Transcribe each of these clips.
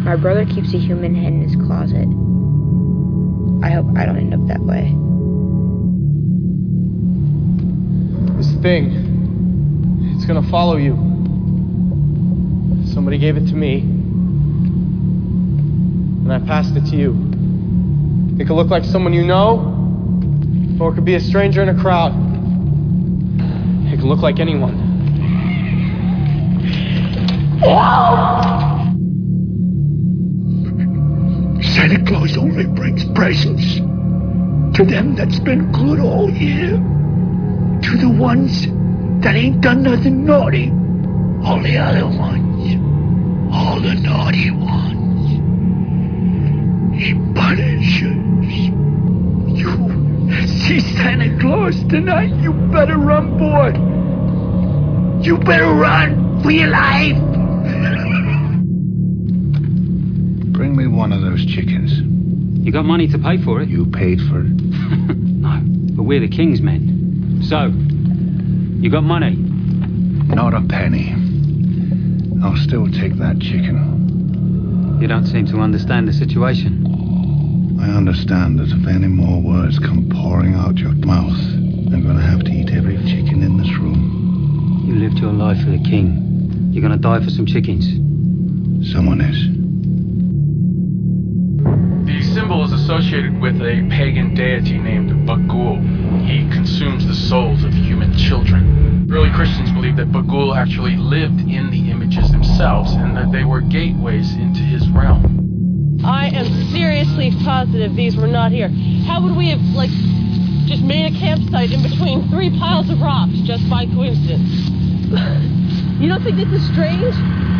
My brother keeps a human head in his closet. I hope I don't end up that way. This thing, it's gonna follow you. Somebody gave it to me, and I passed it to you. It could look like someone you know, or it could be a stranger in a crowd. It can look like anyone. Santa Claus only brings presents to them that's been good all year. To the ones that ain't done nothing naughty. All the other ones. All the naughty ones. He punishes. You see Santa Claus tonight, you better run, boy. You better run for your life. Bring me one of those chickens. You got money to pay for it? You paid for it? No, but we're the king's men. So, you got money? Not a penny. I'll still take that chicken. You don't seem to understand the situation. I understand that if any more words come pouring out your mouth, I'm going to have to eat every chicken in this room. You lived your life for the king. You're going to die for some chickens. Someone is. The symbol is associated with a pagan deity named Bagul. He consumes the souls of human children. Early Christians believed that Bagul actually lived in the images themselves and that they were gateways into his realm. I am seriously positive these were not here. How would we have, just made a campsite in between 3 piles of rocks just by coincidence? You don't think this is strange?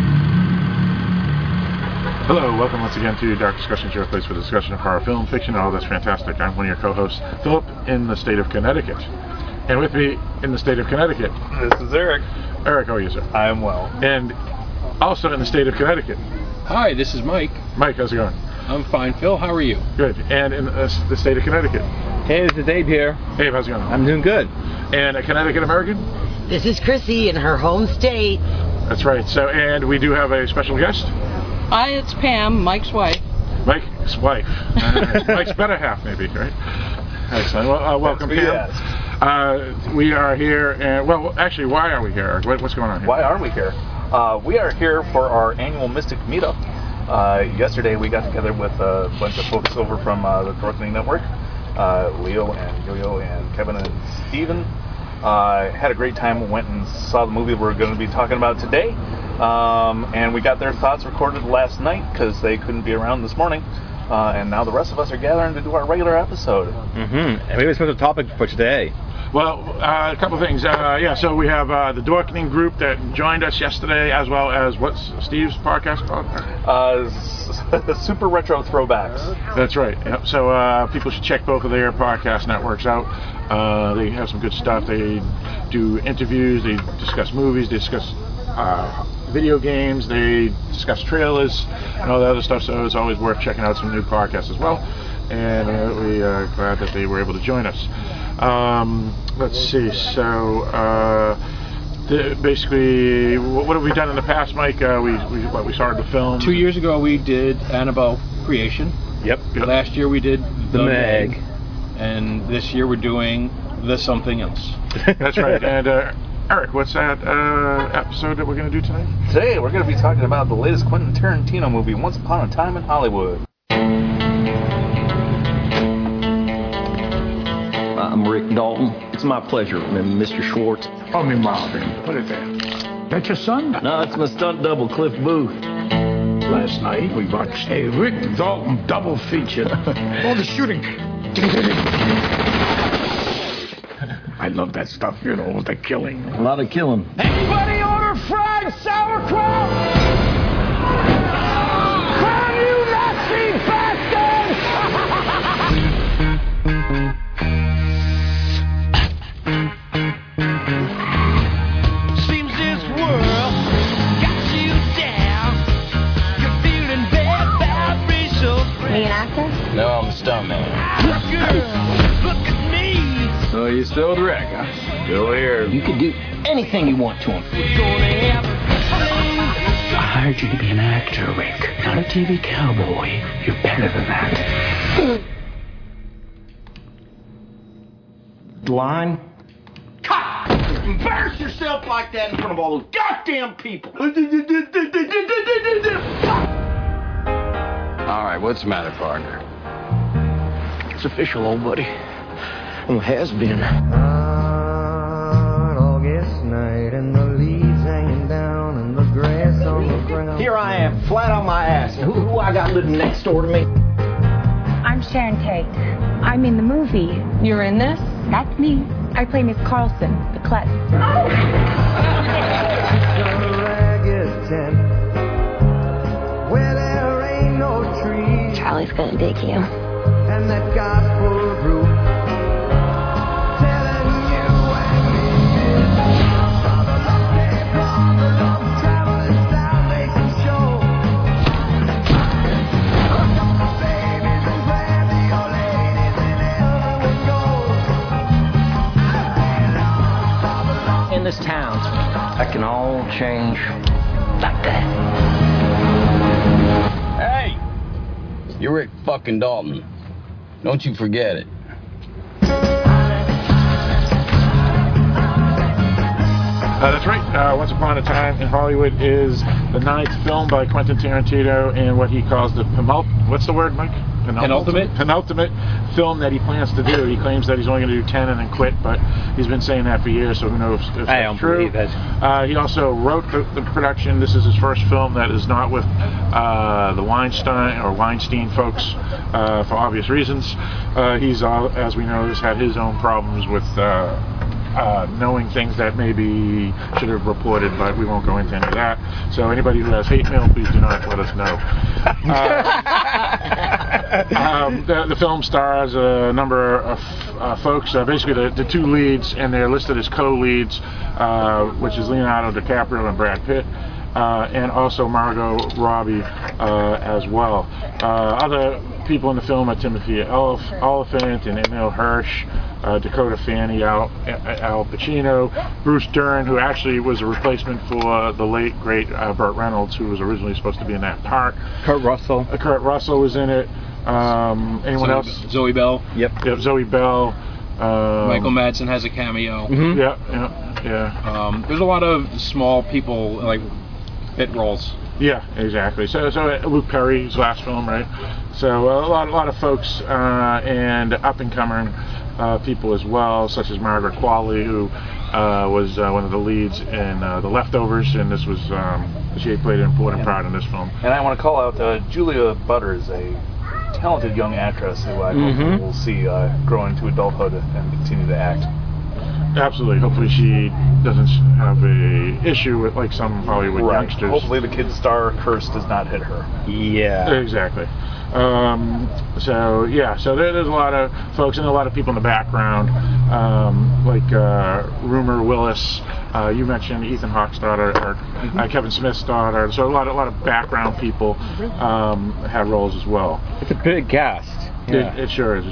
Hello, welcome once again to Dark Discussions, your place for discussion of horror, film, fiction, and all that's fantastic. I'm one of your co-hosts, Philip, in the state of Connecticut. And with me in the state of Connecticut... This is Eric. Eric, how are you, sir? I am well. And also in the state of Connecticut... Hi, this is Mike. Mike, how's it going? I'm fine, Phil. How are you? Good. And in the state of Connecticut... Hey, this is Abe here. Abe, how's it going? I'm doing good. And a Connecticut American? This is Chrissy in her home state. That's right. So, and we do have a special guest. Hi, it's Pam, Mike's wife. Mike's wife. Mike's better half, maybe, right? Excellent. Well, welcome, Pam. We are here, and well, actually, why are we here? What's going on here? Why are we here? We are here for our annual Mystic Meetup. Yesterday, we got together with a bunch of folks over from the Dorkening Network. Leo and Yo-Yo and Kevin and Steven. Had a great time. Went and saw the movie we're going to be talking about today. And we got their thoughts recorded last night because they couldn't be around this morning. And now the rest of us are gathering to do our regular episode. And we have a special topic for today. Well, a couple of things. So we have the Dorkening group that joined us yesterday, as well as what's Steve's podcast called? Super Retro Throwbacks. That's right. Yep. So people should check both of their podcast networks out. They have some good stuff. They do interviews. They discuss movies. They discuss video games. They discuss trailers and all that other stuff. So it's always worth checking out some new podcasts as well. And we are glad that they were able to join us. Let's see. So basically, what have we done in the past, Mike? We started the film. 2 years ago, we did Annabelle Creation. Yep. Last year, we did The Meg. And this year, we're doing The Something Else. That's right. And Eric, what's that episode that we're going to do tonight? Today, we're going to be talking about the latest Quentin Tarantino movie, Once Upon a Time in Hollywood. I'm Rick Dalton. It's my pleasure, Mr. Schwartz. Call me Marvin. Put it there. That your son? No, it's my stunt double, Cliff Booth. Last night, we watched a Rick Dalton double feature. All the shooting. I love that stuff, with the killing. A lot of killing. Anybody order fried sauerkraut? Damn you Nazi bastard! Seems this world got you down. You're feeling bad, bad, racial. Are you an actor? No, I'm a stuntman. Look at me. So you still with Rick, huh? Still here. You can do anything you want to him. We're gonna have a flame. hired you to be an actor, Rick, not a TV cowboy. You're better than that. Line? Cut! Embarrass yourself like that in front of all those goddamn people! All right, what's the matter, partner? It's official, old buddy. Well, has been. August night and the leaves hanging down and the grass on the ground. Here I am, flat on my ass. And who I got living next door to me? I'm Sharon Tate. I'm in the movie. You're in this? That's me. I play Miss Carlson, the klutz. Where there ain't no trees. Charlie's gonna dig you. And that gospel group telling you and me traveling salvation show. Hook up my babies and grab the old ladies and everyone goes. In this town, that can all change like that. Hey! You're Rick fucking Dalton. Don't you forget it. That's right. Once Upon a Time in Hollywood is the 9th film by Quentin Tarantino in what he calls the what's the word, Mike? Penultimate film that he plans to do. He claims that he's only going to do 10 and then quit, but he's been saying that for years, so who knows if that's true. Believe it. He also wrote the production. This is his first film that is not with the Weinstein folks for obvious reasons. He's, as we know, has had his own problems with knowing things that maybe should have reported, but we won't go into any of that. So anybody who has hate mail, please do not let us know. The film stars a number of folks, basically the two leads, and they're listed as co-leads, which is Leonardo DiCaprio and Brad Pitt. And also Margot Robbie as well. Other people in the film are Timothy Oliphant and Emile Hirsch, Dakota Fanning, Al Pacino, Bruce Dern, who actually was a replacement for the late, great Burt Reynolds, who was originally supposed to be in that part. Kurt Russell. Kurt Russell was in it. Anyone else? Zoe Bell. Yep, Zoe Bell. Michael Madsen has a cameo. Mm-hmm. Yeah. There's a lot of small people, like bit roles. Yeah, exactly. So Luke Perry's last film, right? So a lot of folks and up and coming people as well, such as Margaret Qualley, who was one of the leads in The Leftovers, and this was she played an important part in this film. And I want to call out Julia Butters, a talented young actress who I hope we'll see grow into adulthood and continue to act. Absolutely. Hopefully she doesn't have a issue with like some Hollywood youngsters. Hopefully the kid star curse does not hit her. Yeah. Exactly. So there's a lot of folks and a lot of people in the background, like Rumor Willis. You mentioned Ethan Hawke's daughter, or Kevin Smith's daughter. So a lot of background people have roles as well. It's a big cast. Yeah. It sure is.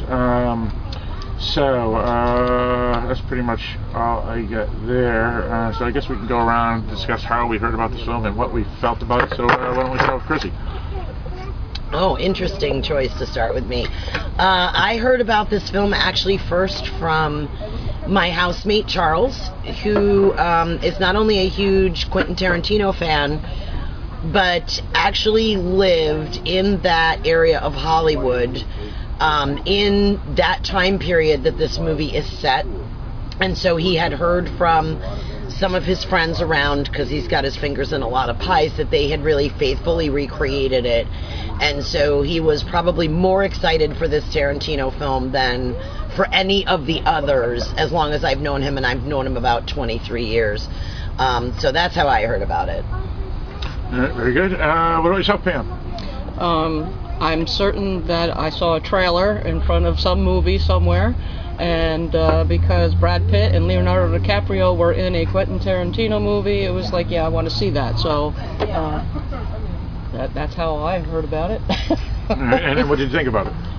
So that's pretty much all I got there. So I guess we can go around and discuss how we heard about this film and what we felt about it. So why don't we start with Chrissy? Oh, interesting choice to start with me. I heard about this film actually first from my housemate Charles, who is not only a huge Quentin Tarantino fan, but actually lived in that area of Hollywood in that time period that this movie is set. And so he had heard from some of his friends around, because he's got his fingers in a lot of pies, that they had really faithfully recreated it. And so he was probably more excited for this Tarantino film than for any of the others, as long as I've known him, and I've known him about 23 years. So that's how I heard about it. Very good. What about yourself, Pam? I'm certain that I saw a trailer in front of some movie somewhere, and because Brad Pitt and Leonardo DiCaprio were in a Quentin Tarantino movie, it was like, yeah, I want to see that. So that's how I heard about it. And what did you think about it?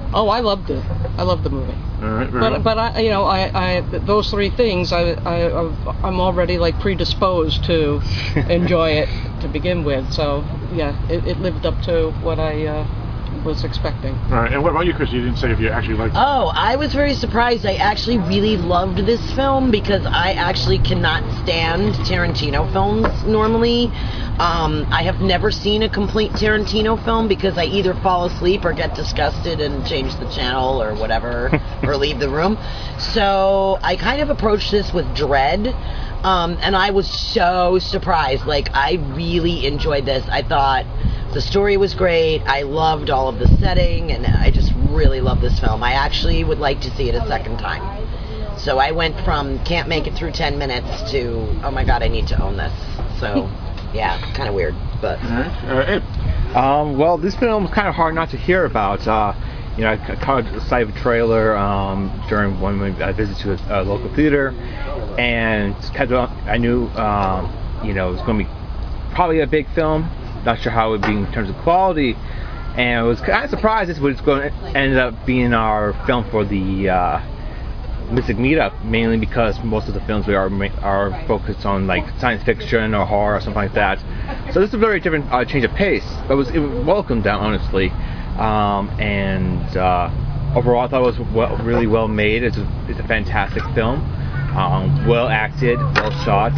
Oh, I loved it. I loved the movie. All right, very well. But I those three things, I'm already like predisposed to enjoy it to begin with. So yeah, it lived up to what I was expecting. All right, and what about you, Chris? You didn't say if you actually liked it. Oh, I was very surprised. I actually really loved this film because I actually cannot stand Tarantino films normally. I have never seen a complete Tarantino film because I either fall asleep or get disgusted and change the channel or whatever, or leave the room. So I kind of approached this with dread, and I was so surprised. Like, I really enjoyed this. I thought the story was great. I loved all of the setting, and I just really love this film. I actually would like to see it a second time. So I went from can't make it through 10 minutes to, oh my god, I need to own this. So, yeah, kind of weird, but... Well, this film was kind of hard not to hear about. I caught a sight of a trailer during one of my visits to a local theater, and I knew, it was going to be probably a big film. Not sure how it would be in terms of quality, and I was kind of surprised this was going to end up being our film for the Mystic Meetup, mainly because most of the films we are focused on like science fiction or horror or something like that. So this is a very different change of pace, but it was welcomed, honestly. And overall, I thought it was really well made. It's a fantastic film, well acted, well shot.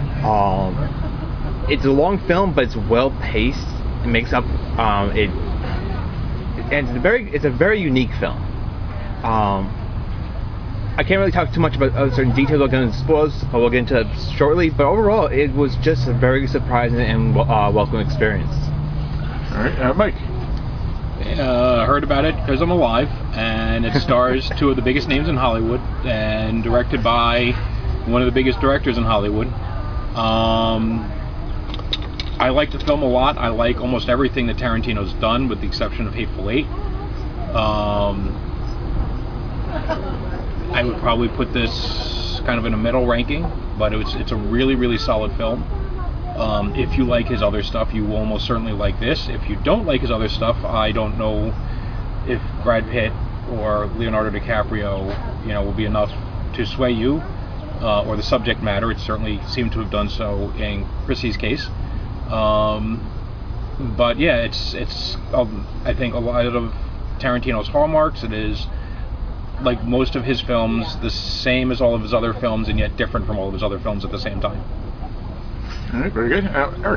It's a long film, but it's well paced. It makes up and it's a very unique film. I can't really talk too much about certain details I'm going to spoil, but we'll get into it shortly. But overall, it was just a very surprising and welcome experience. All right, Mike. Heard about it because I'm alive, and it stars two of the biggest names in Hollywood, and directed by one of the biggest directors in Hollywood. I like the film a lot. I like almost everything that Tarantino's done, with the exception of Hateful Eight. I would probably put this kind of in a middle ranking, but it's a really, really solid film. If you like his other stuff, you will almost certainly like this. If you don't like his other stuff, I don't know if Brad Pitt or Leonardo DiCaprio, will be enough to sway you, or the subject matter. It certainly seemed to have done so in Chrissy's case. But yeah, it's I think a lot of Tarantino's hallmarks. It is, like most of his films, the same as all of his other films, and yet different from all of his other films at the same time. All right, very good. Eric.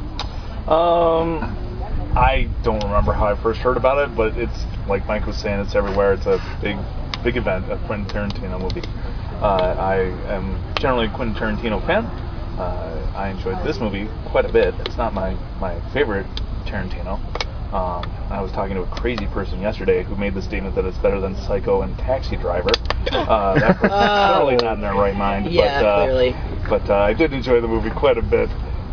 I don't remember how I first heard about it, but it's like Mike was saying, it's everywhere. It's a big event, a Quentin Tarantino movie. I am generally a Quentin Tarantino fan. I enjoyed this movie quite a bit. It's not my favorite Tarantino. I was talking to a crazy person yesterday who made the statement that it's better than Psycho and Taxi Driver. That person's totally not in their right mind. Yeah, clearly. But I did enjoy the movie quite a bit.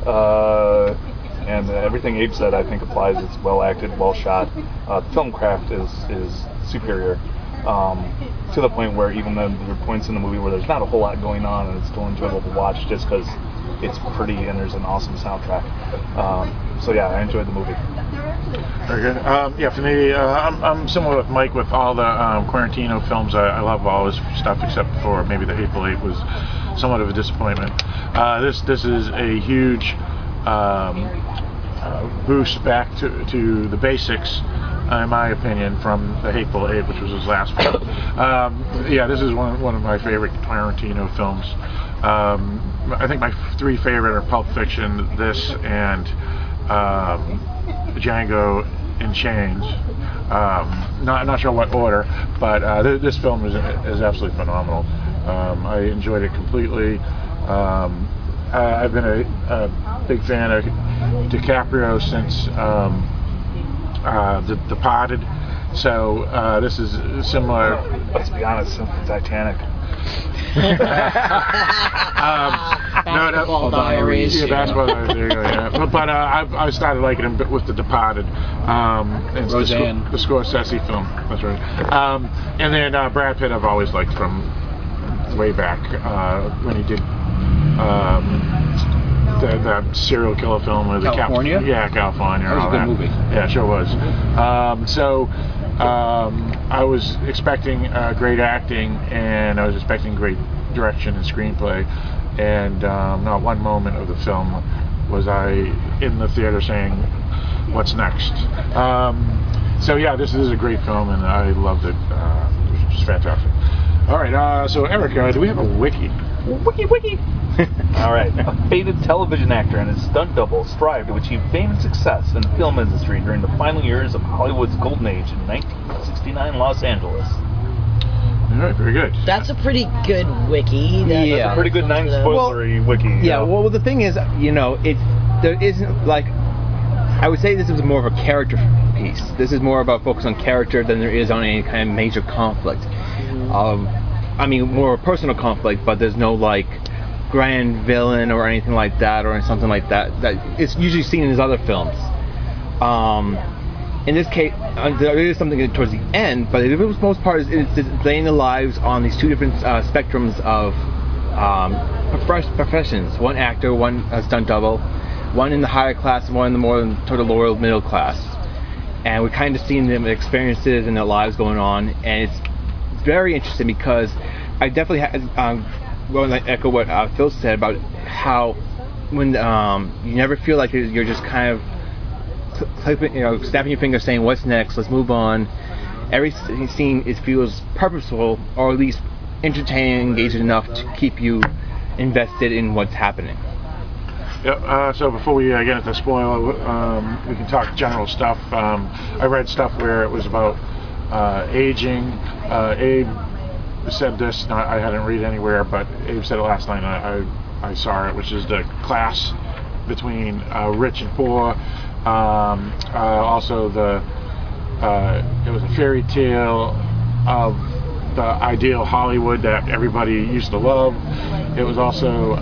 And everything Abe said, I think, applies. It's well acted, well shot. The film craft is superior. To the point where even there are points in the movie where there's not a whole lot going on and it's still enjoyable to watch just because it's pretty and there's an awesome soundtrack. So yeah, I enjoyed the movie. Very good. For me, I'm similar with Mike with all the Quarantino films. I love all his stuff except for maybe The Hateful Eight was somewhat of a disappointment. This is a huge boost back to the basics, in my opinion, from The Hateful Eight, which was his last film. This is one of my favorite Tarantino films. I think my three favorite are Pulp Fiction, this, and Django in Chains. Not sure what order, but this film is absolutely phenomenal. I enjoyed it completely. I've been a big fan of DiCaprio since The Departed, so this is similar. Let's be honest, since the Titanic. Basketball Diaries. Yeah, Basketball Diaries. There you go. Yeah. But I started liking him with The Departed. And Roseanne. The Scorsese film. That's right. And then Brad Pitt I've always liked from way back when he did the serial killer film with California? California. That was a good movie. Yeah, it sure was. I was expecting great acting, and I was expecting great direction and screenplay, and not one moment of the film was I in the theater saying, "What's next?" So yeah, this is a great film, and I loved it. It was just fantastic. All right, so Eric, do we have a wiki? Wiki. All right. A faded television actor and his stunt double strive to achieve fame and success in the film industry during the final years of Hollywood's golden age in 1969 Los Angeles. All right, very good. That's a pretty good wiki. That's a pretty good non-spoilery wiki. Yeah, well, the thing is, there isn't, like, I would say this is more of a character piece. This is more about focus on character than there is on any kind of major conflict. I mean, more personal conflict, but there's no, like, grand villain or anything like that, or something like that. That it's usually seen in his other films. In this case, there is something towards the end, but for the most part, it's laying the lives on these two different spectrums of professions. One actor, one stunt double, one in the higher class, and one in the more toward the lower middle class. And we're kind of seeing them experiences and their lives going on, and it's very interesting because I definitely had. Well, I echo what Phil said about how when you never feel like you're just kind of clipping, snapping your fingers, saying what's next, let's move on. Every scene feels purposeful, or at least entertaining, engaging enough to keep you invested in what's happening. Yeah. So before we get into spoiler, we can talk general stuff. I read stuff where it was about aging. Abe said this, I hadn't read anywhere, but Abe said it last night, and I saw it, which is the class between rich and poor. Also, it was a fairy tale of the ideal Hollywood that everybody used to love. It was also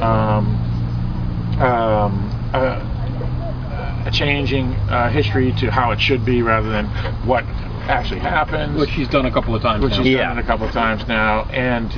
a changing history to how it should be rather than what actually happens, which he's done a couple of times now. And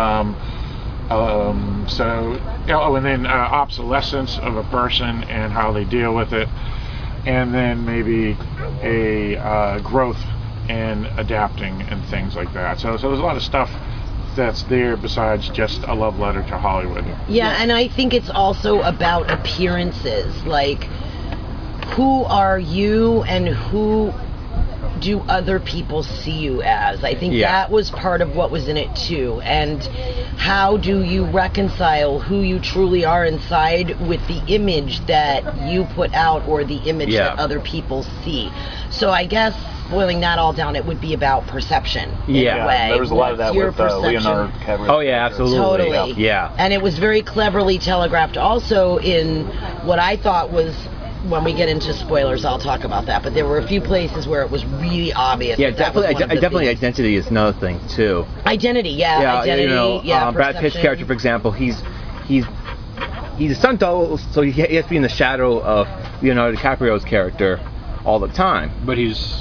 and then obsolescence of a person and how they deal with it, and then maybe a growth and adapting and things like that. So there's a lot of stuff that's there besides just a love letter to Hollywood. Yeah, and I think it's also about appearances, like who are you and who do other people see you as? I think that was part of what was in it too. And how do you reconcile who you truly are inside with the image that you put out or the image that other people see? So I guess boiling that all down, it would be about perception. In a way. There was a lot of that with Leonardo DiCaprio. Oh yeah, absolutely. Totally. Yeah. And it was very cleverly telegraphed also in what I thought was, when we get into spoilers, I'll talk about that. But there were a few places where it was really obvious. Yeah, definitely identity is another thing too. Identity. Brad Pitt's character, for example, he's a stunt double, so he has to be in the shadow of Leonardo DiCaprio's character all the time. But he's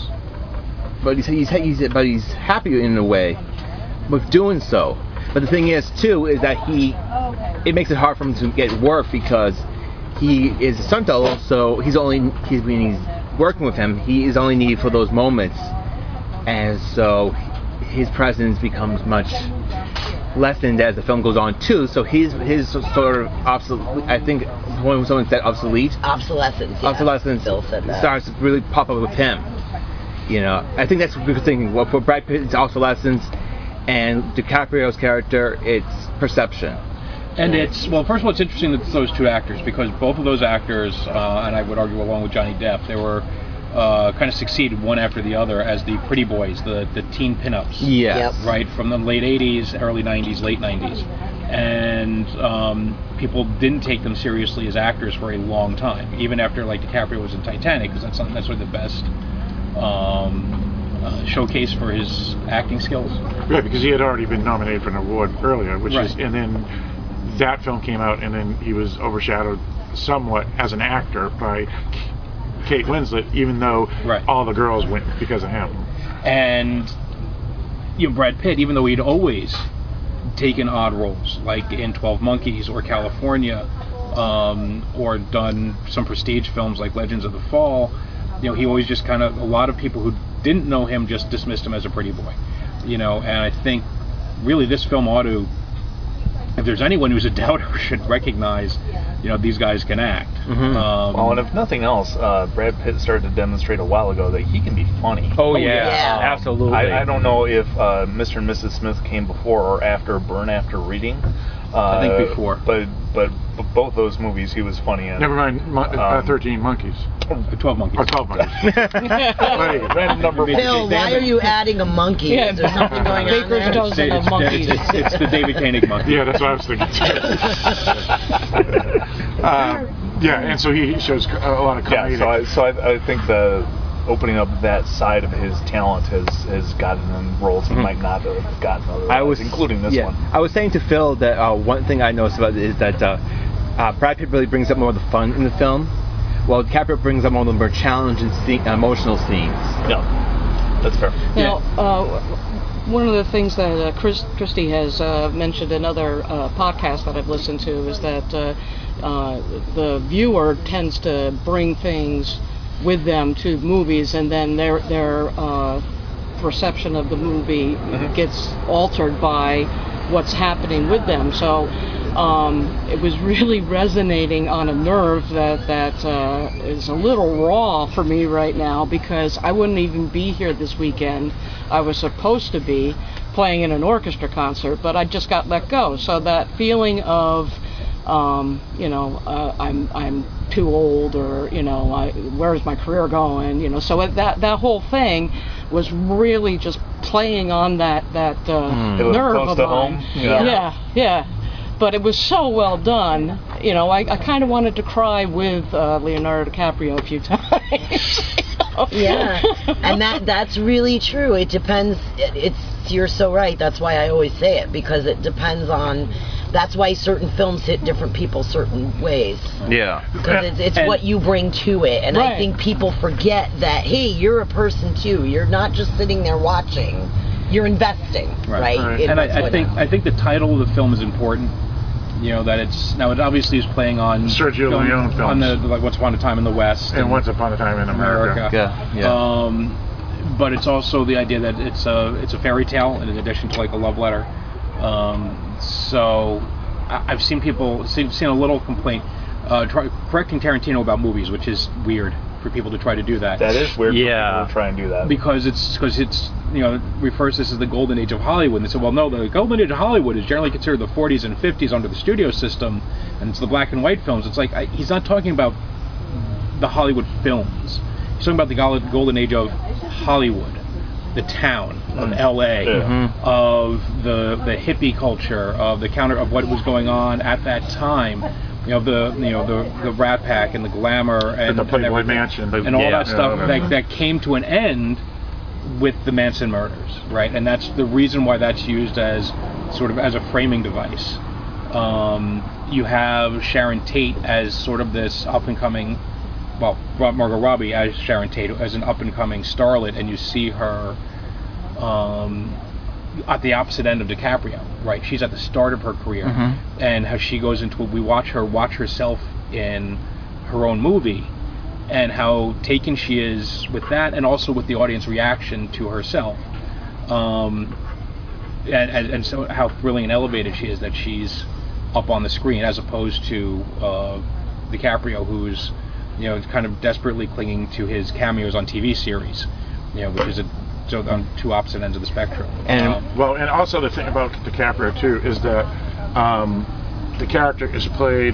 happy in a way with doing so. But the thing is too is that it makes it hard for him to get work because he is a stunt double, so when he's working with him, he is only needed for those moments, and so his presence becomes much lessened as the film goes on too. So his sort of obsolete, I think when someone said obsolescence. Bill said that. Starts to really pop up with him. I think that's a good thing. Well, for Brad Pitt, it's obsolescence, and DiCaprio's character, it's perception. And first of all, it's interesting that it's those two actors, because both of those actors, and I would argue along with Johnny Depp, they were kind of succeeded one after the other as the pretty boys, the teen pinups. Yeah. Yep. Right, from the late 80s, early 90s, late 90s. And people didn't take them seriously as actors for a long time, even after, like, DiCaprio was in Titanic, because that's sort of the best showcase for his acting skills. Right, because he had already been nominated for an award earlier, and then that film came out, and then he was overshadowed somewhat as an actor by Kate Winslet, even though all the girls went because of him. And Brad Pitt, even though he'd always taken odd roles, like in 12 Monkeys or California, or done some prestige films like Legends of the Fall, he always just kind of, a lot of people who didn't know him just dismissed him as a pretty boy. You know, and I think really this film ought to, if there's anyone who's a doubter, should recognize, you know, these guys can act. Well, and if nothing else, Brad Pitt started to demonstrate a while ago that he can be funny. Oh, yeah. Absolutely. I don't know if Mr. and Mrs. Smith came before or after Burn After Reading. I think before. But both those movies he was funny in. Never mind 13 Monkeys. 12 Monkeys. Or 12 Monkeys. Random number. Phil, why are you adding a monkey? Yeah, Is there something going on there? Baker's dozen of monkeys. It's the David Koenig monkey. Yeah, that's what I was thinking. Yeah, and so he shows a lot of comedy. Yeah, so I think the opening up that side of his talent has gotten him roles he might not have gotten otherwise, including this one. I was saying to Phil that one thing I noticed about it is that Brad Pitt really brings up more of the fun in the film, while DiCaprio brings up more of the more challenging emotional scenes. Yeah, that's fair. Now, one of the things that Christy has mentioned in other podcasts that I've listened to is that the viewer tends to bring things with them to movies, and then their perception of the movie gets altered by what's happening with them. So it was really resonating on a nerve that is a little raw for me right now, because I wouldn't even be here this weekend. I was supposed to be playing in an orchestra concert, but I just got let go. So that feeling of I'm too old, or where's my career going? So that whole thing was really just playing on that nerve of mine. Yeah. But it was so well done. I kind of wanted to cry with Leonardo DiCaprio a few times. Yeah, and that's really true. It depends. You're so right. That's why I always say it, because it depends on. That's why certain films hit different people certain ways. Yeah. Because it's what you bring to it. And I think people forget that, hey, you're a person too. You're not just sitting there watching. You're investing, right? And I think the title of the film is important. That it obviously is playing on Sergio Leone films. On the Once Upon a Time in the West. And Once Upon a Time in America. Yeah. But it's also the idea that it's a fairy tale in addition to like a love letter. So I've seen a little complaint correcting Tarantino about movies, which is weird for people to try to do that. That is weird for people to try and do that. Because it's refers to this as the golden age of Hollywood. And they say, well, no, the golden age of Hollywood is generally considered the 40s and 50s under the studio system, and it's the black and white films. It's like he's not talking about the Hollywood films. He's talking about the golden age of Hollywood, the town of L.A., of the hippie culture, of the counter of what was going on at that time. The Rat Pack and the glamour and the Playboy Mansion and all that stuff that came to an end with the Manson murders, right? And that's the reason why that's used as sort of as a framing device. You have Sharon Tate as sort of this up and coming, Margot Robbie as Sharon Tate as an up and coming starlet, and you see her at the opposite end of DiCaprio, right? She's at the start of her career, and how she goes into it. We watch her watch herself in her own movie, and how taken she is with that, and also with the audience reaction to herself, and so how thrilling and elevated she is that she's up on the screen, as opposed to DiCaprio, who's kind of desperately clinging to his cameos on TV series, which is on two opposite ends of the spectrum. And and also the thing about DiCaprio too is that the character is played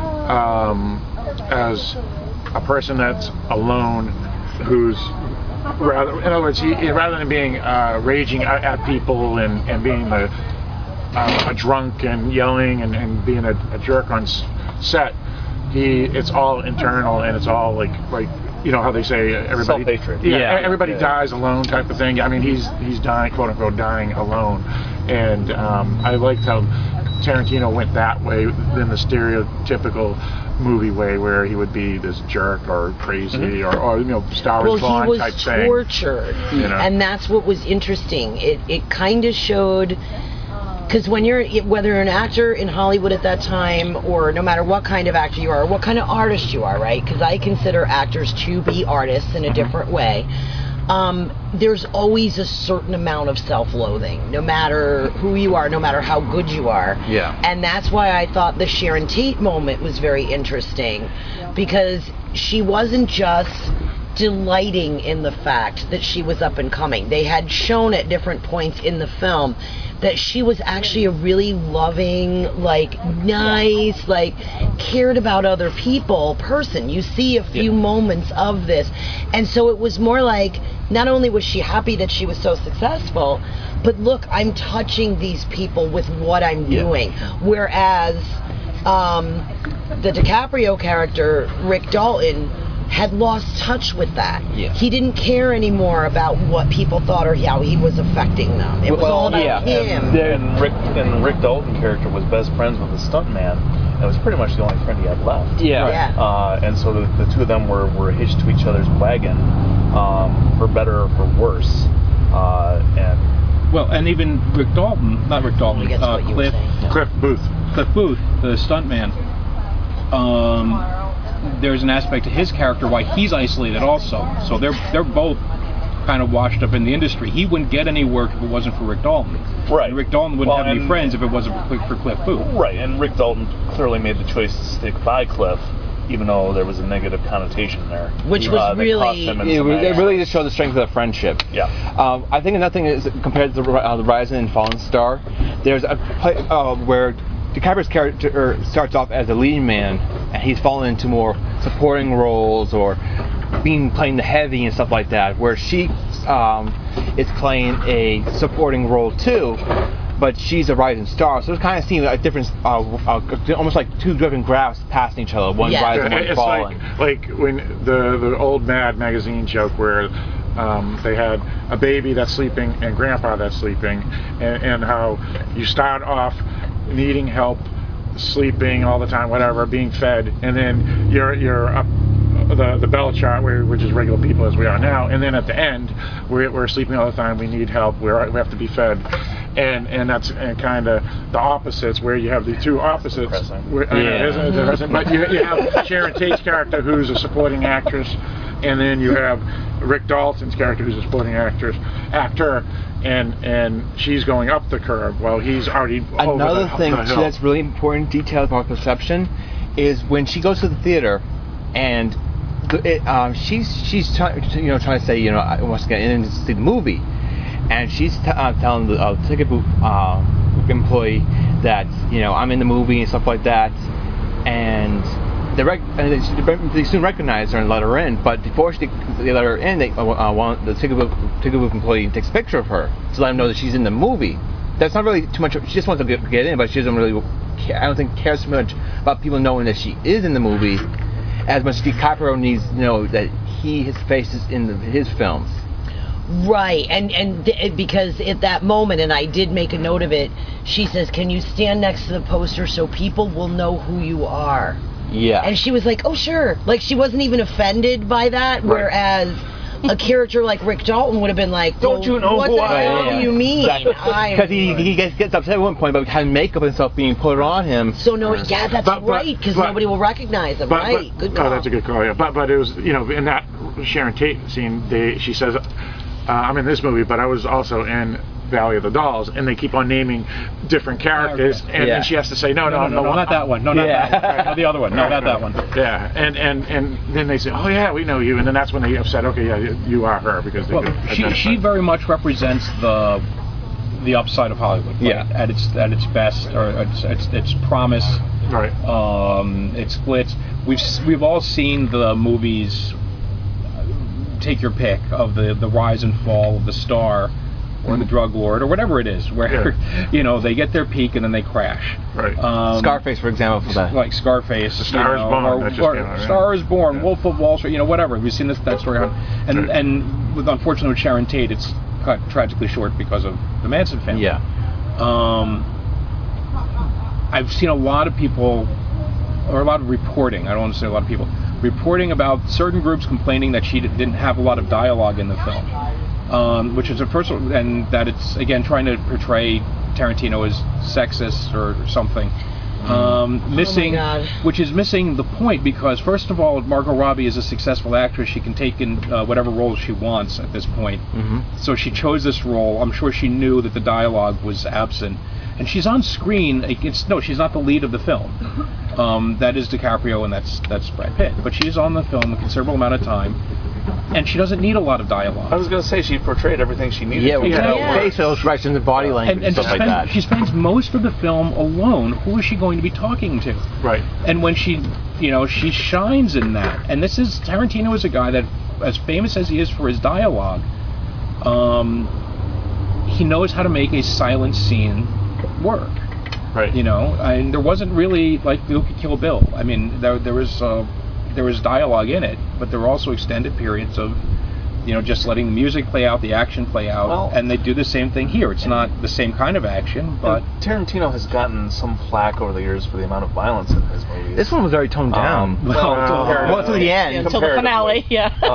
as a person that's alone, who's rather, in other words, rather than being raging at people and being a drunk and yelling and being a jerk on set, it's all internal, and it's all like how they say everybody self-hatred. Everybody dies alone type of thing. I mean, he's dying, quote unquote, dying alone, and I liked how Tarantino went that way than the stereotypical movie way where he would be this jerk or crazy or Star Wars Bond type thing. He was tortured, and that's what was interesting. It kind of showed. Because whether you're an actor in Hollywood at that time, or no matter what kind of actor you are, or what kind of artist you are, right? Because I consider actors to be artists in a different way. there's always a certain amount of self-loathing, no matter who you are, no matter how good you are. Yeah. And that's why I thought the Sharon Tate moment was very interesting, because she wasn't just delighting in the fact that she was up and coming. They had shown at different points in the film that she was actually a really loving, like, nice, like, cared about other people person. You see a few moments of this. And so it was more like, not only was she happy that she was so successful, but look, I'm touching these people with what I'm doing. Whereas the DiCaprio character, Rick Dalton, had lost touch with that. He didn't care anymore about what people thought or how he was affecting them. It was all about him. And Rick Dalton character was best friends with the stuntman. It was pretty much the only friend he had left. And so the two of them were hitched to each other's wagon, for better or for worse. And even Cliff Booth, the stuntman. There's an aspect to his character why he's isolated also. So they're both kind of washed up in the industry. He wouldn't get any work if it wasn't for Rick Dalton. Right. And Rick Dalton wouldn't have any friends if it wasn't for Cliff Booth. Right, and Rick Dalton clearly made the choice to stick by Cliff, even though there was a negative connotation there. Which was really... It really just showed the strength of the friendship. Yeah. I think another thing is, compared to the Rising and Fallen Star, there's a play where DiCaprio's character starts off as a leading man, and he's fallen into more supporting roles or playing the heavy and stuff like that, where she is playing a supporting role too, but she's a rising star. So it's kind of seeing a difference, almost like two different graphs passing each other, one rising, one falling. It's like when the old Mad magazine joke where they had a baby that's sleeping and grandpa that's sleeping, and how you start off needing help, sleeping all the time, whatever, being fed, and then you're up the bell chart, which is regular people as we are now, and then at the end we're sleeping all the time, we need help, we have to be fed, and that's kind of the opposites, where you have the two opposites. But you have Sharon Tate's character, who's a supporting actress, and then you have Rick Dalton's character, who's a supporting actor, and she's going up the curve while he's already Another over thing the hill. that's really important detail about perception is when she goes to the theater and she's trying to say, I want to get in and see the movie, and she's telling the ticket booth employee that I'm in the movie and stuff like that, and they soon recognize her and let her in. But before they let her in, the ticket booth employee takes a picture of her to let them know that she's in the movie. That's not really too much. She just wants to get in, but she doesn't really care. I don't think cares so much about people knowing that she is in the movie as much as DiCaprio needs to know that his face is in his films. Right, and because at that moment, and I did make a note of it, she says, "Can you stand next to the poster so people will know who you are?" Yeah. And she was like, "Oh, sure." Like, she wasn't even offended by that, whereas a character like Rick Dalton would have been like, "Don't you know what the hell do you mean?" Because he gets upset at one point about having makeup and stuff being put on him. So that's right, because nobody will recognize him, right? Good call. Oh, that's a good call, yeah. But it was, in that Sharon Tate scene, she says, I'm in this movie, but I was also in Valley of the Dolls, and they keep on naming different characters, and then she has to say, no, not that one, not that one, not the other one, no, not that one. Yeah, and then they say, oh yeah, we know you, and then that's when they upset, okay, yeah, you are her, because she very much represents the upside of Hollywood, right? at its best, or its promise, right? Its glitz. We've all seen the movies. Take your pick of the rise and fall of the star or the drug lord or whatever it is, where they get their peak and then they crash. Right. Scarface, for example, like Scarface. The Star is Born. Star is Born. Wolf of Wall Street. Whatever. We've seen that story, and unfortunately with Sharon Tate, it's cut tragically short because of the Manson family. Yeah. I've seen a lot of people, or a lot of reporting. I don't want to say a lot of people. Reporting about certain groups complaining that she didn't have a lot of dialogue in the film, which is a first, and that it's again trying to portray Tarantino as sexist or something. Missing, Oh my God. which is missing the point, because first of all, Margot Robbie is a successful actress. She can take in whatever role she wants at this point. So she chose this role. I'm sure she knew that the dialogue was absent, and she's on screen. She's not the lead of the film. That is DiCaprio, and that's Brad Pitt. But she is on the film a considerable amount of time, and she doesn't need a lot of dialogue. I was going to say she portrayed everything she needed. Facial expression, the body language, and stuff like that. She spends most of the film alone. Who is she going to be talking to? Right. And when she shines in that. And Tarantino is a guy that, as famous as he is for his dialogue, he knows how to make a silent scene work. Right. And there wasn't really, like Look at Kill Bill. I mean, there was dialogue in it, but there were also extended periods of, just letting the music play out, the action play out, and they do the same thing here. It's not the same kind of action, but Tarantino has gotten some flack over the years for the amount of violence in his movies. This one was very toned down. Well, to the end. Until the finale,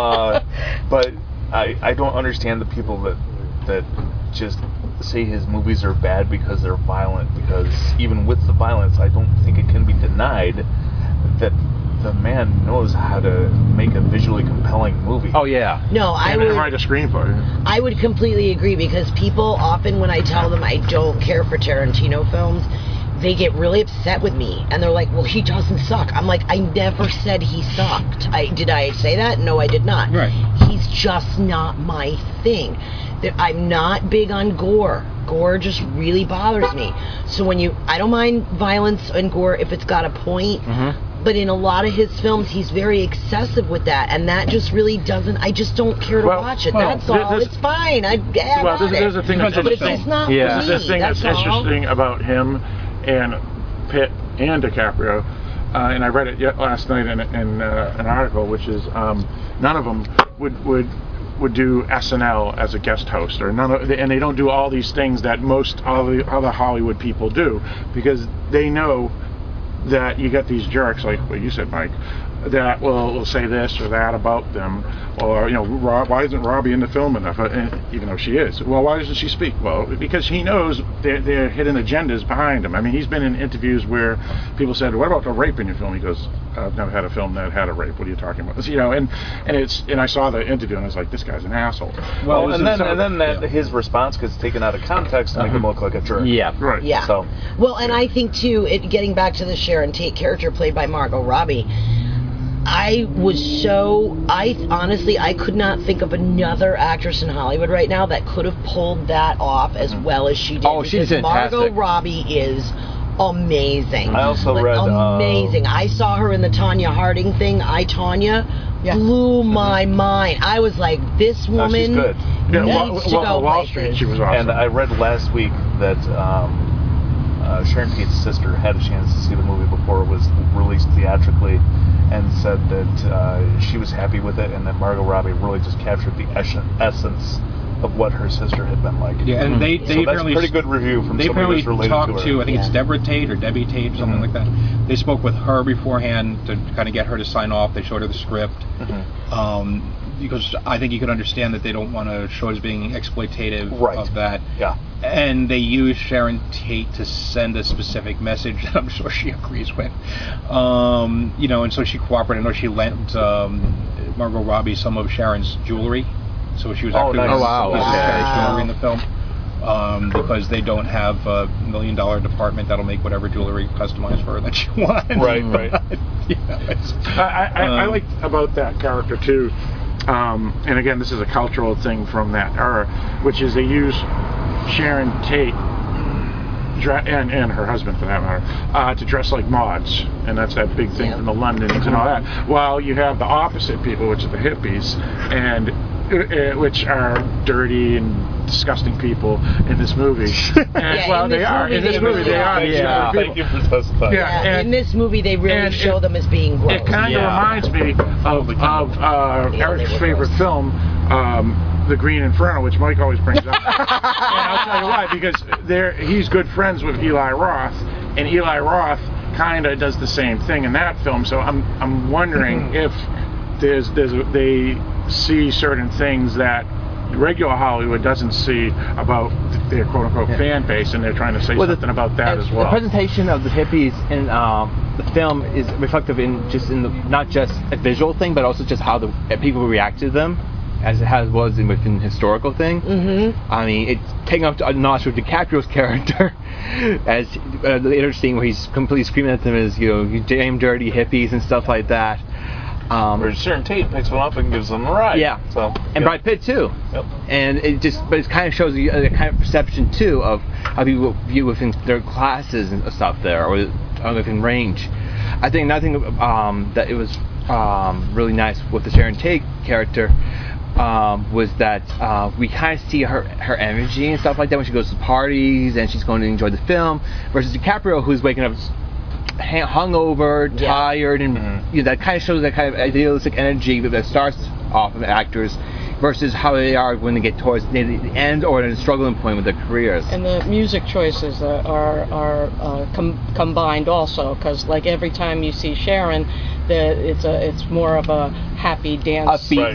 But I don't understand the people that just say his movies are bad because they're violent, because even with the violence, I don't think it can be denied that the man knows how to make a visually compelling movie. Oh yeah. No, I And would write a screenplay. I would completely agree, because people often, when I tell them I don't care for Tarantino films, they get really upset with me, and they're like, well, he doesn't suck. I'm like, I never said he sucked. Did I say that? No, I did not. Right. He's just not my thing. I'm not big on gore. Gore just really bothers me. So I don't mind violence and gore if it's got a point, but in a lot of his films, he's very excessive with that, and that just really doesn't, I just don't care to watch it. That's all. It's fine. There's a thing that's but it's just not for me. There's a thing that's all. interesting about him and Pitt and DiCaprio, and I read it last night in an article, which is none of them would do SNL as a guest host, and they don't do all these things that most other Hollywood people do, because they know that you get these jerks like what you said, Mike, that will say this or that about them, or why isn't Robbie in the film enough? Even though she is. Well, why doesn't she speak? Well, because he knows there are hidden agendas behind him. I mean, he's been in interviews where people said, "What about the rape in your film?" He goes, "I've never had a film that had a rape. What are you talking about?" And I saw the interview and I was like, "This guy's an asshole." Well, and then his response gets taken out of context to make him look like a jerk. Yeah, right. Yeah. So, well, and I think too, getting back to the Sharon Tate character played by Margot Robbie, I honestly could not think of another actress in Hollywood right now that could have pulled that off as well as she did. Oh, she's fantastic. Margot Robbie is amazing. I also read amazing. I saw her in the Tonya Harding thing. I, Tonya, blew my mind. I was like, this woman she's good. needs to go Wall places. Street, she was awesome. And I read last week that Sharon Tate's sister had a chance to see the movie before it was released theatrically, and said that she was happy with it, and that Margot Robbie really just captured the essence of what her sister had been like. Yeah, and they so that's a pretty good review from somebody who's related talked to her. I think it's Deborah Tate or Debbie Tate, something like that. They spoke with her beforehand to kind of get her to sign off. They showed her the script. Because I think you could understand that they don't want to show it as being exploitative of that. Yeah. And they use Sharon Tate to send a specific message that I'm sure she agrees with. And so she cooperated. I know she lent Margot Robbie some of Sharon's jewelry. So she was actually Sharon's jewelry in the film. Because they don't have a $1 million department that'll make whatever jewelry customized for her that she wants. Right. I like about that character too. And again, this is a cultural thing from that era, which is they use Sharon Tate and her husband, for that matter, to dress like mods, and that's that big thing from the Londons and all that. While you have the opposite people, which are the hippies, and which are dirty and disgusting people in this movie. And, they are. In this movie, they are. Yeah. Thank you for testifying. In this movie, they really show them as being gross. It kind of reminds me of Eric's favorite film, The Green Inferno, which Mike always brings up. And I'll tell you why, because he's good friends with Eli Roth, and Eli Roth kind of does the same thing in that film. So I'm wondering if they see certain things that regular Hollywood doesn't see about their quote-unquote fan base, and they're trying to say something about that as well. The presentation of the hippies in the film is reflective in not just a visual thing, but also just how the people react to them, as it was within the historical thing. Mm-hmm. I mean, it's taking up a notch with DiCaprio's character, as the later scene where he's completely screaming at them as, you damn dirty hippies and stuff like that. Where Sharon Tate picks one up and gives them a ride. Yeah. So, and Brad Pitt too. Yep. And it kind of shows you a kind of perception too of how people view within their classes and stuff there, or within range. I think another thing that it was really nice with the Sharon Tate character was that we kind of see her energy and stuff like that when she goes to parties and she's going to enjoy the film, versus DiCaprio, who's waking up hungover, tired, and that kind of shows that kind of idealistic energy that starts off of actors versus how they are when they get towards the end or at a struggling point with their careers. And the music choices are combined also, because like every time you see Sharon, it's more of a happy dance. Upbeat,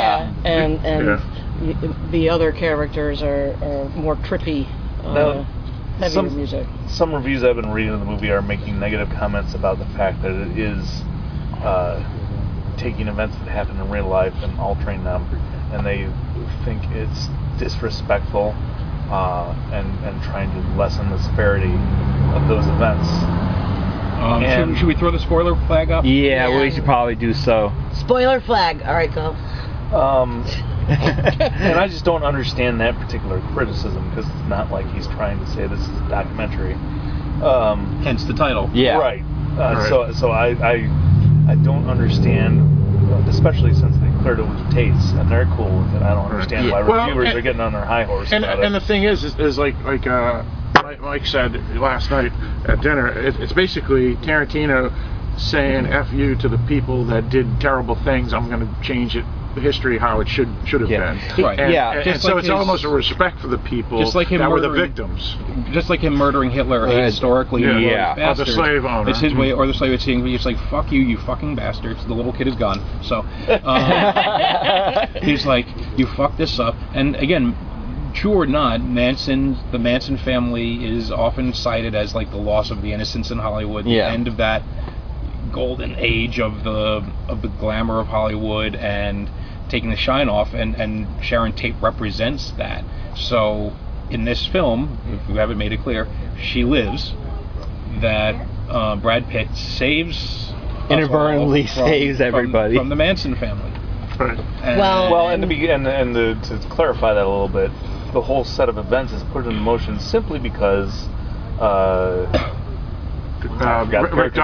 And the other characters are more trippy. Heavier music. Some reviews I've been reading of the movie are making negative comments about the fact that it is taking events that happen in real life and altering them, and they think it's disrespectful and trying to lessen the severity of those events. Should we throw the spoiler flag up? Yeah, well, we should probably do so. Spoiler flag. All right, go. And I just don't understand that particular criticism, because it's not like he's trying to say this is a documentary. Hence the title. Yeah. Right. So I don't understand, especially since they cleared it with Tate's and they're cool with it. I don't understand why reviewers are getting on their high horse about it. And the thing is like Mike said last night at dinner, it's basically Tarantino saying F you to the people that did terrible things. I'm going to change it, the history how it should have been. Right. And so it's almost a respect for the people that were the victims. Just like him murdering Hitler historically. Or the slave owner. It's his way, or the slave it's saying, he's like, fuck you, you fucking bastards. The little kid is gone. So he's like, you fucked this up. And again, true or not, the Manson family is often cited as like the loss of the innocence in Hollywood, the end of that golden age of the glamour of Hollywood and taking the shine off, and Sharon Tate represents that. So in this film, if we haven't made it clear, she lives. That Brad Pitt saves, inadvertently saves everybody from the Manson family. Right. And to clarify that a little bit, the whole set of events is put in motion simply because Rick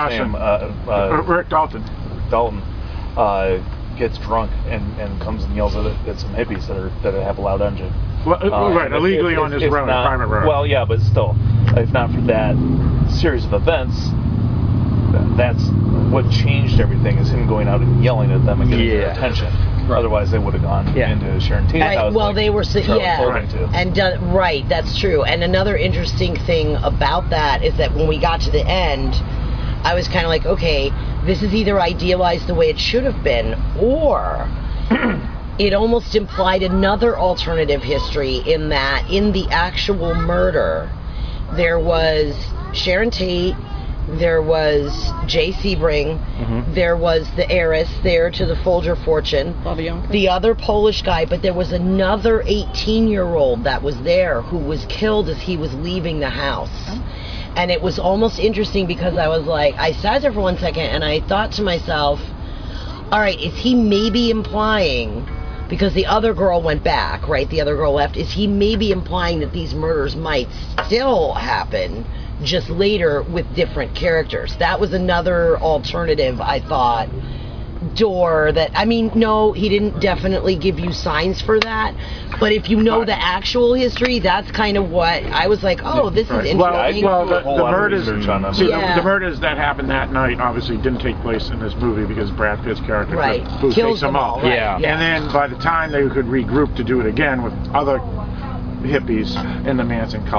Dalton gets drunk and comes and yells at some hippies that have a loud engine. Right, illegally on his road, private road. Well, yeah, but still, if not for that series of events, that's what changed everything, is him going out and yelling at them and getting their attention. Otherwise, they would have gone into Sharon Tate's house. Well, they were and done right. That's true. And another interesting thing about that is that when we got to the end, I was kind of like, okay, this is either idealized the way it should have been, or it almost implied another alternative history, in that in the actual murder, there was Sharon Tate, there was Jay Sebring, there was the heiress there to the Folger fortune, the other Polish guy, but there was another 18-year-old that was there who was killed as he was leaving the house. And it was almost interesting because I was like, I sat there for 1 second and I thought to myself, all right, is he maybe implying, because the other girl went back, right, the other girl left, is he maybe implying that these murders might still happen, just later with different characters? That was another alternative, I thought, door that, I mean, no, he didn't definitely give you signs for that, but if you know the actual history, that's kind of what I was like, oh, this is interesting. Well, the murders that happened that night obviously didn't take place in this movie because Brad Pitt's character takes them all. And then by the time they could regroup to do it again with other hippies in the Manson cult,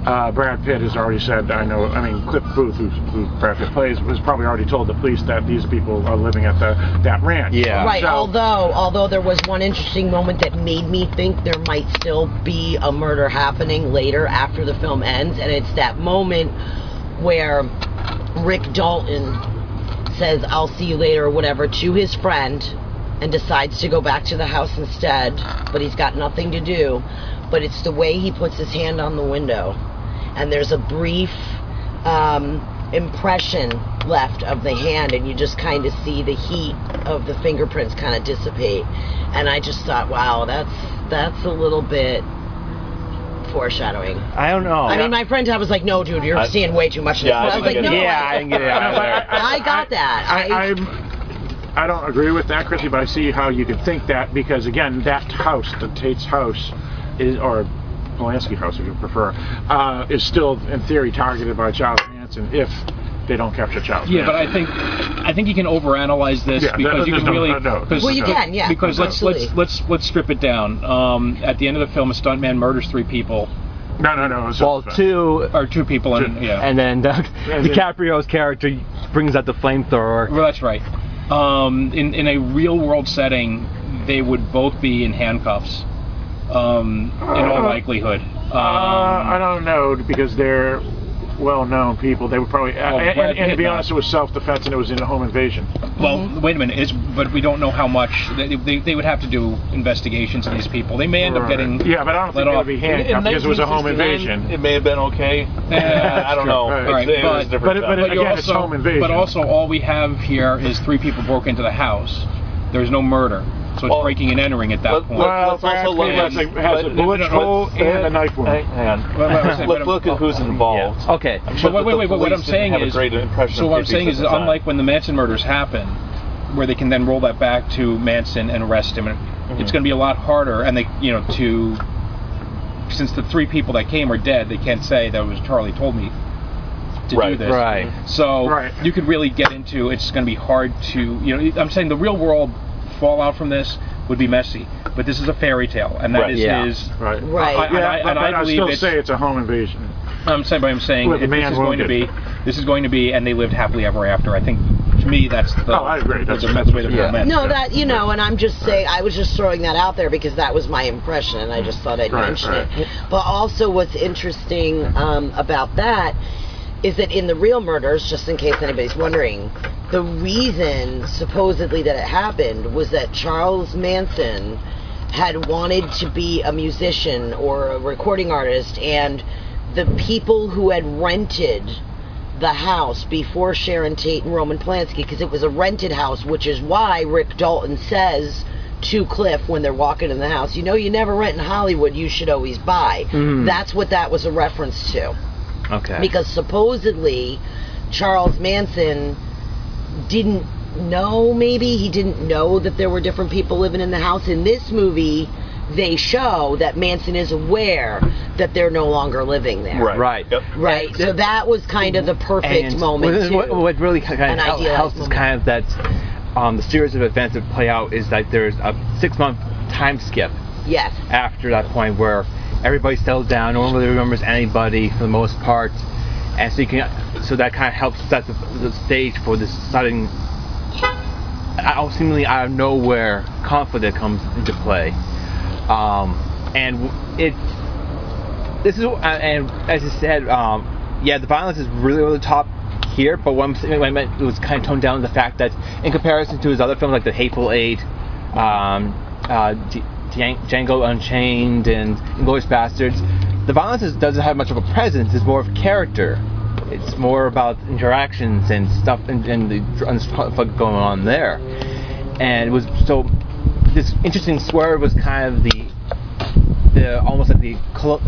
Brad Pitt has already said, Cliff Booth, who Brad Pitt plays, was probably already told the police that these people are living at that ranch. Yeah. Right. So, Although there was one interesting moment that made me think there might still be a murder happening later after the film ends, and it's that moment where Rick Dalton says, "I'll see you later," or whatever, to his friend, and decides to go back to the house instead, but he's got nothing to do. But it's the way he puts his hand on the window, and there's a brief impression left of the hand, and you just kind of see the heat of the fingerprints kind of dissipate. And I just thought, wow, that's a little bit foreshadowing. I don't know. I mean, my friend was like, "No, dude, you're seeing way too much." Yeah, I was like, "No." I didn't get it out of there. I got that. I don't agree with that, Chrissy, but I see how you could think that, because again, that house, the Tate's house, or Polanski house if you prefer, is still in theory targeted by Charles Manson if they don't capture Charles Manson. But I think you can overanalyze this because you can really. Well, you can, yeah. Because let's strip it down. At the end of the film, a stuntman murders 3 people. No. Well, 2 people, and then DiCaprio's character brings out the flamethrower. Well, that's right. In a real world setting, they would both be in handcuffs. In all likelihood. I don't know, because they're well-known people. They would probably, and to be honest, it was self-defense and it was in a home invasion. Well, wait a minute, but we don't know how much. They would have to do investigations on these people. They may end up getting but I don't think they would be handcuffed because it was a home invasion. It may have been okay. I don't know. Right. It was different. But again, it's home invasion. But also, all we have here is 3 people broke into the house. There's no murder. So it's breaking and entering at that point. Well, Brad Pitt has a bullet hole and a knife wound. Let's look at who's involved. Yeah. Okay. But wait. What I'm saying is, unlike when the Manson murders happen, where they can then roll that back to Manson and arrest him, it's going to be a lot harder. And since the 3 people that came are dead, they can't say that it was Charlie told me to do this. Right. So you could really get into. It's going to be hard to. I'm saying the real world fallout from this would be messy, but this is a fairy tale, and that is right. I believe still say it's a home invasion. I'm saying this is going to be, and they lived happily ever after. I think to me that's the. I agree. That's the best way to No, and I'm just saying, I was just throwing that out there because that was my impression, and I just thought I'd mention it. But also, what's interesting about that is that in the real murders, just in case anybody's wondering, the reason supposedly that it happened was that Charles Manson had wanted to be a musician or a recording artist, and the people who had rented the house before Sharon Tate and Roman Polanski, because it was a rented house, which is why Rick Dalton says to Cliff when they're walking in the house, you never rent in Hollywood, you should always buy. That's what that was a reference to. Okay. Because supposedly Charles Manson didn't know that there were different people living in the house. In this movie, they show that Manson is aware that they're no longer living there. Right. Right. So that was kind of the perfect moment. What really kind of helps is kind of that the series of events that play out is that there's a 6-month time skip. Yes. After that point where everybody settles down, no one really remembers anybody for the most part, and so that kind of helps set the stage for this sudden, seemingly out of nowhere conflict that comes into play. And as I said, the violence is really over the top here, but what I meant was kind of toned down the fact that in comparison to his other films like The Hateful Eight, Django Unchained, and Inglourious Bastards, the violence doesn't have much of a presence. It's more of character. It's more about interactions and stuff and the conflict going on there. And it was so this interesting swerve was kind of the almost like the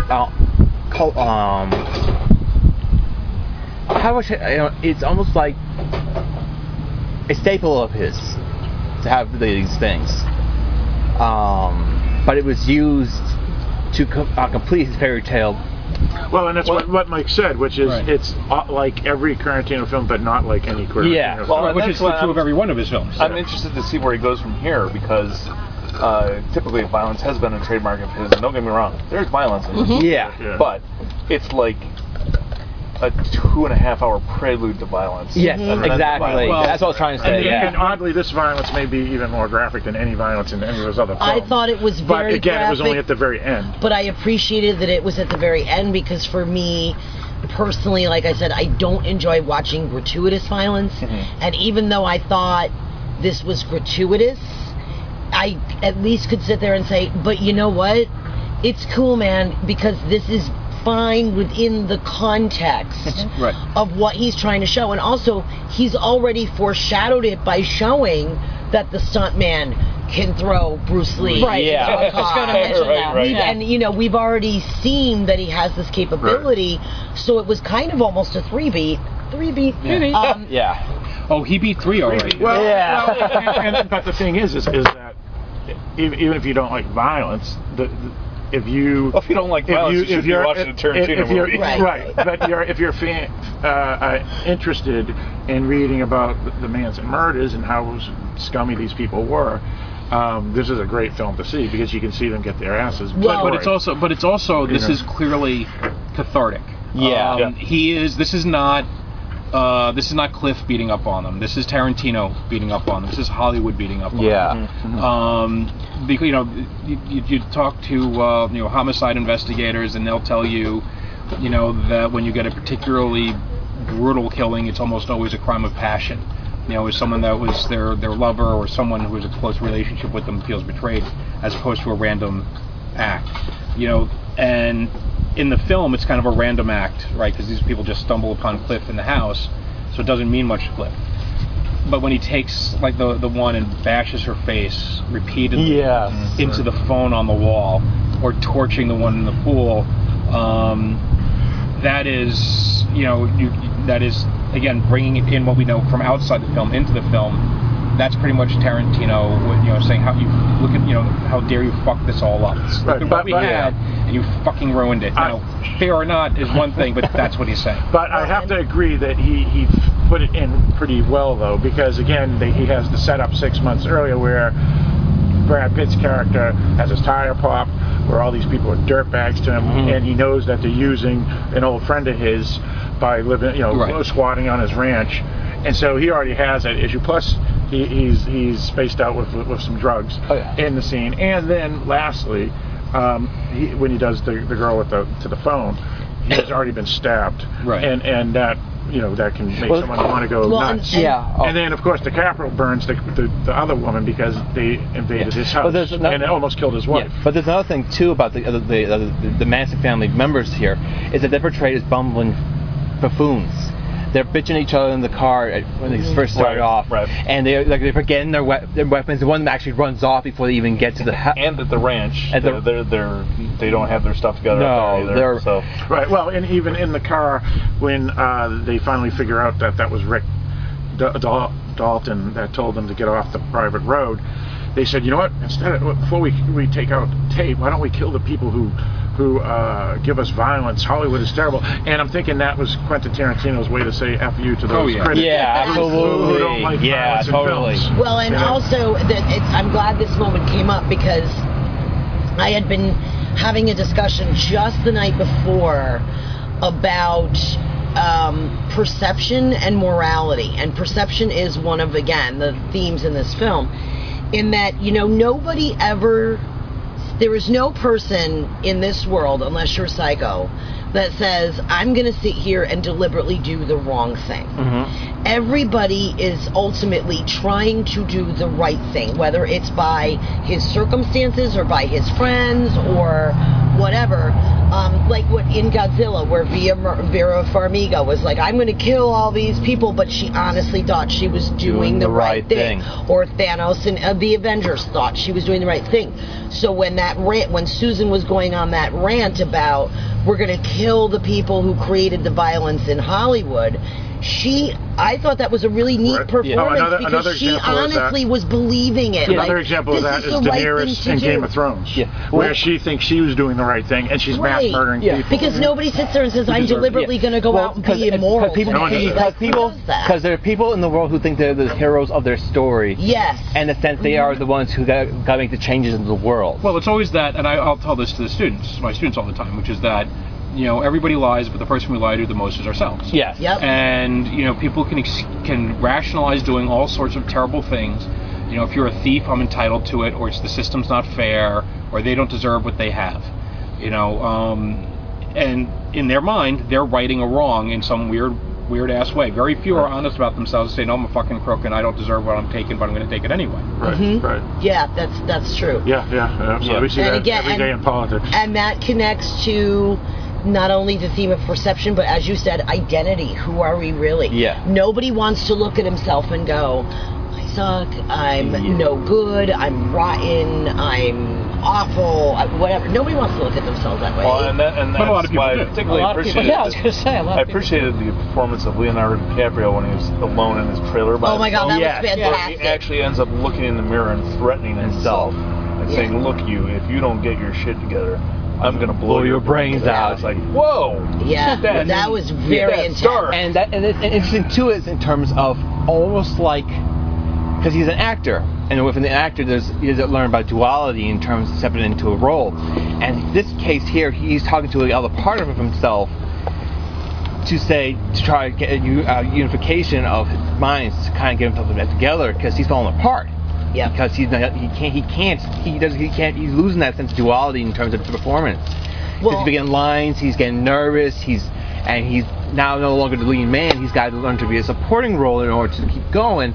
it's almost like a staple of his to have these things. But it was used to complete his fairy tale. Well, and that's what Mike said, which is it's like every Tarantino film, but not like any Tarantino film. Which is true of every one of his films. I'm interested to see where he goes from here, because typically violence has been a trademark of his, and don't get me wrong, there's violence in this. Yeah. But it's like a 2.5 hour prelude to violence. Yes, exactly. Well, that's what I was trying to say. And oddly, this violence may be even more graphic than any violence in any of those other films. I thought it was very But again, it was only graphic, at the very end. But I appreciated that it was at the very end because for me, personally, like I said, I don't enjoy watching gratuitous violence. And even though I thought this was gratuitous, I at least could sit there and say, but you know what? It's cool, man, because this is fine within the context of what he's trying to show. And also, he's already foreshadowed it by showing that the stuntman can throw Bruce Lee. Right, I was just going to mention that. And, you know, we've already seen that he has this capability, so it was kind of almost a three-beat. Oh, he beat 3 already. But the thing is that even if you don't like violence, if you don't like violence, you should be watching a Tarantino movie. But if you're interested in reading about the Manson murders and how scummy these people were, this is a great film to see because you can see them get their asses. But it's also this is clearly cathartic. This is not Cliff beating up on them. This is Tarantino beating up on them. This is Hollywood beating up on them. Because you talk to homicide investigators, and they'll tell you, that when you get a particularly brutal killing, it's almost always a crime of passion. It's someone that was their lover or someone who was a close relationship with them feels betrayed, as opposed to a random act. And in the film, it's kind of a random act, right? Because these people just stumble upon Cliff in the house, so it doesn't mean much to Cliff. But when he takes like the one and bashes her face repeatedly into the phone on the wall, or torching the one in the pool, that is again bringing it in what we know from outside the film into the film. That's pretty much Tarantino, saying how you look at, how dare you fuck this all up. Look at what we had, and you fucking ruined it. Now, fair or not is one thing, but that's what he's saying. But I have to agree that he put it in pretty well, though, because again, he has the setup 6 months earlier where Brad Pitt's character has his tire popped, where all these people are dirtbags to him, and he knows that they're using an old friend of his by living, squatting on his ranch. And so he already has that issue. Plus, he's spaced out with some drugs in the scene. And then, lastly, when he does the girl to the phone, he has already been stabbed. And that that can make someone want to go nuts. And then, of course, DiCaprio burns the other woman because they invaded his house and it almost killed his wife. But there's another thing too about the Manson family members here is that they're portrayed as bumbling buffoons. They're bitching at each other in the car when they first started off, and they're forgetting their weapons. The one actually runs off before they even get to the house. And at the ranch, they don't have their stuff together. No, either, so. Right. Well, and even in the car when they finally figure out that was Rick Dalton that told them to get off the private road, they said, you know what? Before we take out tape, why don't we kill the people who give us violence? Hollywood is terrible. And I'm thinking that was Quentin Tarantino's way to say F you to those critics. Yeah, absolutely. Who don't like violence in films. Well, and also, I'm glad this moment came up because I had been having a discussion just the night before about perception and morality. And perception is one of, again, the themes in this film. In that, there is no person in this world, unless you're psycho, that says, I'm going to sit here and deliberately do the wrong thing. Everybody is ultimately trying to do the right thing, whether it's by his circumstances or by his friends or whatever. Like what in Godzilla, where Vera Farmiga was like, I'm going to kill all these people, but she honestly thought she was doing the right thing. Or Thanos and the Avengers thought she was doing the right thing. So when Susan was going on that rant about we're going to kill the people who created the violence in Hollywood, I thought that was a really neat performance another because she example of that- honestly was believing it. Another Like, example of this that is is the right Daenerys thing in to Game do. of Thrones, where she thinks she was doing the right thing, and she's mass murdering people. Because nobody sits there and says, I'm deliberately going to go out and be immoral. Because there are people in the world who think they're the heroes of their story. Yes. And in a sense, they are the ones who got to make the changes in the world. Well, it's always that, and I'll tell this to the students, my students all the time, which is that, you know, everybody lies, but the person we lie to the most is ourselves. Yes. Yep. And, you know, people can rationalize doing all sorts of terrible things. You know, if you're a thief, I'm entitled to it, or it's the system's not fair, or they don't deserve what they have. You know, and in their mind, they're righting a wrong in some weird ass way. Very few are honest about themselves and say, no, I'm a fucking crook and I don't deserve what I'm taking, but I'm going to take it anyway. Right. Yeah, that's true. Yeah. So we see that every day in politics. And that connects to not only the theme of perception, but as you said, identity. Who are we really? Yeah. Nobody wants to look at himself and go, I suck, I'm no good, I'm rotten, I'm awful, whatever. Nobody wants to look at themselves that way. Well, and that's But a lot of people why do. I particularly appreciated. Yeah, I was going to say, a lot I of people. appreciated the performance of Leonardo DiCaprio when he was alone in his trailer. By Oh my God, that himself. was fantastic. He actually ends up looking in the mirror and threatening himself and saying, "Look, you, if you don't get your shit together, I'm gonna blow your brains out." It's like, whoa. Yeah, that was very intense. Dark. And interesting too is in terms of almost like, because he's an actor, and within the actor he has to learn about duality in terms of stepping into a role. And this case here, he's talking to the other part of himself to try to get a unification of his minds to kind of get himself together, because he's falling apart. Yeah. Because he's losing that sense of duality in terms of the performance. Because he's getting lines, he's getting nervous, he's now no longer the leading man. He's got to learn to be a supporting role in order to keep going,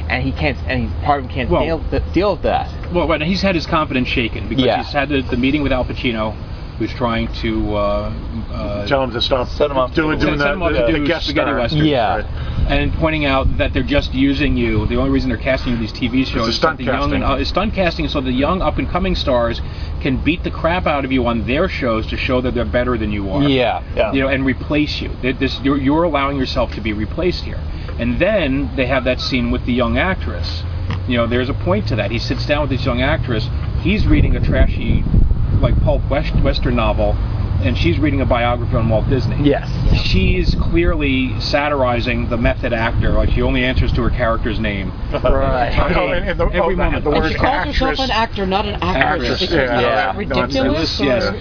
and part of him can't deal with that. Well, right, he's had his confidence shaken because he's had the meeting with Al Pacino, who's trying to tell him to stop doing the guest spaghetti star. western. Yeah. Right. And pointing out that they're just using you. The only reason they're casting you in these TV shows is stunt casting. Stunt casting, so the young up-and-coming stars can beat the crap out of you on their shows to show that they're better than you are. Yeah. You know, and replace you. You're allowing yourself to be replaced here. And then they have that scene with the young actress. You know, there's a point to that. He sits down with this young actress. He's reading a trashy, like pulp western novel, and she's reading a biography on Walt Disney. Yes. She's clearly satirizing the method actor. Like, she only answers to her character's name. Right. Every moment. And she calls herself an actor, not an actress. Because that's ridiculous.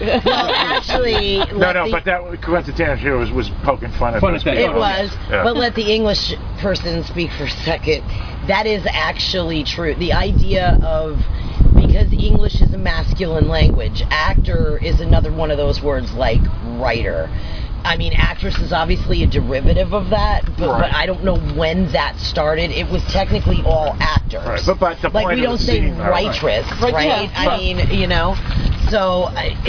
Actually, but that Quentin Tarantino was poking fun at those people. It was, Yeah. but let the English person speak for a second. That is actually true. The idea of, because English is a masculine language, actor is another one of those words like writer. I mean, actress is obviously a derivative of that, but I don't know when that started. It was technically all actors. Right. But the like, point we of don't the say scene, waitress, Right, right? yeah. I mean, you know, so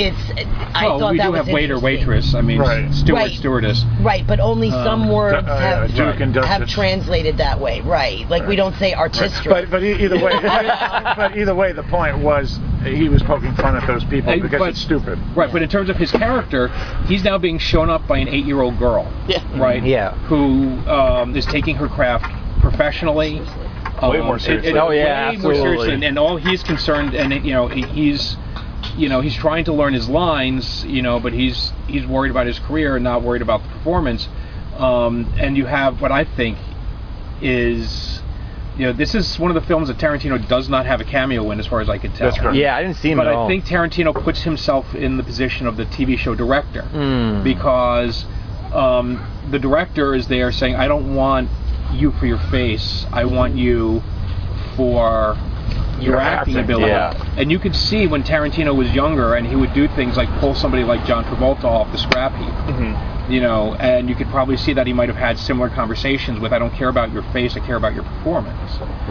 I thought we that do was have waiter, interesting. waitress. I mean, steward, Right. stewardess. Right, but only some words have Duke translated that way. Right, like we don't say artistry. But either way, the point was he was poking fun at those people because it's stupid. Right, but in terms of his character, he's now being shown up by an 8-year-old girl. Yeah. Right. Yeah. Who is taking her craft professionally. Way more seriously. Way more seriously, and all he's concerned, and he's trying to learn his lines, but he's worried about his career and not worried about the performance. And you have what I think is, this is one of the films that Tarantino does not have a cameo in, as far as I can tell. That's correct. Yeah, I didn't see him but at all. I think Tarantino puts himself in the position of the TV show director because the director is there saying, I don't want you for your face, I want you for your acting ability. Yeah. And you could see when Tarantino was younger and he would do things like pull somebody like John Travolta off the scrap heap. And you could probably see that he might have had similar conversations with, I don't care about your face, I care about your performance.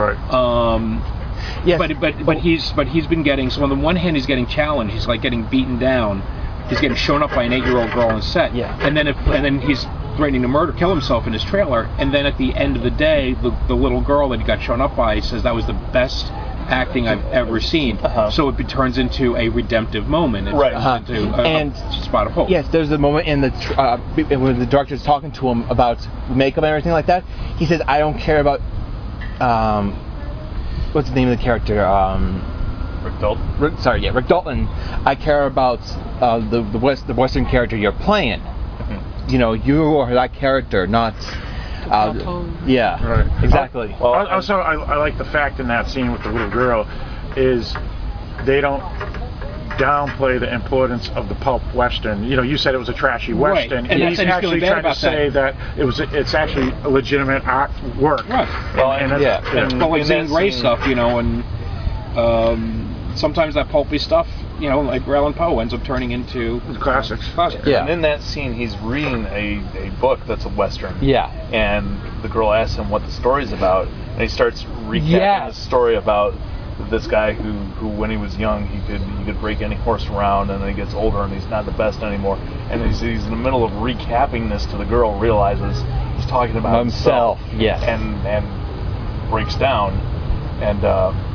Right. Yes. But he's been getting, so on the one hand he's getting challenged, he's like getting beaten down, he's getting shown up by an 8-year-old girl on set. Yeah. And then he's threatening to kill himself in his trailer, and then at the end of the day the little girl that he got shown up by says that was the best acting I've ever seen. So it turns into a redemptive moment. It turns into a spot of hope. Yes, there's a moment in the when the director's talking to him about makeup and everything like that. He says, "I don't care about what's the name of the character? Rick Dalton. Rick Dalton. I care about the Western character you're playing. You know, you are that character, not." Yeah, right. Exactly. Also, I like the fact in that scene with the little girl is they don't downplay the importance of the pulp western. You know, you said it was a trashy western, and he's actually trying to say that it's actually a legitimate art work. Right. Well, and like Zane Grey stuff, you know, and sometimes that pulpy stuff, you know, like Allan Poe ends up turning into classics. Yeah. And in that scene, he's reading a book that's a western. Yeah. And the girl asks him what the story's about, and he starts recapping the story about this guy who when he was young he could break any horse around, and then he gets older and he's not the best anymore, and he's in the middle of recapping this to the girl, realizes he's talking about himself. Yes. And breaks down, and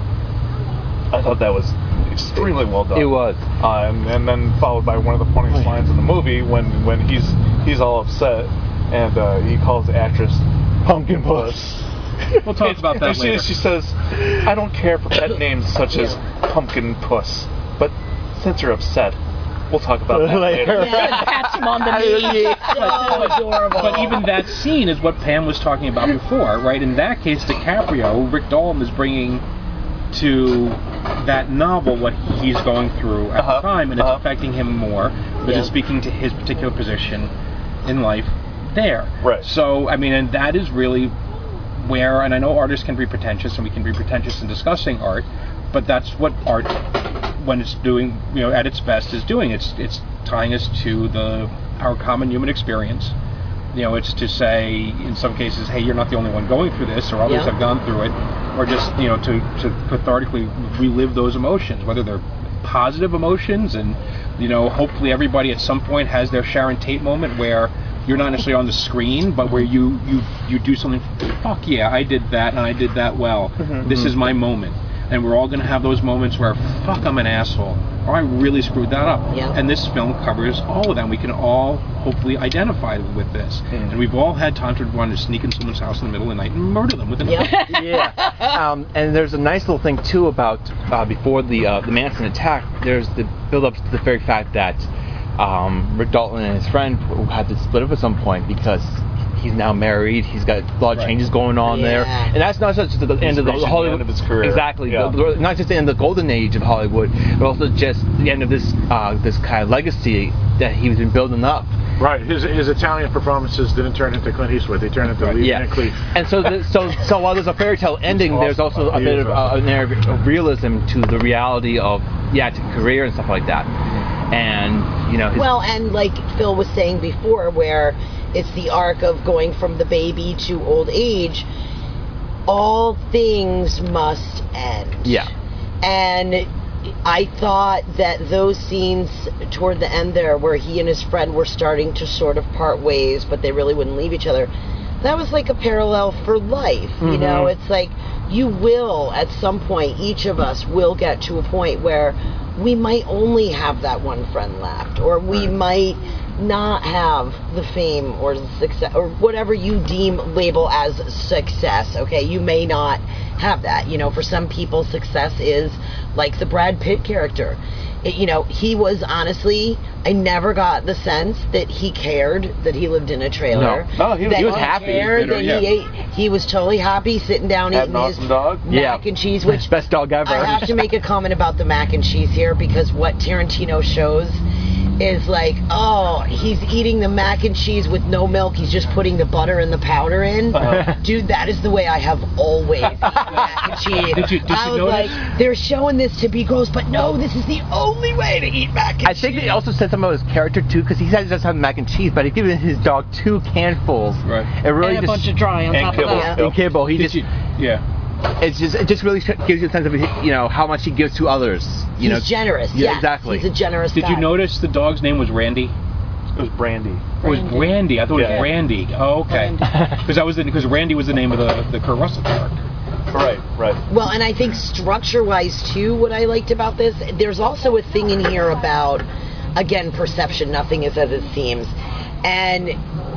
I thought that was extremely well done. It was. And then followed by one of the funniest lines in the movie when he's all upset and he calls the actress Pumpkin Puss. We'll talk about that later. She says, "I don't care for pet names such as Pumpkin Puss, but since you're upset, we'll talk about that later." Yeah, pats him on the knee. So adorable. But even that scene is what Pam was talking about before, right? In that case, DiCaprio, Rick Dalton is bringing to that novel what he's going through at the time, and it's affecting him more, but it's speaking to his particular position in life there. Right. So, I mean, and that is really where, and I know artists can be pretentious, and we can be pretentious in discussing art, but that's what art, when it's doing, you know, at its best, is doing. It's tying us to our common human experience. You know, it's to say, in some cases, hey, you're not the only one going through this, or others have gone through it, or just, you know, to cathartically relive those emotions, whether they're positive emotions, and, you know, hopefully everybody at some point has their Sharon Tate moment where you're not necessarily on the screen, but where you do something, fuck yeah, I did that, and I did that well. This is my moment. And we're all going to have those moments where, fuck, I'm an asshole, or I really screwed that up. And this film covers all of them. We can all hopefully identify with this. And we've all had times where we wanted to sneak in someone's house in the middle of the night and murder them with a knife. And there's a nice little thing too about before the Manson attack. There's the build-up to the very fact that Rick Dalton and his friend had to split up at some point because he's now married. He's got a lot of changes going on there, and that's not just the end of the Hollywood. The end of his career. Exactly, not just the end of the golden age of Hollywood, but also just the end of this kind of legacy that he's been building up. Right, his Italian performances didn't turn into Clint Eastwood; they turned into Lee Van Cleef. And so while there's a fairy tale ending, there's also a bit of an air of realism to the reality of to career and stuff like that. And you know, well, and like Phil was saying before, where it's the arc of going from the baby to old age. All things must end. Yeah. And I thought that those scenes toward the end there, where he and his friend were starting to sort of part ways, but they really wouldn't leave each other, that was like a parallel for life. You know, it's like you will, at some point, each of us will get to a point where we might only have that one friend left, or we might not have the fame or the success or whatever you label as success. Okay, you may not have that. You know, for some people, success is like the Brad Pitt character. You know, he was honestly, I never got the sense that he cared that he lived in a trailer. No, he was happy. He was totally happy sitting down eating his mac and cheese, which best dog ever. I have to make a comment about the mac and cheese here, because what Tarantino shows is like, oh, he's eating the mac and cheese with no milk, he's just putting the butter and the powder in. Dude, that is the way I have always eaten mac and cheese. Did you I was notice? like, they're showing this to be gross, but no, this is the only way to eat mac and cheese. I think it also said something about his character too, because he said he doesn't have mac and cheese, but he's giving his dog 2 canfuls. Right. It really and a bunch of dry on top of that. And kibble. He just Yeah. It just really gives you a sense of, you know, how much he gives to others. You He's generous. Yeah, yes. exactly. He's a generous guy. Did you notice the dog's name was Randy? It was Brandy. It was Brandy. I thought it was Randy. Oh, okay. Because Randy was the name of the Kurt Russell character. Right. right. Well, and I think structure-wise, too, what I liked about this, there's also a thing in here about, again, perception. Nothing is as it seems. And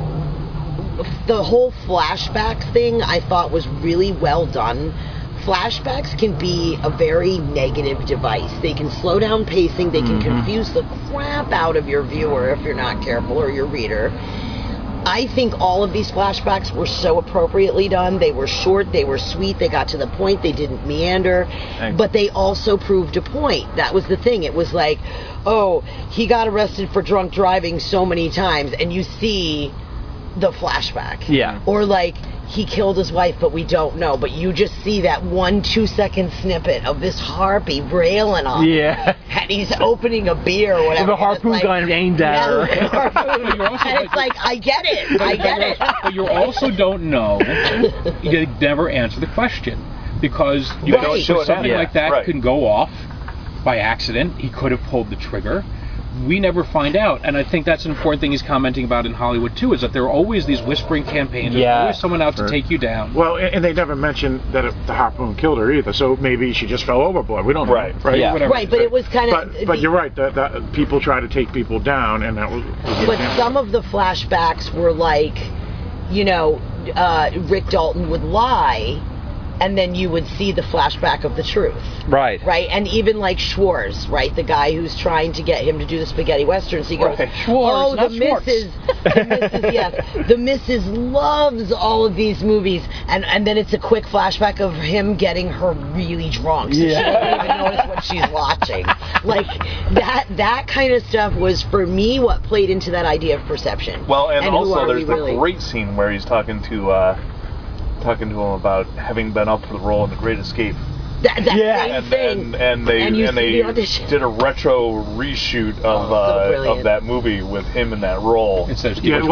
the whole flashback thing I thought was really well done. Flashbacks can be a very negative device. They can slow down pacing. They can confuse the crap out of your viewer if you're not careful, or your reader. I think all of these flashbacks were so appropriately done. They were short, they were sweet, they got to the point, they didn't meander, but they also proved a point. That was the thing. It was like, oh, he got arrested for drunk driving so many times, and you see the flashback. Yeah. Or like, he killed his wife, but we don't know. But you just see that 1-2 second snippet of this harpy railing on him. Yeah. And he's opening a beer or whatever. With a harpoon gun aimed at her. And it's like, I get it. I get it. But you also don't know. You never answer the question. Because you Right. don't show something Yeah, like that right. can go off by accident. He could have pulled the trigger. We never find out, and I think that's an important thing he's commenting about in Hollywood too, is that there are always these whispering campaigns. There's always someone out to take you down. Well, and they never mentioned that the harpoon killed her either, so maybe she just fell overboard. We don't know. Right, Yeah. Right, but it was kind of... But you're right, that people try to take people down, and that was But some of the flashbacks were like, you know, Rick Dalton would lie, and then you would see the flashback of the truth. Right. Right, and even like Schwartz, right, the guy who's trying to get him to do the spaghetti westerns, he goes, Schwartz, oh, not the Schwartz." missus, yes, the missus loves all of these movies, and then it's a quick flashback of him getting her really drunk, so she doesn't even notice what she's watching. Like, that kind of stuff was, for me, what played into that idea of perception. Well, and who also are there's we the really? great scene where he's talking to him about having been up for the role in The Great Escape. That same thing. And they And you see the audition. did a retro reshoot of that movie with him in that role. it wasn't great.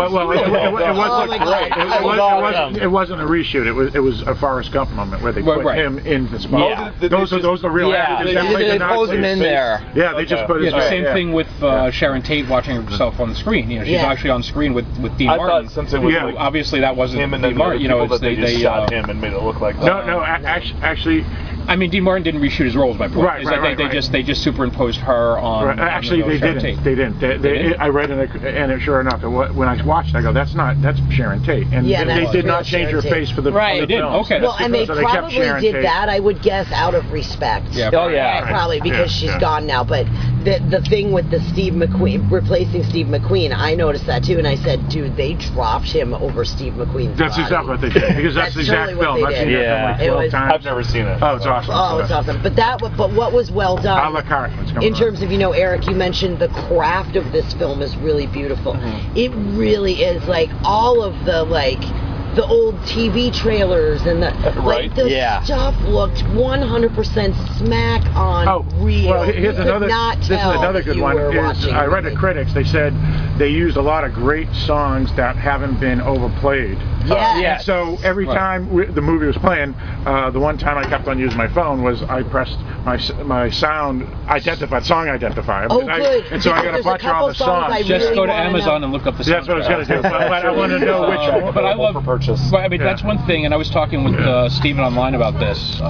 It wasn't a reshoot. It was a Forrest Gump moment where they put him in the spot. Yeah. Those are real actors. They pose him in there. Yeah, they just put his the same thing with Sharon Tate watching herself on the screen. You know, she's actually on screen with Dean I Martin. thought since it was obviously that wasn't him and Dean then Martin. You know, that they just shot him and made it look like that. No, actually. I mean, Dean Martin didn't reshoot his roles. My point is that they just superimposed her on. Actually, they didn't. They didn't. I read and sure enough, when I watched, I go, that's Sharon Tate, and they did not change her face for the Right. for the film. Okay. Well, and they probably did that, I would guess, out of respect. Yeah. Oh yeah. Probably because she's gone now. But the thing with the Steve McQueen replacing Steve McQueen, I noticed that too, and I said, dude, they dropped him over Steve McQueen's That's body. exactly what they did, because that's the exact totally film. what I've they seen did. that film like 12 times. I've never seen it. Oh, it's awesome. Oh, it's awesome. But what was well done, A la carte. in terms of, Eric, you mentioned the craft of this film is really beautiful. It really is, like, all of the, like, the old TV trailers and the stuff looked 100% smack on real. Well, here's another. This is another good one. I read the critics. They said they used a lot of great songs that haven't been overplayed. Yes. So every time the movie was playing, the one time I kept on using my phone was I pressed my sound song identifier. Oh, good. And so I got a bunch of all the songs. Just go to Amazon and look up the soundtrack. That's what I was going to do. But I want to know which one. But I love purchase. But I mean, that's one thing, and I was talking with Stephen online about this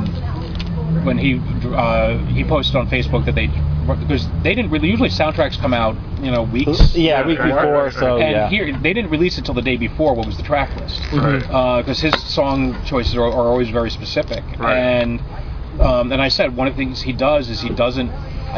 when he posted on Facebook that because they didn't really, usually soundtracks come out weeks. Yeah, a week before. So and here they didn't release it until the day before. What was the track list? Because his song choices are always very specific. And I said one of the things he does is he doesn't.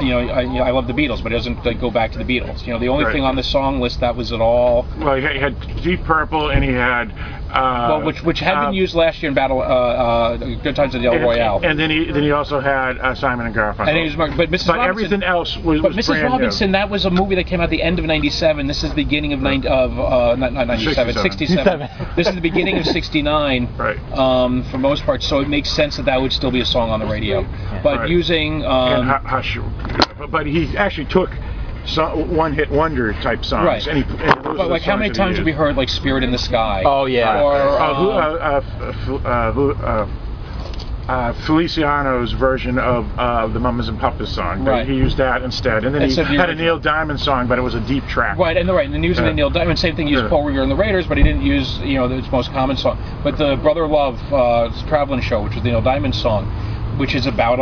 I love the Beatles, but he doesn't go back to the Beatles. The only thing on the song list that was at all. Well, he had Deep Purple, and he had. Which had been used last year in Battle, Good Times at the El Royale. And then he also had Simon and Garfunkel. And he was, but Mrs. Robinson, everything else was. But Mrs. Robinson, that was a movie that came out at the end of '97. This is the beginning of not '97, '67. This is the beginning of '69. Right. For most part, so it makes sense that would still be a song on the radio. But using. And Hush. But he actually took one-hit wonder type songs. Right. And but like, how many times have we heard like "Spirit in the Sky"? Oh yeah. Or Feliciano's version of the Mamas and Papas song. Right. He used that instead, and then he had a Neil Diamond song, but it was a deep track. Right, and then using the Neil Diamond, same thing. He used Paul Revere and the Raiders, but he didn't use its most common song. But the Brother Love Traveling Show, which is the Neil Diamond song, which is about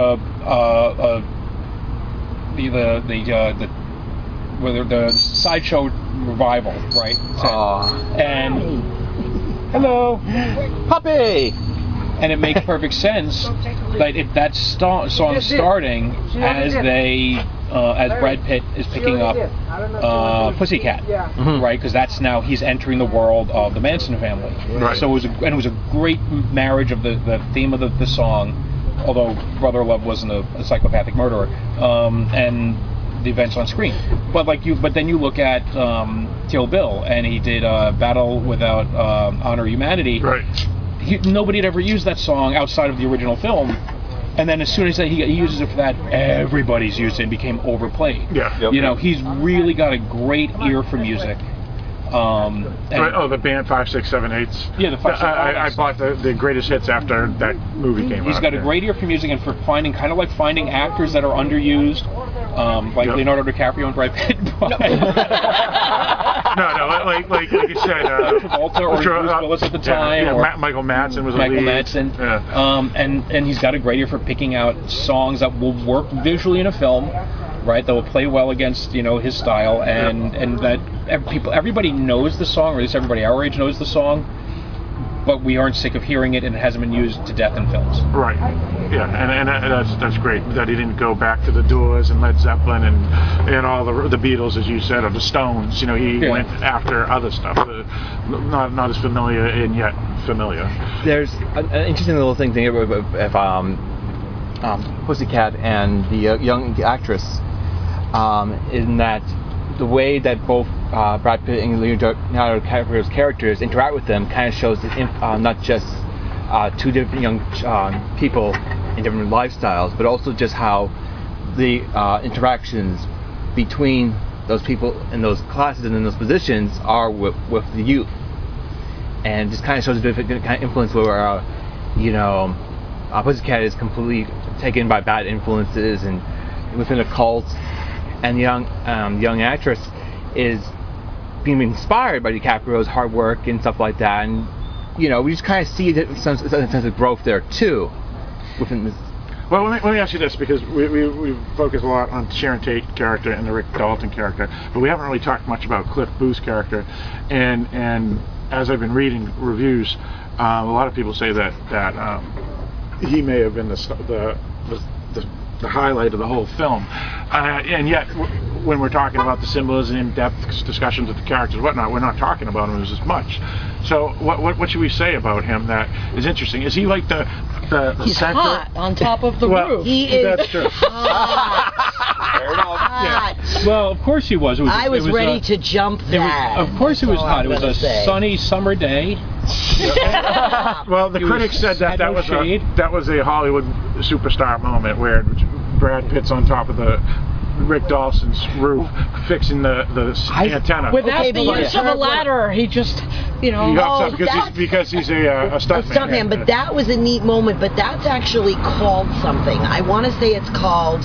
the sideshow revival, right? And hello, puppy. And it makes perfect sense that song starting as Brad Pitt is picking up Pussycat, right? Because that's now he's entering the world of the Manson family. Right. So it was a great marriage of the theme of the song, although Brother Love wasn't a psychopathic murderer, and the events on screen. But then you look at Kill Bill, and he did Battle Without Honor or Humanity. Right. Nobody had ever used that song outside of the original film, and then as soon as he uses it for that, everybody's used it and became overplayed. Yeah. Yep. He's really got a great ear for music. The band 5, 6, 7, 8s. Yeah, the 5, 6, I bought the greatest hits after that movie came out. He's got a great ear for music and for finding actors that are underused, Leonardo DiCaprio and Brad Pitt. like you said, Travolta or Bruce Willis at the time. Yeah, Michael Madsen was Michael a lead. Madsen. Yeah. And he's got a great ear for picking out songs that will work visually in a film, right? That will play well against his style, and that everybody knows the song, or at least everybody our age knows the song, but we aren't sick of hearing it, and it hasn't been used to death in films. Right. Yeah, and that's great that he didn't go back to the Doors and Led Zeppelin and all the Beatles, as you said, or the Stones. He went after other stuff, not as familiar and yet familiar. There's an interesting little thing of Pussycat and the young actress, in that the way that both Brad Pitt and Leonardo DiCaprio's characters interact with them kind of shows that not just two different young people in different lifestyles, but also just how the interactions between those people in those classes and in those positions are with the youth, and just kind of shows a different kind of influence where Pussycat is completely taken by bad influences and within a cult, and the young actress is being inspired by DiCaprio's hard work and stuff like that, and we just kind of see a sense of growth there too within this. Well, let me ask you this, because we focus a lot on Sharon Tate character and the Rick Dalton character, but we haven't really talked much about Cliff Booth's character, and as I've been reading reviews, a lot of people say that he may have been the highlight of the whole film, and yet when we're talking about the symbolism, in-depth discussions of the characters and whatnot, we're not talking about him as much. So what should we say about him that is interesting? Is he like the He's center? hot on top of the roof. He is that's true. hot. Well, of course he was. I was ready to jump that. Of course it was hot. It was a sunny summer day. Well, the critics said that was a Hollywood superstar moment where Brad Pitt's on top of the Rick Dawson's roof fixing the antenna. Without the use of a ladder, he just, He hops up because he's a stuntman. But that was a neat moment. But that's actually called something. I want to say it's called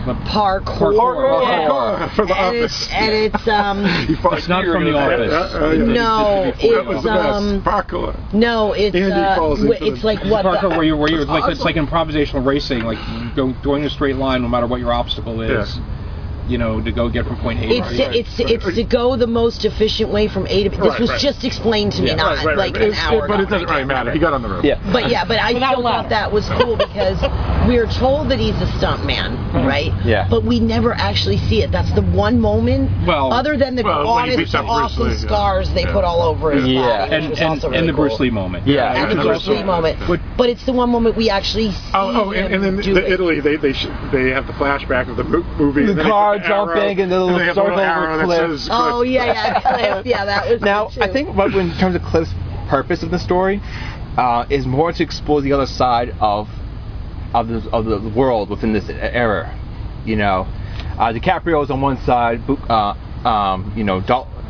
parkour. For the Office. It's it's not from The Office. No, it's parkour. No, it's like what? Parkour, where you're it's like improvisational racing, like going a straight line no matter what your obstacle is. To go get from point A to B. It's to go the most efficient way from A to B. This was just explained to me an hour ago. But it doesn't really matter. He got on the roof. But I still thought that was cool because we're told that he's a stuntman, right? Yeah. But we never actually see it. That's the one moment, other than the honest, awesome scars they put all over his body. And the Bruce Lee moment. And the Bruce Lee moment. But it's the one moment we actually see and then Italy, they have the flashback of the movie. The car jumping and the little circle over Cliff. Oh Cliff. Yeah, that was now I think in terms of Cliff's purpose of the story is more to explore the other side of the world within this era. DiCaprio is on one side,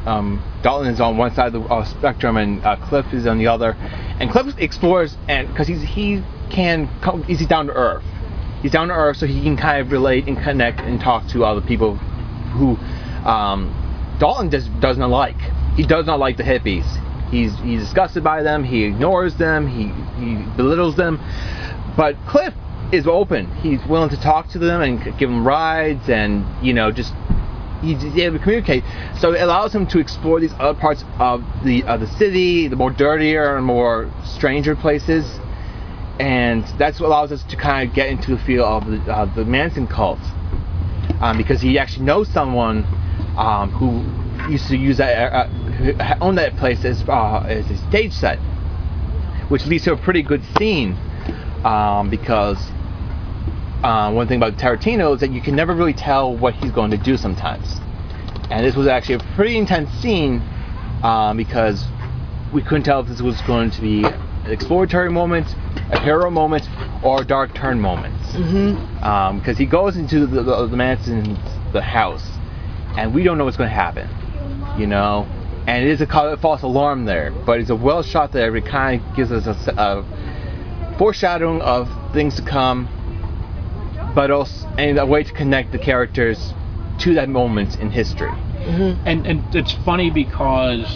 Dalton is on one side of the spectrum, and Cliff is on the other. And Cliff explores, and because he's down to earth. He's down to earth, so he can kind of relate and connect and talk to other people who Dalton does not like. He does not like the hippies. He's disgusted by them. He ignores them. He belittles them. But Cliff is open. He's willing to talk to them and give them rides, and just he's able to communicate. So it allows him to explore these other parts of the city, the more dirtier and more stranger places, and that's what allows us to kind of get into the feel of the Manson cult, because he actually knows someone who used to use that own that place as a stage set, which leads to a pretty good scene, because one thing about Tarantino is that you can never really tell what he's going to do sometimes. And this was actually a pretty intense scene, because we couldn't tell if this was going to be an exploratory moment, a hero moment, or a dark turn moment. Because he goes into the Manson's house, and we don't know what's going to happen, And it is a false alarm there, but it's a well shot there. It kind of gives us a foreshadowing of things to come, but also and a way to connect the characters to that moment in history. And it's funny because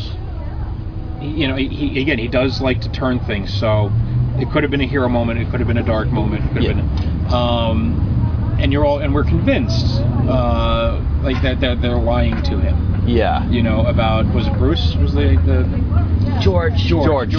he does like to turn things. So it could have been a hero moment, it could have been a dark moment, it could have been, and we're convinced like that they're lying to him. Yeah. About, was it Bruce? Was the George. He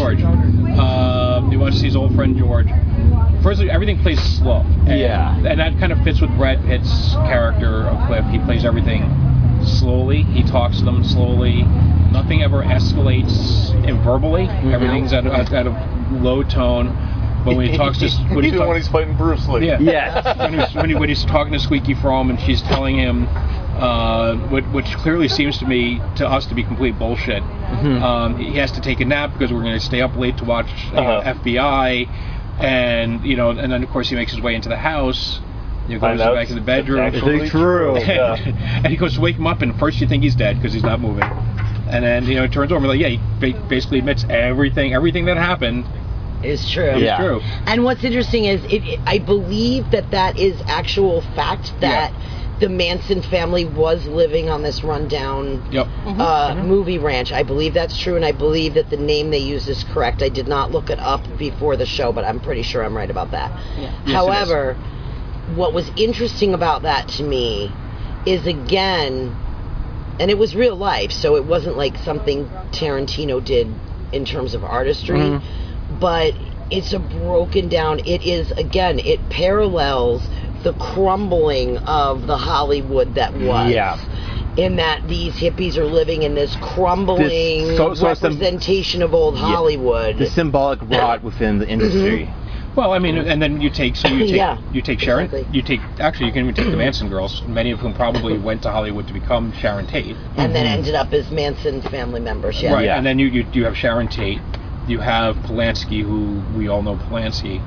wants to see his old friend George. Firstly, everything plays slow. And that kind of fits with Brad Pitt's character of Cliff. He plays everything slowly. He talks to them slowly. Nothing ever escalates verbally. Everything's at a low tone. But when he talks to when he's fighting Bruce Lee. Yes. when he's talking to Squeaky Fromme and she's telling him which clearly seems to us to be complete bullshit. He has to take a nap because we're going to stay up late to watch FBI, and and then of course he makes his way into the house. Goes back to the bedroom. Actually true. And he goes to wake him up, and first you think he's dead because he's not moving, and then it turns over he basically admits everything that happened is true. It's true. And what's interesting is I believe that is actual fact that the Manson family was living on this rundown movie ranch. I believe that's true, and I believe that the name they use is correct. I did not look it up before the show, but I'm pretty sure I'm right about that. However, what was interesting about that to me is, again, and it was real life, so it wasn't like something Tarantino did in terms of artistry, but it's a broken down, it parallels the crumbling of the Hollywood that was. In that these hippies are living in this crumbling representation of old Hollywood. The symbolic rot within the industry. Well, I mean, and then you take Sharon. You can even take the Manson girls, many of whom probably went to Hollywood to become Sharon Tate, and then ended up as Manson family members. Right, and then you have Sharon Tate, you have Polanski, who we all know Polanski.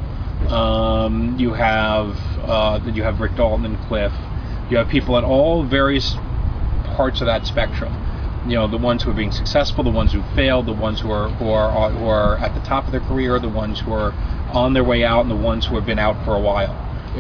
You have Rick Dalton and Cliff. You have people at all various parts of that spectrum. The ones who are being successful, the ones who failed, the ones who are at the top of their career, the ones who are on their way out, and the ones who have been out for a while.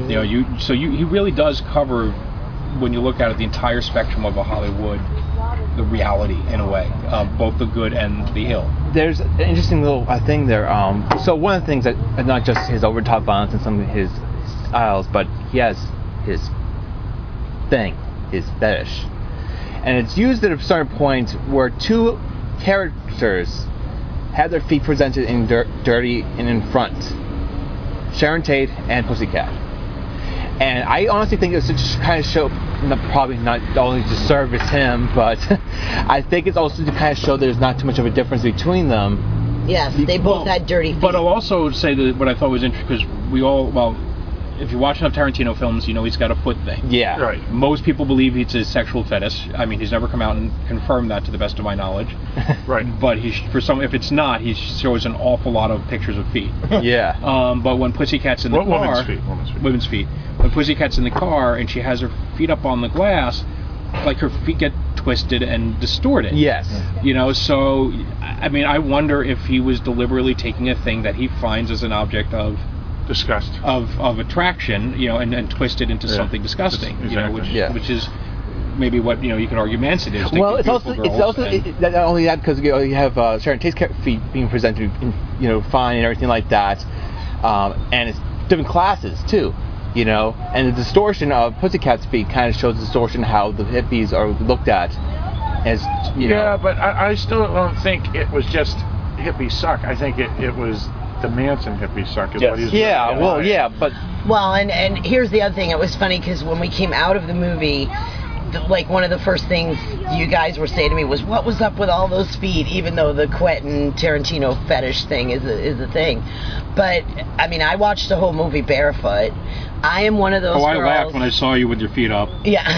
He really does cover, when you look at it, the entire spectrum of a Hollywood, the reality in a way, both the good and the ill. There's an interesting little thing there. So one of the things that not just his over-top violence and some of his styles, but he has his thing, his fetish, and it's used at a certain point where two characters have their feet presented in dirty and in front. Sharon Tate and Pussycat. And I honestly think it's to kind of show, probably not only to service him, but I think it's also to kind of show there's not too much of a difference between them. Yes, they both had dirty feet. But I'll also say that what I thought was interesting, because if you watch enough Tarantino films, he's got a foot thing. Yeah. Right. Most people believe it's a sexual fetish. I mean, he's never come out and confirmed that to the best of my knowledge. Right. But if it's not, he shows an awful lot of pictures of feet. Yeah. But when Pussycat's in the car... Women's feet. When Pussycat's in the car and she has her feet up on the glass, like her feet get twisted and distorted. Yes. You know, so I mean, I wonder if he was deliberately taking a thing that he finds as an object of disgust, of attraction, you know, and twist it into something disgusting. Exactly. You know, which is maybe what you can argue Manson is. Well, it's also not only that, because you have Sharon Tate's feet being presented, fine and everything like that, and it's different classes too. And the distortion of Pussycat's feet kind of shows the distortion how the hippies are looked at as, Yeah, but I still don't think it was just hippies suck. I think it was the Manson hippies suck. Is what he's Well, and here's the other thing. It was funny because when we came out of the movie, like one of the first things you guys were saying to me was, what was up with all those feet, even though the Quentin Tarantino fetish thing is a thing. But, I mean, I watched the whole movie barefoot. I am one of those girls. I laughed when I saw you with your feet up.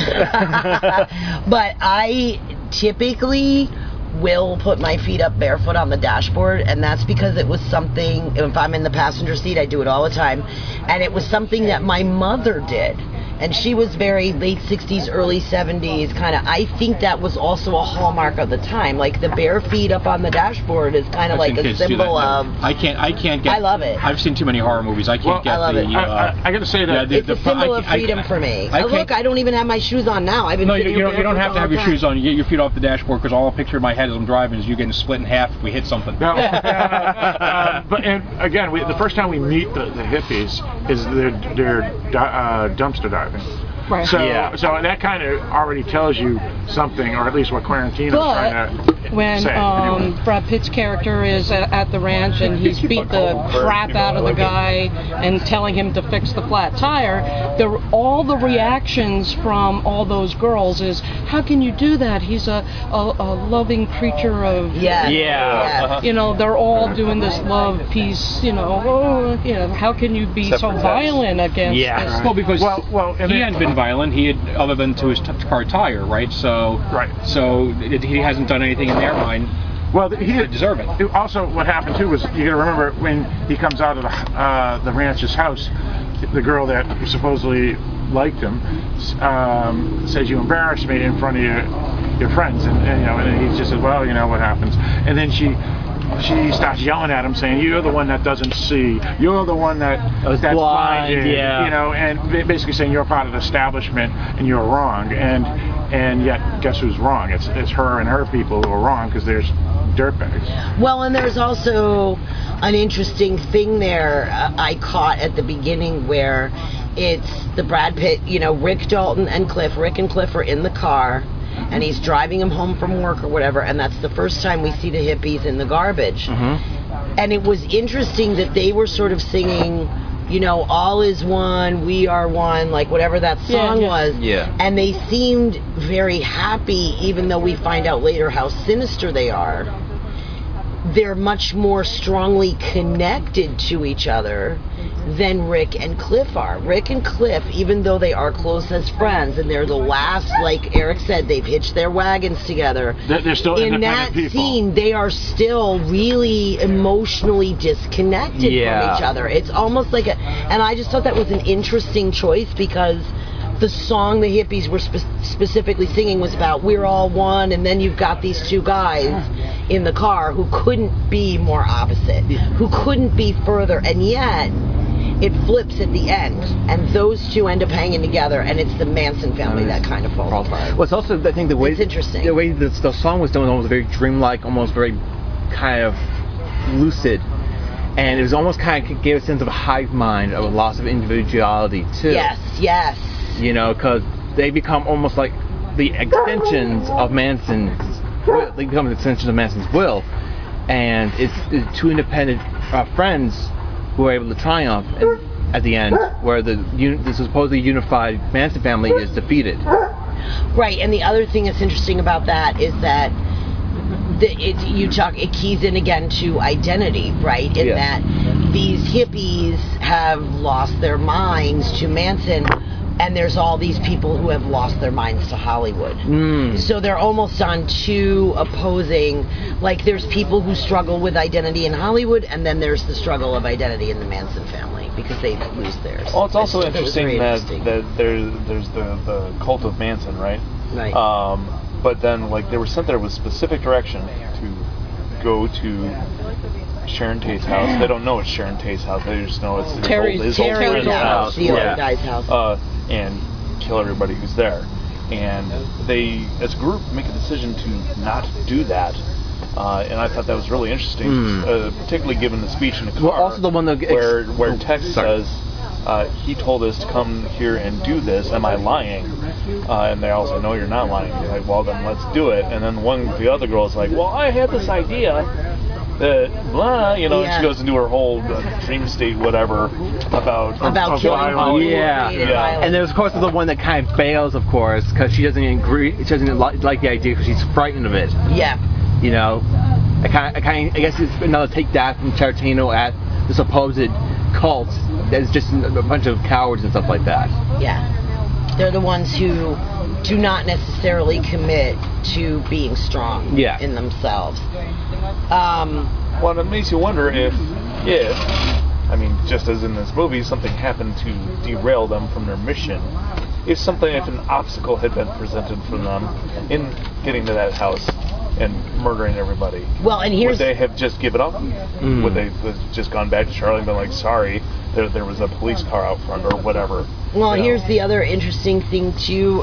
Yeah. But I typically will put my feet up barefoot on the dashboard, and that's because it was something, if I'm in the passenger seat, I do it all the time, and it was something that my mother did. And she was very late 60s, early 70s kind of. I think that was also a hallmark of the time. Like the bare feet up on the dashboard is kind of like a symbol of. I can't get. I love it. I've seen too many horror movies. I can't get. I love it. I got to say that it's a symbol of freedom for me. Look, I don't even have my shoes on now. I've been. No, you don't have to have your shoes on. You get your feet off the dashboard, because all I picture in my head as I'm driving is you getting split in half if we hit something. No, but again, the first time we meet the hippies is they're dumpster diving. Right. So that kind of already tells you something, or at least what Quarantino's trying to when say. Brad Pitt's character is at the ranch and he's beat the crap out of the guy and telling him to fix the flat tire, all the reactions from all those girls is, how can you do that? He's a loving creature of... they're all doing this love piece, how can you be so violent against this? Well, because he hadn't been violent. He had, other than to his car tire, right? So he hasn't done anything in their mind. Well, he didn't deserve it. Also, what happened too was, you got to remember, when he comes out of the ranch's house, the girl that supposedly liked him says, "You embarrassed me in front of your friends," and then he just says, "Well, what happens?" And then she starts yelling at him, saying, "You're the one that doesn't see. You're the one that's blinded." And basically saying you're part of the establishment and you're wrong. And yet, guess who's wrong? It's her and her people who are wrong, because there's dirtbags. Well, and there's also an interesting thing there I caught at the beginning, where it's the Brad Pitt, Rick Dalton and Cliff. Rick and Cliff are in the car, and he's driving him home from work or whatever, and that's the first time we see the hippies in the garbage. Mm-hmm. And it was interesting that they were sort of singing, all is one, we are one, like whatever that song was. Yeah. And they seemed very happy, even though we find out later how sinister they are. They're much more strongly connected to each other than Rick and Cliff are. Rick and Cliff, even though they are close as friends, and they're the last, like Eric said, they've hitched their wagons together. They're still in that people. Scene, they are still really emotionally disconnected from each other. It's almost like and I just thought that was an interesting choice, because the song the hippies were specifically singing was about we're all one, and then you've got these two guys in the car who couldn't be more opposite, who couldn't be further, and yet it flips at the end, and those two end up hanging together, and it's the Manson family that kind of falls apart. Well, it's also, I think, the way the song was done was very dreamlike, almost very kind of lucid, and it was almost kind of gave a sense of a hive mind, of a loss of individuality too. Yes. Because they become almost like the extensions of Manson's will. They become the extensions of Manson's will, and it's two independent friends who are able to triumph at the end, where the supposedly unified Manson family is defeated. Right, and the other thing that's interesting about that is that it keys in again to identity, right? In that these hippies have lost their minds to Manson, and there's all these people who have lost their minds to Hollywood. So they're almost on two opposing, like there's people who struggle with identity in Hollywood, and then there's the struggle of identity in the Manson family, because they lose theirs. Well, it's also interesting that there's the cult of Manson, right? Right. but then like they were sent there with specific direction to go to Sharon Tate's house. They don't know it's Sharon Tate's house. They just know it's his old friend's house. The old guy's house. And kill everybody who's there. And they, as a group, make a decision to not do that. And I thought that was really interesting, particularly given the speech in the car. Well, also the one that where Tex says, he told us to come here and do this. Am I lying? And they all say, no, you're not lying. You're like, well, then let's do it. And then the other girl is like, well, I had this idea that blah, you know, and she goes into her whole dream state, whatever, about killing violence. Yeah. And there's of course the one that kind of fails, of course, because she doesn't agree. She doesn't like the idea because she's frightened of it. Yeah. You know, I guess it's another take that from Tarantino at the supposed cult that's just a bunch of cowards and stuff like that. Yeah. They're the ones who do not necessarily commit to being strong in themselves. Well, it makes you wonder if, I mean, just as in this movie, something happened to derail them from their mission. If an obstacle had been presented for them in getting to that house and murdering everybody, would they have just given up? Would they have just gone back to Charlie and been like, sorry, there was a police car out front or whatever? Well, here's the other interesting thing too.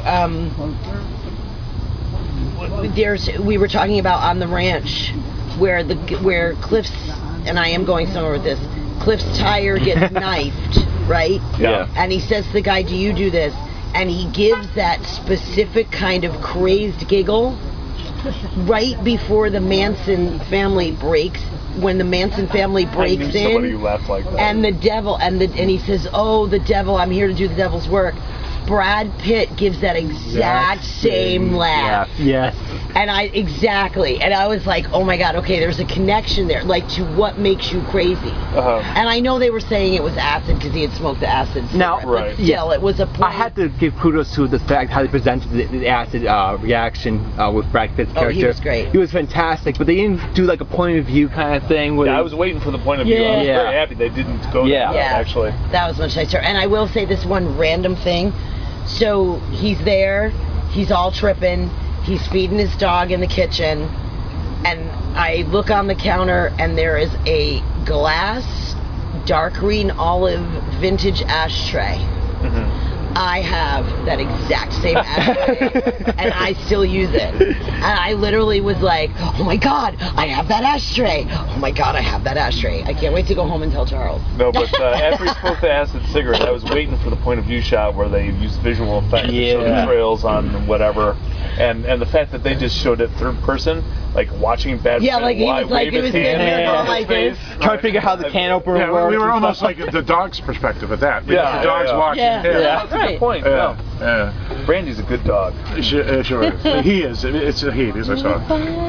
We were talking about on the ranch where Cliff's, and I am going somewhere with this, Cliff's tire gets knifed, right? Yeah. And he says to the guy, do you do this? And he gives that specific kind of crazed giggle right before the Manson family breaks. When the Manson family breaks in, somebody who laughed like that. And the devil, and he says, "Oh, the devil! I'm here to do the devil's work." Brad Pitt gives that exact same laugh. Yes. And I was like, oh my God, okay, there's a connection there, like to what makes you crazy. And I know they were saying it was acid because he had smoked the acid cigarette, now, but still, it was a point. I had to give kudos to the fact how they presented the acid reaction with Brad Pitt's character. He was great. He was fantastic, but they didn't do like a point of view kind of thing. I was waiting for the point of view. I was very happy they didn't go that actually. That was much nicer. And I will say this one random thing. So he's there, he's all tripping, he's feeding his dog in the kitchen, and I look on the counter and there is a glass dark green olive vintage ashtray. I have that exact same ashtray, and I still use it. And I literally was like, oh my God, I have that ashtray. Oh my God, I have that ashtray. I can't wait to go home and tell Charles. No, but after he smoked the acid cigarette, I was waiting for the point of view shot where they used visual effects to show the trails on whatever. And the fact that they just showed it third person, like watching Brad Pitt like he was like, it was sitting there going like this. Trying to figure out how the can opener works. We were almost like the dog's perspective of that. The dog's walking. That's a good point. Brandy's a good dog. Sure is. He is. It's a he, because I saw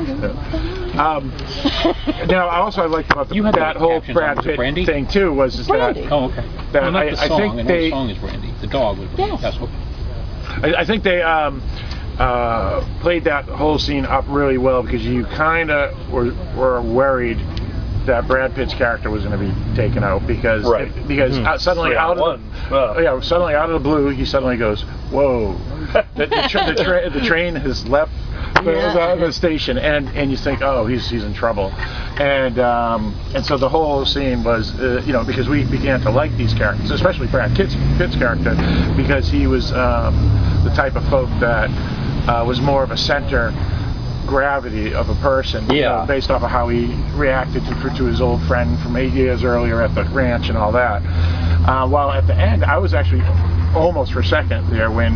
it. Now, also I liked about that whole Brad Pitt thing, too, was that... Oh, okay. That not the song. I think the song is Brandy. The dog would be. Yes. I think they... played that whole scene up really well because you kind of were worried that Brad Pitt's character was going to be taken out because suddenly out of the blue he suddenly goes, whoa, the train has left the station, and you think, oh, he's in trouble, and so the whole scene was because we began to like these characters, especially Brad Pitt's character, because he was the type of folk that was more of a center gravity of a person, based off of how he reacted to his old friend from 8 years earlier at the ranch and all that. While at the end, I was actually almost for a second there when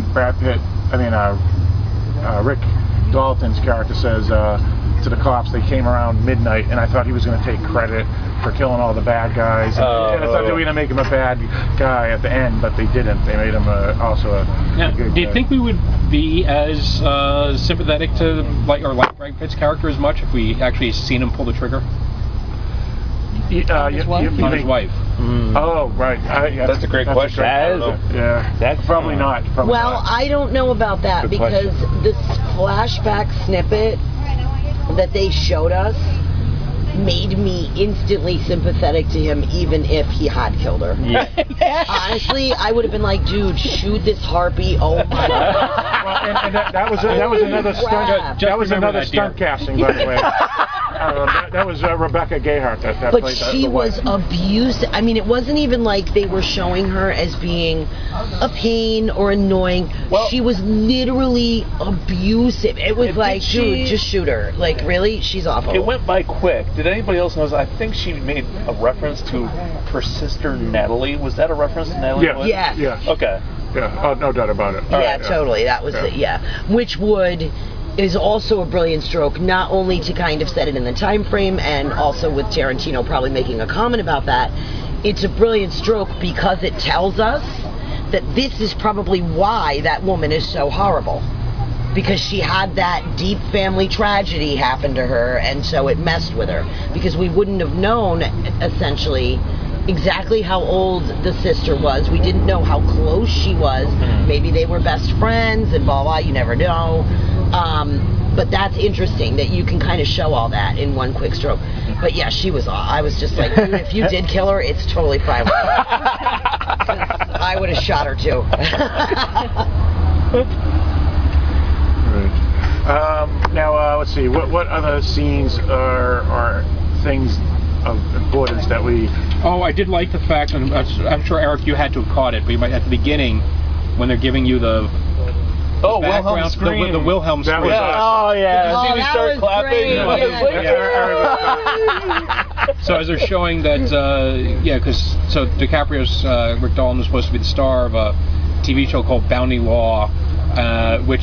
Rick Dalton's character says to the cops they came around midnight, and I thought he was going to take credit for killing all the bad guys, and I thought they were going to make him a bad guy at the end, but they didn't. They made him also a good do you think we would be as sympathetic to like Brad Pitt's character as much if we actually seen him pull the trigger? His wife. Oh, right. That's a great question. That's probably not. I don't know about that because this flashback snippet that they showed us, made me instantly sympathetic to him, even if he had killed her. Yeah. Honestly, I would have been like, dude, shoot this harpy. Oh my god. Well, and that was another stunt. That was another stunt casting, by the way. That was Rebecca Gayheart that But played she the was wife. abusive. I mean, it wasn't even like they were showing her as being a pain or annoying. She was literally abusive. It was like, dude, just shoot her. Like, really? She's awful. It went by quick. Did anybody else notice? I think she made a reference to her sister Natalie. Was that a reference to Natalie? Yeah. Wood? Yes. Yeah. Okay. Yeah. Oh, no doubt about it. Yeah, totally. That was it. Yeah. Which is also a brilliant stroke, not only to kind of set it in the time frame, and also with Tarantino probably making a comment about that. It's a brilliant stroke because it tells us that this is probably why that woman is so horrible. Because she had that deep family tragedy happen to her, and so it messed with her. Because we wouldn't have known, essentially, exactly how old the sister was. We didn't know how close she was. Maybe they were best friends, and blah, blah, you never know. But that's interesting that you can kind of show all that in one quick stroke. But yeah, she was. I was just like, dude, if you did kill her, it's totally fine with me. 'Cause I would have shot her too. Now, let's see. What other scenes are things of importance that we... Oh, I did like the fact, and I'm sure, Eric, you had to have caught it, but you might, at the beginning, when they're giving you the Wilhelm scream. The Wilhelm scream. Oh, yeah. Oh, You that start was clapping. great. So as they're showing that, so DiCaprio's Rick Dalton was supposed to be the star of a TV show called Bounty Law, which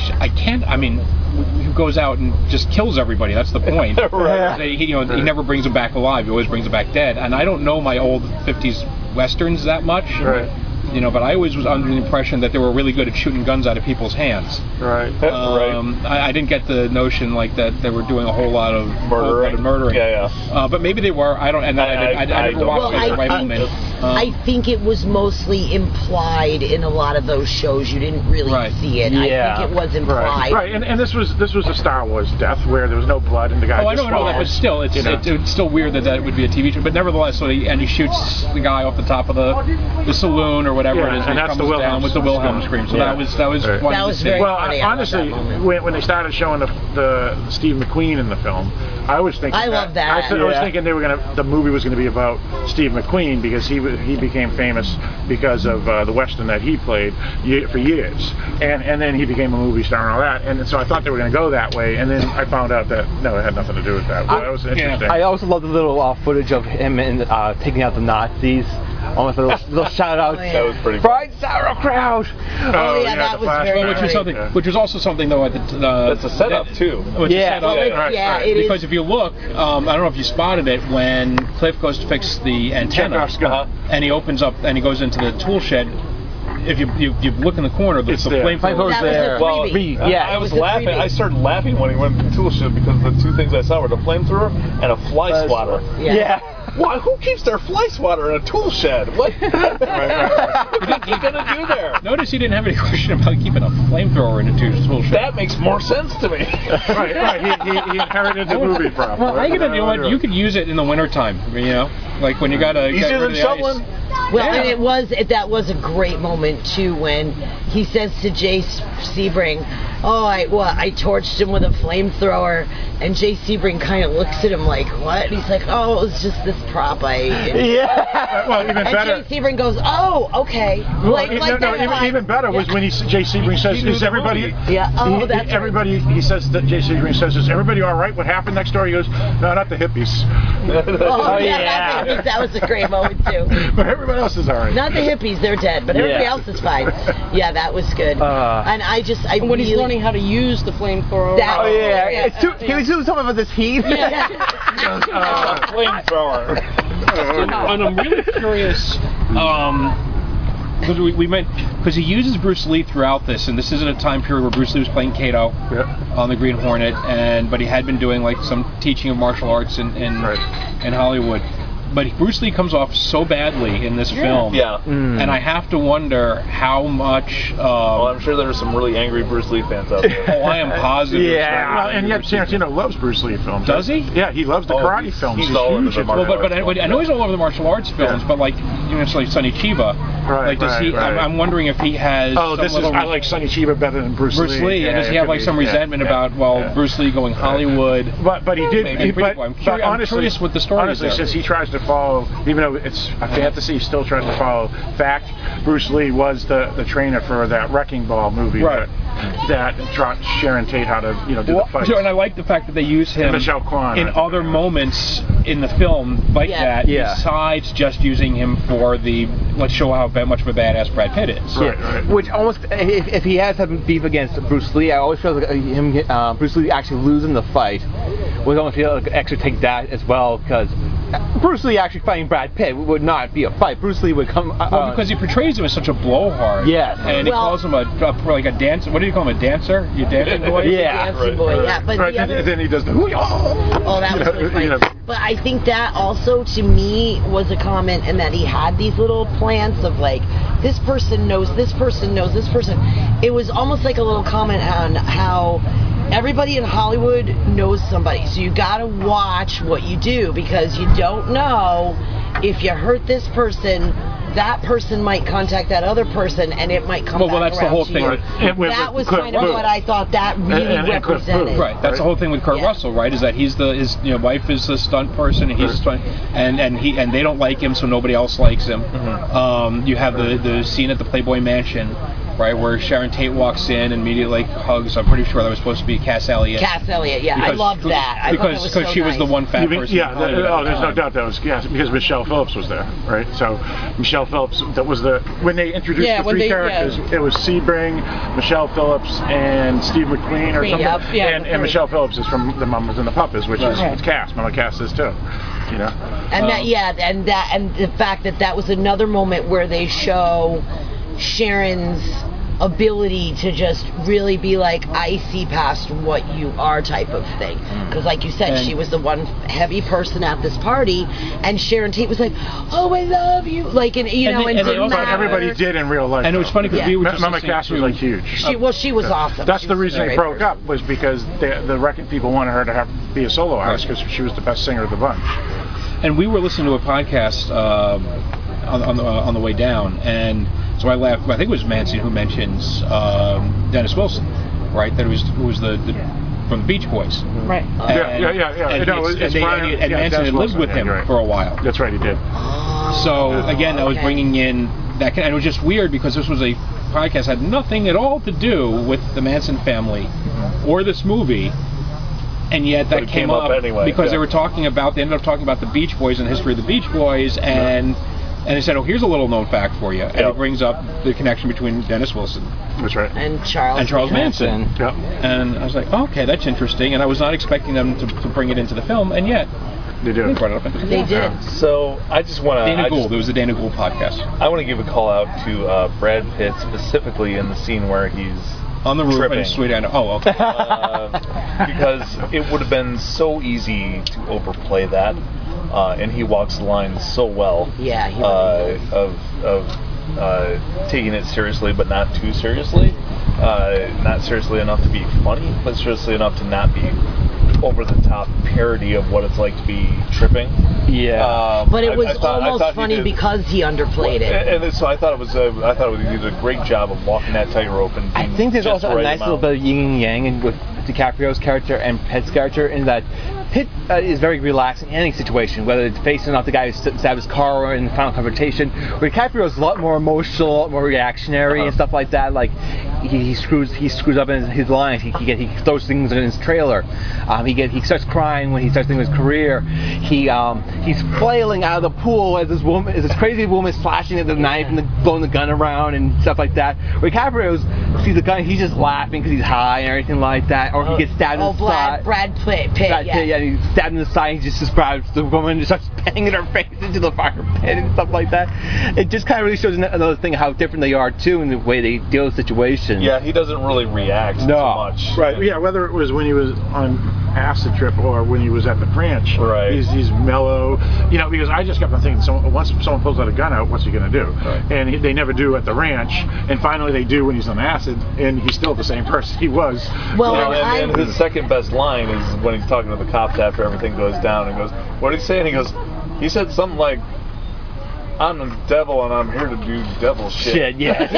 who goes out and just kills everybody. That's the point. Right. He never brings them back alive. He always brings them back dead. And I don't know my old 50s westerns that much. Right. But I always was under the impression that they were really good at shooting guns out of people's hands. Right. I didn't get the notion like that they were doing a whole lot of murdering. Yeah. But maybe they were. I don't. And I never watched it at the right moment. I think it was mostly implied in a lot of those shows. You didn't really see it. Yeah. I think it was implied. Right. And this was a Star Wars death where there was no blood and the guy. I know that, but still, it's still weird that would be a TV show. But nevertheless, he shoots the guy off the top of the saloon or whatever it is, and that's the Wilhelm with the Wilhelm scream. So that was very funny. Well, honestly, when they started showing the Steve McQueen in the film, I was thinking I love that. I was thinking the movie was going to be about Steve McQueen because he became famous because of the Western that he played for years, and then he became a movie star and all that, and so I thought they were going to go that way, and then I found out that no, it had nothing to do with that. Well, that was interesting. I also love the little footage of him taking out the Nazis. Almost a little shout out. That was pretty Fried sauerkraut. Oh yeah, that was very funny. Which was also something though. It's a setup too. It because is. if you look, I don't know if you spotted it when Cliff goes to fix the antenna, and he opens up and he goes into the tool shed. If you look in the corner, the flamethrower's there. I was laughing. I started laughing when he went to the tool shed because the two things I saw were the flamethrower and a fly swatter. Yeah. Why? Who keeps their fly swatter in a tool shed? What? What's he gonna do there? Notice he didn't have any question about keeping a flamethrower in a tool shed. That makes more sense to me. right. He inherited the movie prop. Well, you could use it in the wintertime. Like when you gotta easier than shoveling. Well, and that was a great moment too when he says to Jay Sebring, "Oh, I torched him with a flamethrower," and Jay Sebring kind of looks at him like, "What?" And he's like, "Oh, it was just this prop I." Well, even better. And Jay Sebring goes, "Oh, okay." Even better was when Jay Sebring says, "Is everybody?" Yeah. Oh, that's everybody. He says that Jay Sebring says, "Is everybody all right? What happened next door?" He goes, "No, not the hippies." Oh yeah, that was a great moment too. But everybody else is all right. Not the hippies, they're dead, but everybody else is fine. Yeah, that was good. And when he's learning how to use the flamethrower. Can we do something about this heat? Flamethrower. And I'm really curious. Because he uses Bruce Lee throughout this, and this isn't a time period where Bruce Lee was playing Kato on the Green Hornet, but he had been doing like some teaching of martial arts in Hollywood. But Bruce Lee comes off so badly in this film. Yeah. And I have to wonder how much... well, I'm sure there's some really angry Bruce Lee fans out there. Oh, I am positive. Well, and yet Tarantino loves Bruce Lee films. Does he? Yeah, he loves the karate films. He's all over the martial Well, but I know he's all over the martial arts films, but like, it's like Sonny Chiba. Right, does he? I'm wondering if he has. I like Sonny Chiba better than Bruce Lee. Bruce Lee, and does he have like some resentment about Bruce Lee going Hollywood? But he did. I'm curious what the story is. Honestly, since he tries to follow, even though it's a fantasy, he still tries to follow fact. Bruce Lee was the trainer for that Wrecking Ball movie that taught Sharon Tate how to do the fights. And I like the fact that they use him Michelle Kwan, in other moments in the film like that, besides just using him for the let's show how much of a badass Brad Pitt is. Right. Which almost, if he has had beef against Bruce Lee, I always feel like Bruce Lee actually losing the fight would almost feel like extra take that as well, because Bruce Lee actually fighting Brad Pitt would not be a fight. Bruce Lee would come... because he portrays him as such a blowhard. Yes. And he calls him like a dancer. What do you call him, a dancer? Your dancing boy? Dancing boy, but the other... Then he does the... Oh, that was really funny. But I think that also, to me, was a comment in that he had these little plants of like, this person knows this person knows this person. It was almost like a little comment on how everybody in Hollywood knows somebody. So you gotta watch what you do, because you don't know if you hurt this person, that person might contact that other person, and it might come back around that's the whole to thing. you. That was kind of what I thought that really represented. Right, that's the whole thing with Kurt Russell, right? Is that his wife is a stunt person, and he's and they don't like him, so nobody else likes him. You have the scene at the Playboy Mansion, right, where Sharon Tate walks in and immediately hugs. I'm pretty sure that was supposed to be Cass Elliot. Cass Elliot, I loved that. Because she was the one fat person. There's no doubt that was because Michelle Phillips was there, right? So Michelle Phillips, that was when they introduced the three characters. It was Sebring, Michelle Phillips, and Steve McQueen or something. And Michelle Phillips is from The Mamas and the Papas, which is Cass. Mama Cass is too. And and the fact that was another moment where they show Sharon's ability to just really be like, I see past what you are type of thing. Because like you said, she was the one heavy person at this party, and Sharon Tate was like, oh, I love you. Like, and everybody did in real life. And it was funny because we were just Mama Cass was like huge. She was awesome. That's the reason they broke up, was because the record people wanted her to be a solo artist, because she was the best singer of the bunch. And we were listening to a podcast on the way down, and so I laughed. I think it was Manson who mentions Dennis Wilson, right? That it was the from the Beach Boys, right? And Manson had lived with him for a while. That's right, he did. So again, I was bringing in that, and it was just weird because this was a podcast that had nothing at all to do with the Manson family or this movie. And yet that came up anyway, because they ended up talking about the Beach Boys and the history of the Beach Boys, and they said, oh, here's a little known fact for you. And it brings up the connection between Dennis Wilson. That's right. And Charles Manson. Yep. And I was like, okay, that's interesting. And I was not expecting them to bring it into the film, and yet they did. They brought it up into the film. They did. So I just want to... Dana Gould. It was the Dana Gould podcast. I want to give a call out to Brad Pitt, specifically in the scene where he's on the roof tripping. And sweet Anna. Oh, okay. Because it would have been so easy to overplay that, and he walks the line so well. Yeah. Of taking it seriously, but not too seriously. Not seriously enough to be funny, but seriously enough to not be over the top parody of what it's like to be tripping. Yeah. But it was almost funny because he underplayed it. And so I thought he did a great job of walking that tightrope. And I think there's also a nice little bit of yin and yang with DiCaprio's character and Pitt's character, in that Pitt is very relaxed in any situation, whether it's facing off the guy who stabbed his car or in the final confrontation. Where DiCaprio is a lot more emotional, a lot more reactionary and stuff like that. Like he screws up in his lines. He throws things in his trailer. He starts crying when he starts thinking of his career. He's flailing out of the pool as this crazy woman is flashing at the knife and blowing the gun around and stuff like that. Where DiCaprio sees the gun, he's just laughing because he's high and everything like that. Or he gets stabbed in the side. Brad Pitt, he's stabbed in the side. He just describes the woman and just starts banging her face into the fire pit and stuff like that. It just kind of really shows another thing how different they are too in the way they deal with situations. and Yeah, he doesn't really react too much. Right. Yeah. Whether it was when he was on acid trip or when he was at the ranch, right? He's mellow. You know, because I just kept on thinking, once someone pulls out a gun out, what's he going to do? Right. And they never do at the ranch, and finally they do when he's on acid, and he's still the same person he was. And his second best line is when he's talking to the cops after everything goes down, and goes, "What did he say?" And he said something like, "I'm the devil and I'm here to do devil shit."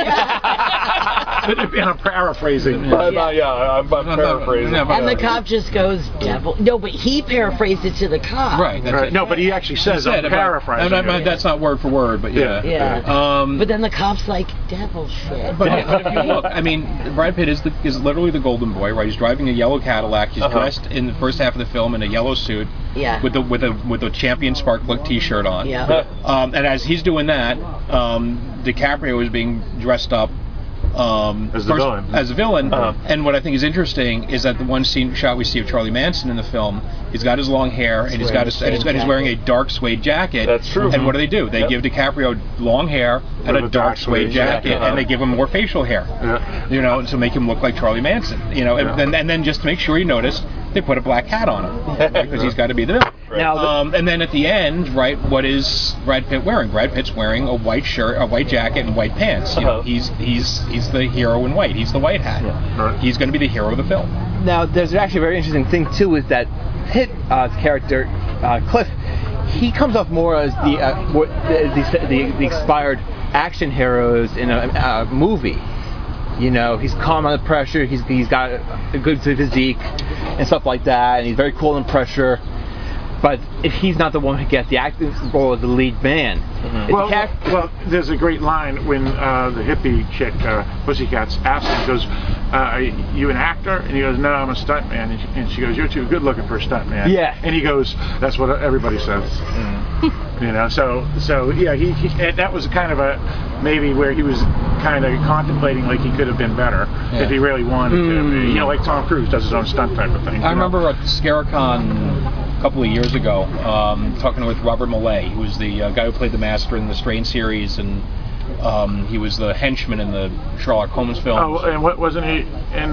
And I'm paraphrasing. I'm paraphrasing. And the cop just goes, devil. No, but he paraphrased it to the cop. Right. No, but he actually says, I'm paraphrasing. That's not word for word, but Yeah. But then the cop's like, devil shit. But if you look, I mean, Brad Pitt is literally the golden boy, right? He's driving a yellow Cadillac. He's dressed in the first half of the film in a yellow suit. Yeah. With a Champion Spark Plug T-shirt on. Yeah. And as he's doing that, DiCaprio is being dressed up as a villain. And what I think is interesting is that the one shot we see of Charlie Manson in the film, he's got his long hair and he's wearing a dark suede jacket. That's true. And what do? They give DiCaprio long hair and a dark suede jacket, and they give him more facial hair. You know, to make him look like Charlie Manson. You know, and then just to make sure you notice, they put a black hat on him because he's got to be the villain. Now, and then at the end, right, what is Brad Pitt wearing? Brad Pitt's wearing a white shirt, a white jacket, and white pants. You know, he's the hero in white. He's the white hat. He's going to be the hero of the film. Now, there's actually a very interesting thing too, is that Pitt character, Cliff, he comes off more as the expired action heroes in a movie. You know, he's calm under pressure. He's got a good physique and stuff like that, and he's very cool under pressure. But if he's not the one who gets the acting role as the lead man, well, there's a great line when the hippie chick, Pussycats, asks him, goes, "Are you an actor?" And he goes, "No, I'm a stuntman." And she goes, "You're too good looking for a stuntman." Yeah. And he goes, "That's what everybody says." You know, so yeah, he that was kind of a maybe where he was kind of contemplating like he could have been better if he really wanted to. You know, like Tom Cruise does his own stunt type of thing. I remember at Scaricon a couple of years ago, talking with Robert Millay, who was the guy who played the Master in the Strain series, and he was the henchman in the Sherlock Holmes films. Oh, and what wasn't he in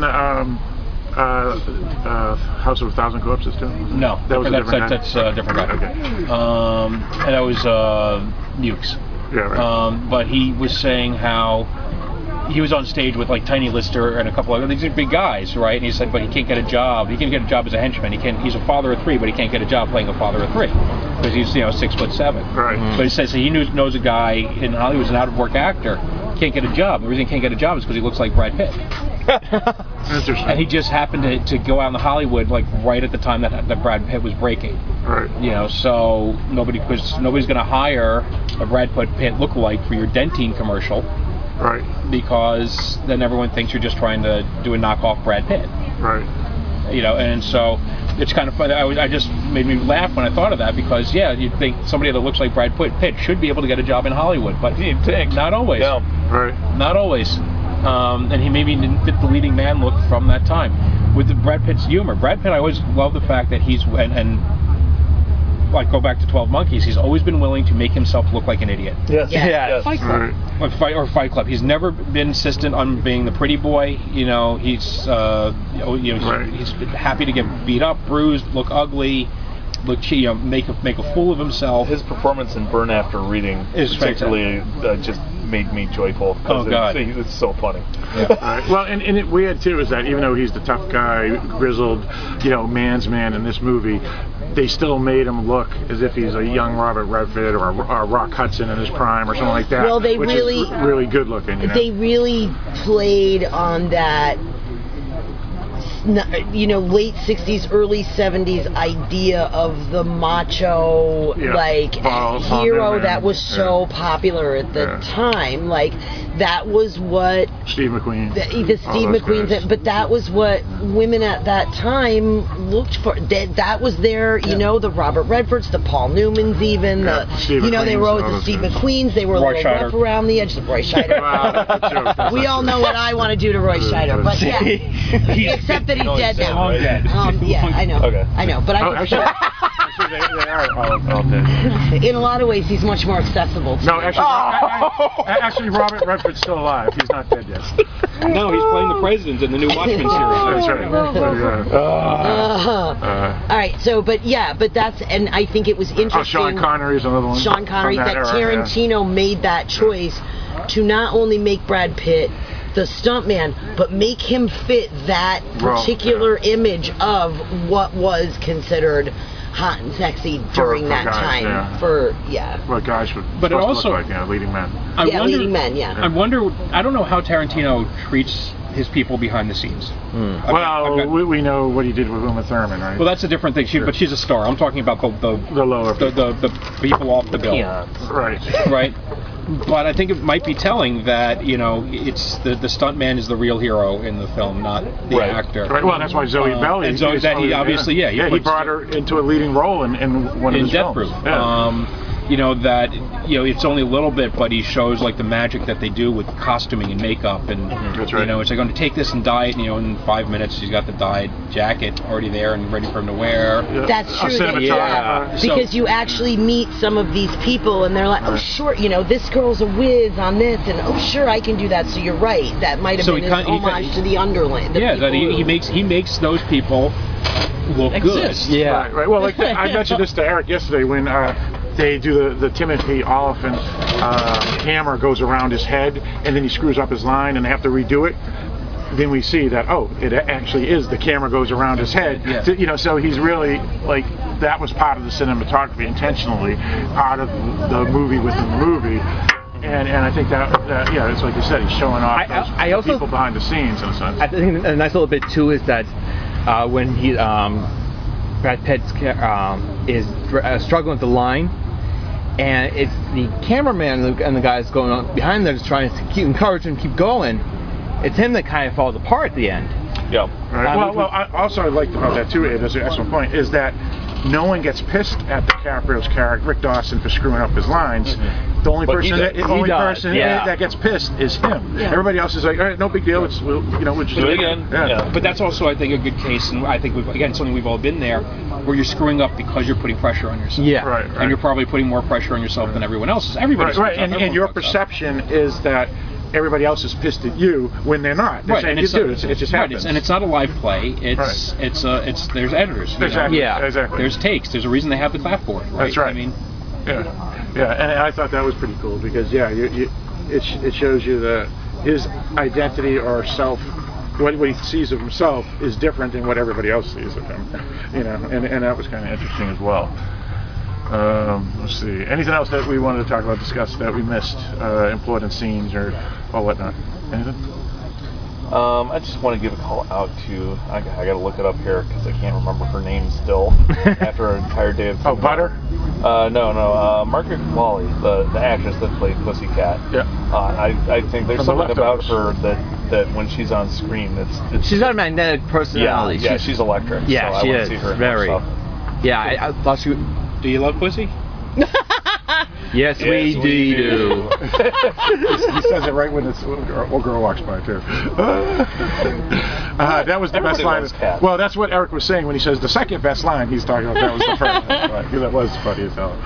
House of a Thousand Corpses too? No, that's a different guy. That's a different guy. Okay. And that was Mukes. Yeah, right. But he was saying how he was on stage with like Tiny Lister and a couple of these are big guys, right? And he said, but he can't get a job. He can get a job as a henchman. He's a father of three, but he can't get a job playing a father of three because he's 6'7". Right. But he says he knows a guy in Hollywood who's an out of work actor. Can't get a job. The reason he can't get a job is because he looks like Brad Pitt. Interesting. And he just happened to go out in Hollywood like right at the time that Brad Pitt was breaking. Right. You know, so nobody's going to hire a Brad Pitt lookalike for your Dentine commercial. Right. Because then everyone thinks you're just trying to do a knockoff Brad Pitt. Right. You know, and so it's kind of funny. I just made me laugh when I thought of that because you'd think somebody that looks like Brad Pitt should be able to get a job in Hollywood, but not always. No. Right. Not always. And he maybe didn't fit the leading man look from that time. With the Brad Pitt's humor, Brad Pitt, I always love the fact that he's and like go back to 12 Monkeys, he's always been willing to make himself look like an idiot. Yes. Fight Club. Right. Or Fight Club. He's never been insistent on being the pretty boy. You know, he's he's happy to get beat up, bruised, look ugly, make a fool of himself. His performance in Burn After Reading is particularly just made me joyful. Oh God, it's so funny. Yeah. Right. Well, and it weird too is that even though he's the tough guy, grizzled, man's man in this movie, they still made him look as if he's a young Robert Redford or a Rock Hudson in his prime or something like that. Well, which is really good looking. They really played on that. Late 60s, early 70s idea of the macho, hero that was so popular at the time. Like, that was what... Steve McQueen. The Steve McQueen, but that was what women at that time looked for. That was their, the Robert Redfords, the Paul Newmans even. They were always the Steve McQueens. They were a little rough around the edge. Roy Scheider. Wow, we all know what I want to do to Roy Scheider, but yeah. Except that he's dead now. Dead. I know. Okay. I know, but I actually, they are all dead. In a lot of ways, he's much more accessible. No, actually, Robert Redford's still alive. He's not dead yet. No, he's playing the president in the new Watchmen series. That's right. All right, so, but that's, and I think it was interesting. Sean Connery is another one. Sean Connery, that era, Tarantino made that choice to not only make Brad Pitt the stuntman, but make him fit that particular image of what was considered hot and sexy during that time. What guys would but it also look like, leading men. Leading men, I wonder, I don't know how Tarantino treats his people behind the scenes. We know what he did with Uma Thurman, right? Well, that's a different thing. But she's a star. I'm talking about the lower the people off the bill. Right. But I think it might be telling that it's the stuntman is the real hero in the film, not the actor. Right. Well, that's why Zoe Bell. And Zoe, that he obviously, he brought her into a leading role in one of his Death films. Proof. It's only a little bit, but he shows like the magic that they do with costuming and makeup, and it's like I'm going to take this and dye it. In 5 minutes, he's got the dyed jacket already there and ready for him to wear. That's true. Because you actually meet some of these people, and they're like, "Oh, sure, this girl's a whiz on this," and "Oh, sure, I can do that." So you're right. That might have been his homage to the Underland. He makes those people look good. Yeah. Right. Well, like I mentioned this to Eric yesterday when. They do the Timothy Olyphant hammer goes around his head, and then he screws up his line, and they have to redo it. Then we see that it actually is the camera goes around his head. So he's really like that was part of the cinematography intentionally, part of the movie within the movie. And I think that it's like you said, he's showing off those people behind the scenes in a sense. I think a nice little bit too is that when he Brad Pitt is struggling with the line. And it's the cameraman and the guys going on behind there just trying to encourage him to keep going. It's him that kind of falls apart at the end. Yeah. Right. I also liked about that too, Ed, as an excellent point, is that no one gets pissed at DiCaprio's character, Rick Dawson, for screwing up his lines. The only person that gets pissed is him. Yeah. Everybody else is like, all right, no big deal. We'll just do it again. But that's also, I think, a good case, and I think something we've all been there, where you're screwing up because you're putting pressure on yourself. Yeah. Right. And you're probably putting more pressure on yourself than everyone else is. Everybody's right. And your perception is that everybody else is pissed at you when they're not. They're saying it just happens. And it's not a live play. It's there's editors. Exactly. Exactly. There's takes. There's a reason they have the clapboard. Right? That's right. I mean, and I thought that was pretty cool because it shows you that his identity or self, what he sees of himself is different than what everybody else sees of him. And that was kind of interesting as well. Let's see. Anything else that we wanted to talk about, discuss that we missed, important scenes or whatnot? Anything? I just want to give a call out to, I got to look it up here because I can't remember her name still after an entire day of Butter? No, Margaret Qualley, the actress that played Pussycat. Yeah. I think there's something about her that when she's on screen, she's got a magnetic personality. Yeah, she's electric. Yeah, so she I is. See her Very. Yeah, I thought she. Do you love pussy? Yes, we do. He says it right when this little girl walks by, too. That was the best line. Well, that's what Eric was saying when he says the second best line. He's talking about that was the first line. That was funny as hell.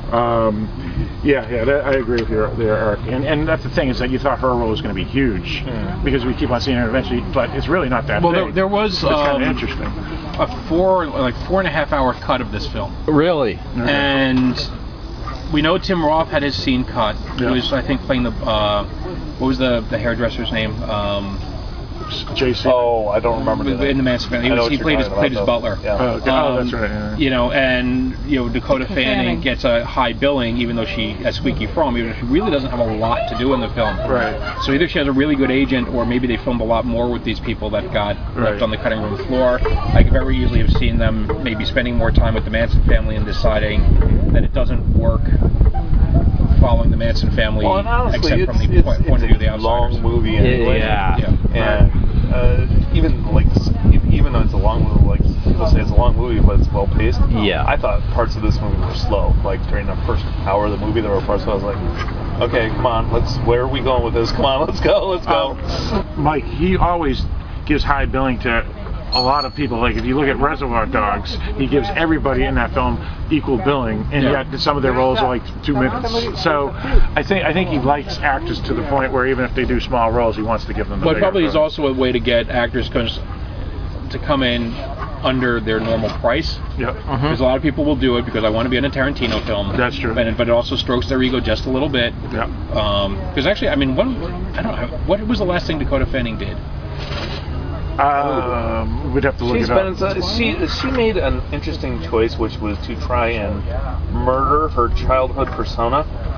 I agree with you there, Eric. And that's the thing, is that you thought her role was going to be huge because we keep on seeing her eventually, but it's really not that big. There was it's kind of interesting. A 4.5 hour cut of this film. Really? And we know Tim Roth had his scene cut. He was, I think, playing the what was the hairdresser's name? JC. Oh, I don't remember. In the Manson family, he played his butler. Yeah. That's right. Yeah. And Dakota Fanning gets a high billing, even though she has squeaky from, even though she really doesn't have a lot to do in the film. Right. So either she has a really good agent, or maybe they filmed a lot more with these people that got left on the cutting room floor. I could very easily have seen them maybe spending more time with the Manson family and deciding that it doesn't work following the Manson family, honestly, except from the point of view of the outsiders. Long movie anyway. Yeah. And even though it's a long movie, like people say it's a long movie, but it's well paced. Yeah. I thought parts of this movie were slow. Like during the first hour of the movie, there were parts where I was like, okay, come on, where are we going with this? Come on, let's go. Mike, he always gives high billing to a lot of people, like if you look at Reservoir Dogs, he gives everybody in that film equal billing, and yet some of their roles are like 2 minutes. So I think he likes actors to the point where even if they do small roles, he wants to give them the But bigger probably is role. also a way to get actors to come in under their normal price. Because a lot of people will do it because I want to be in a Tarantino film. That's true. But it also strokes their ego just a little bit. Because actually, I mean, I don't know, what was the last thing Dakota Fanning did? We'd have to look it up. She made an interesting choice, which was to try and murder her childhood persona.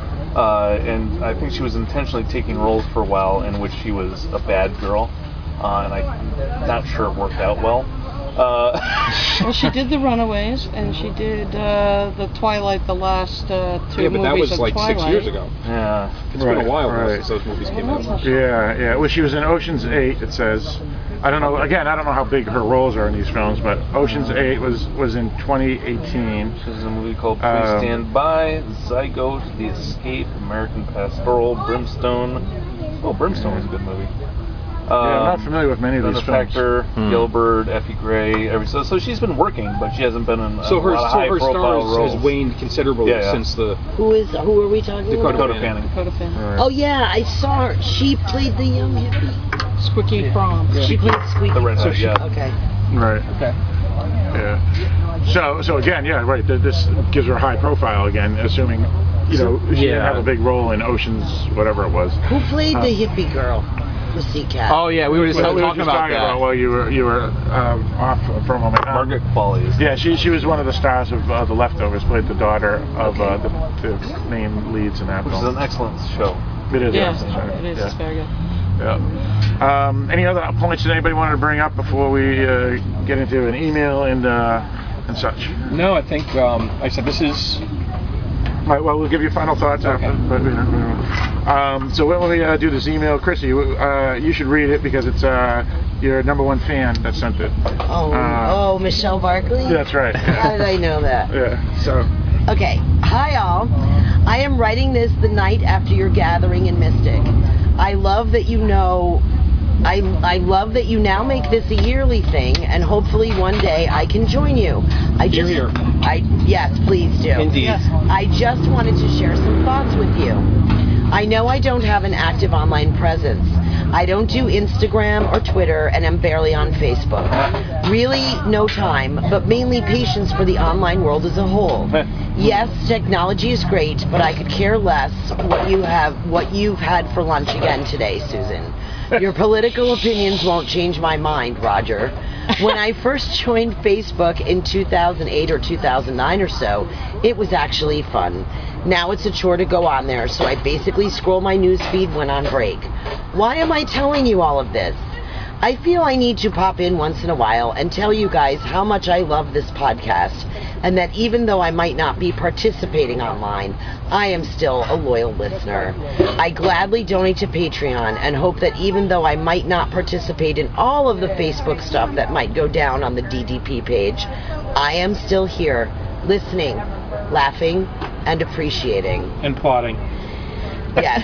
And I think she was intentionally taking roles for a while in which she was a bad girl. And I'm not sure it worked out well. Well, she did The Runaways, and she did the Twilight, the last 2 movies Yeah, but that was of like Twilight. 6 years ago. Yeah. It's been a while since those movies came out. Yeah. Well, she was in Ocean's 8, it says. I don't know. Again, I don't know how big her roles are in these films, but Ocean's 8 was in 2018. This is a movie called Please Stand By, Zygote, The Escape, American Pastoral, Brimstone. Oh, Brimstone was a good movie. I'm not familiar with many of these films. Factor, Gilbert, Effie Gray, so she's been working, but she hasn't been in So her high-profile stars roles. has waned considerably since the Who are we talking Dakota about? Fanning. Dakota Fanning. Right. Oh yeah, I saw her. She played the young hippie. Squeaky Fromm. She played Squeaky. The redhead, Okay. Right. Okay. Yeah. So again, yeah, right. This gives her a high profile again, assuming she didn't have a big role in Ocean's, whatever it was. Who played the hippie girl? Pussycat. Oh yeah, we were just talking about that. While you were off for a moment. Margaret Qualley. Yeah, she was one of the stars of The Leftovers. Played the daughter of the main leads in that Which film. is an excellent show. It is. Yes, It it is. It's very good. Yeah. Any other points that anybody wanted to bring up before we get into an email and such? No, I think like I said, this is. Right, well, we'll give you final thoughts after. But, so when we do this email, Chrissy, you should read it because it's your number one fan that sent it. Oh, Michelle Barkley? That's right. How did I know that? Yeah, so. Okay. Hi, all. I am writing this the night after your gathering in Mystic. I love that you know... I love that you now make this a yearly thing, and hopefully one day I can join you. Yes, please do. Indeed. I just wanted to share some thoughts with you. I know I don't have an active online presence. I don't do Instagram or Twitter, and I'm barely on Facebook. Really, no time, but mainly patience for the online world as a whole. Yes, technology is great, but I could care less what you've had for lunch again today, Susan. Your political opinions won't change my mind, Roger. When I first joined Facebook in 2008 or 2009 or so, it was actually fun. Now it's a chore to go on there, so I basically scroll my news feed when on break. Why am I telling you all of this? I feel I need to pop in once in a while and tell you guys how much I love this podcast, and that even though I might not be participating online, I am still a loyal listener. I gladly donate to Patreon and hope that even though I might not participate in all of the Facebook stuff that might go down on the DDP page, I am still here, listening, laughing, and appreciating. And plotting. Yes.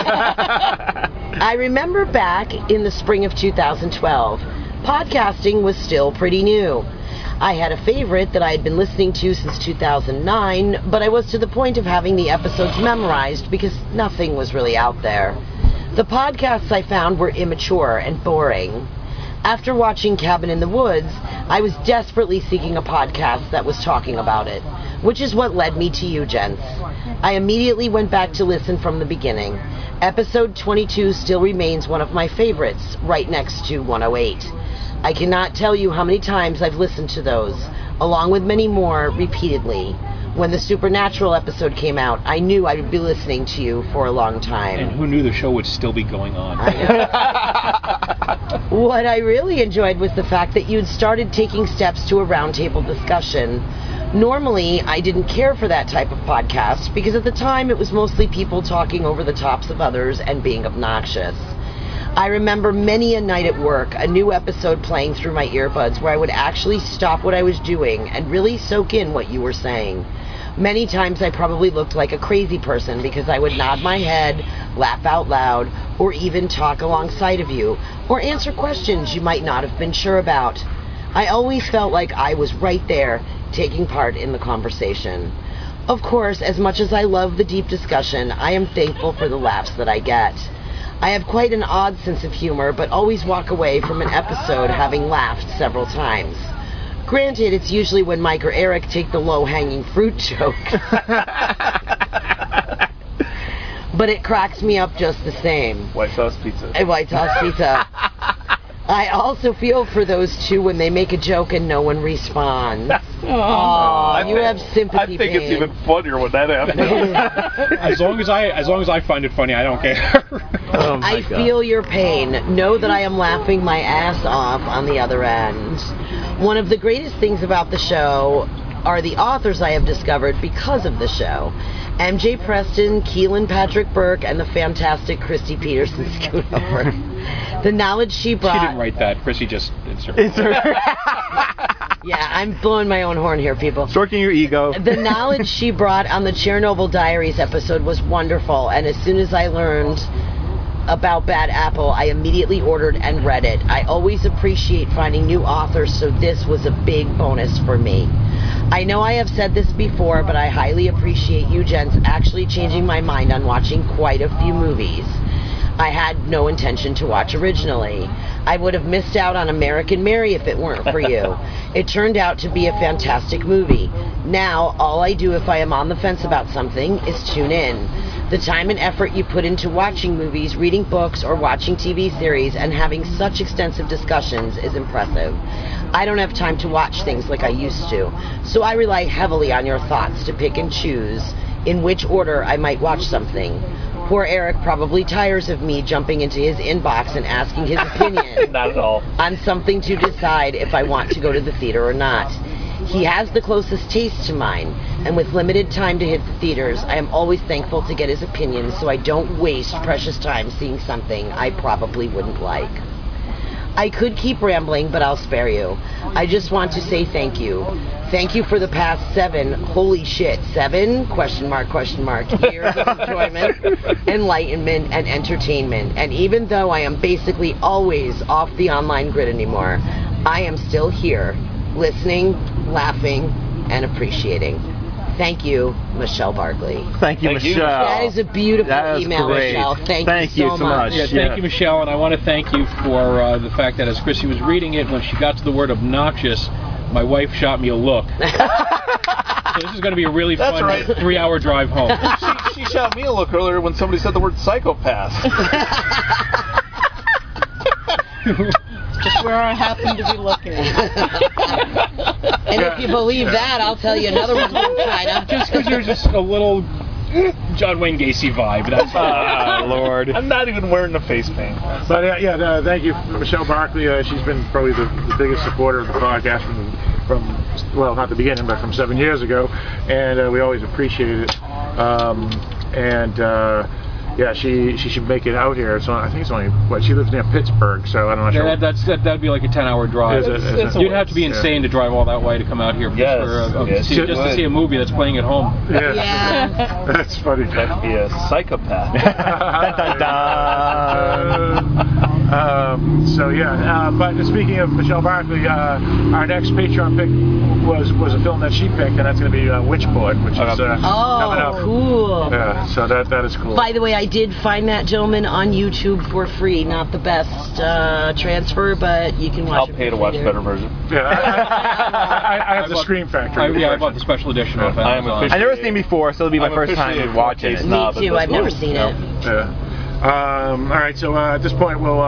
I remember back in the spring of 2012, podcasting was still pretty new. I had a favorite that I had been listening to since 2009, but I was to the point of having the episodes memorized because nothing was really out there. The podcasts I found were immature and boring. After watching Cabin in the Woods, I was desperately seeking a podcast that was talking about it, which is what led me to you, gents. I immediately went back to listen from the beginning. Episode 22 still remains one of my favorites, right next to 108. I cannot tell you how many times I've listened to those, along with many more, repeatedly. When the Supernatural episode came out, I knew I would be listening to you for a long time. And who knew the show would still be going on? What I really enjoyed was the fact that you'd started taking steps to a roundtable discussion. Normally, I didn't care for that type of podcast because at the time it was mostly people talking over the tops of others and being obnoxious. I remember many a night at work, a new episode playing through my earbuds where I would actually stop what I was doing and really soak in what you were saying. Many times I probably looked like a crazy person because I would nod my head, laugh out loud, or even talk alongside of you, or answer questions you might not have been sure about. I always felt like I was right there taking part in the conversation. Of course, as much as I love the deep discussion, I am thankful for the laughs that I get. I have quite an odd sense of humor, but always walk away from an episode having laughed several times. Granted, it's usually when Mike or Eric take the low-hanging fruit joke. But it cracks me up just the same. White sauce pizza. White sauce pizza. I also feel for those two when they make a joke and no one responds. Aww, you have sympathy. I think it's even funnier when that happens. as long as I find it funny, I don't care. I feel your pain. Know that I am laughing my ass off on the other end. One of the greatest things about the show are the authors I have discovered because of the show. MJ Preston, Keelan Patrick Burke, and the fantastic Christy Peterson Schoonover. The knowledge she brought... She didn't write that. Chrissy just inserted. Yeah, I'm blowing my own horn here, people. Stroking your ego. The knowledge she brought on the Chernobyl Diaries episode was wonderful, and as soon as I learned about Bad Apple, I immediately ordered and read it. I always appreciate finding new authors, so this was a big bonus for me. I know I have said this before, but I highly appreciate you gents actually changing my mind on watching quite a few movies I had no intention to watch originally. I would have missed out on American Mary if it weren't for you. It turned out to be a fantastic movie. Now, all I do if I am on the fence about something is tune in. The time and effort you put into watching movies, reading books, or watching TV series and having such extensive discussions is impressive. I don't have time to watch things like I used to, so I rely heavily on your thoughts to pick and choose in which order I might watch something. Poor Eric probably tires of me jumping into his inbox and asking his opinion Not at all. on something to decide if I want to go to the theater or not. He has the closest taste to mine, and with limited time to hit the theaters, I am always thankful to get his opinion so I don't waste precious time seeing something I probably wouldn't like. I could keep rambling, but I'll spare you. I just want to say thank you. Thank you for the past 7, holy shit, 7, years of enjoyment, enlightenment, and entertainment. And even though I am basically always off the online grid anymore, I am still here, listening, laughing, and appreciating. Thank you, Michelle Barkley. Thank you, Michelle. That is a beautiful email, great. Michelle. Thank you so much. Yeah, thank you, Michelle, and I want to thank you for the fact that as Chrissy was reading it, when she got to the word obnoxious, my wife shot me a look. So this is going to be a really fun 3-hour drive home. She shot me a look earlier when somebody said the word psychopath. Just where I happen to be looking. And if you believe that, I'll tell you another one from China. Just because you're just a little John Wayne Gacy vibe. That's Lord. I'm not even wearing the face paint. But thank you, Michelle Barkley. She's been probably the biggest supporter of the podcast from well, not the beginning, but from 7 years ago, and we always appreciate it. Yeah, she should make it out here. So I think it's only she lives near Pittsburgh, so I'm not sure. That'd be like a 10-hour drive. You'd have to be insane to drive all that way to come out here just to see a movie that's playing at home. Yeah. That's funny. That'd be a psychopath. Dun, dun, dun. But speaking of Michelle Barkley, our next Patreon pick was a film that she picked, and that's going to be Witchboard, which is coming up. Cool. Yeah, so that is cool. By the way, I did find that gentleman on YouTube for free. Not the best transfer, but you can watch I'll pay to watch a better version. Yeah, I have the Scream Factory. I bought the special edition of it. I've never seen it before, so it'll be my first time watching it. Me too. I've never seen it. Yeah. All right, so at this point we'll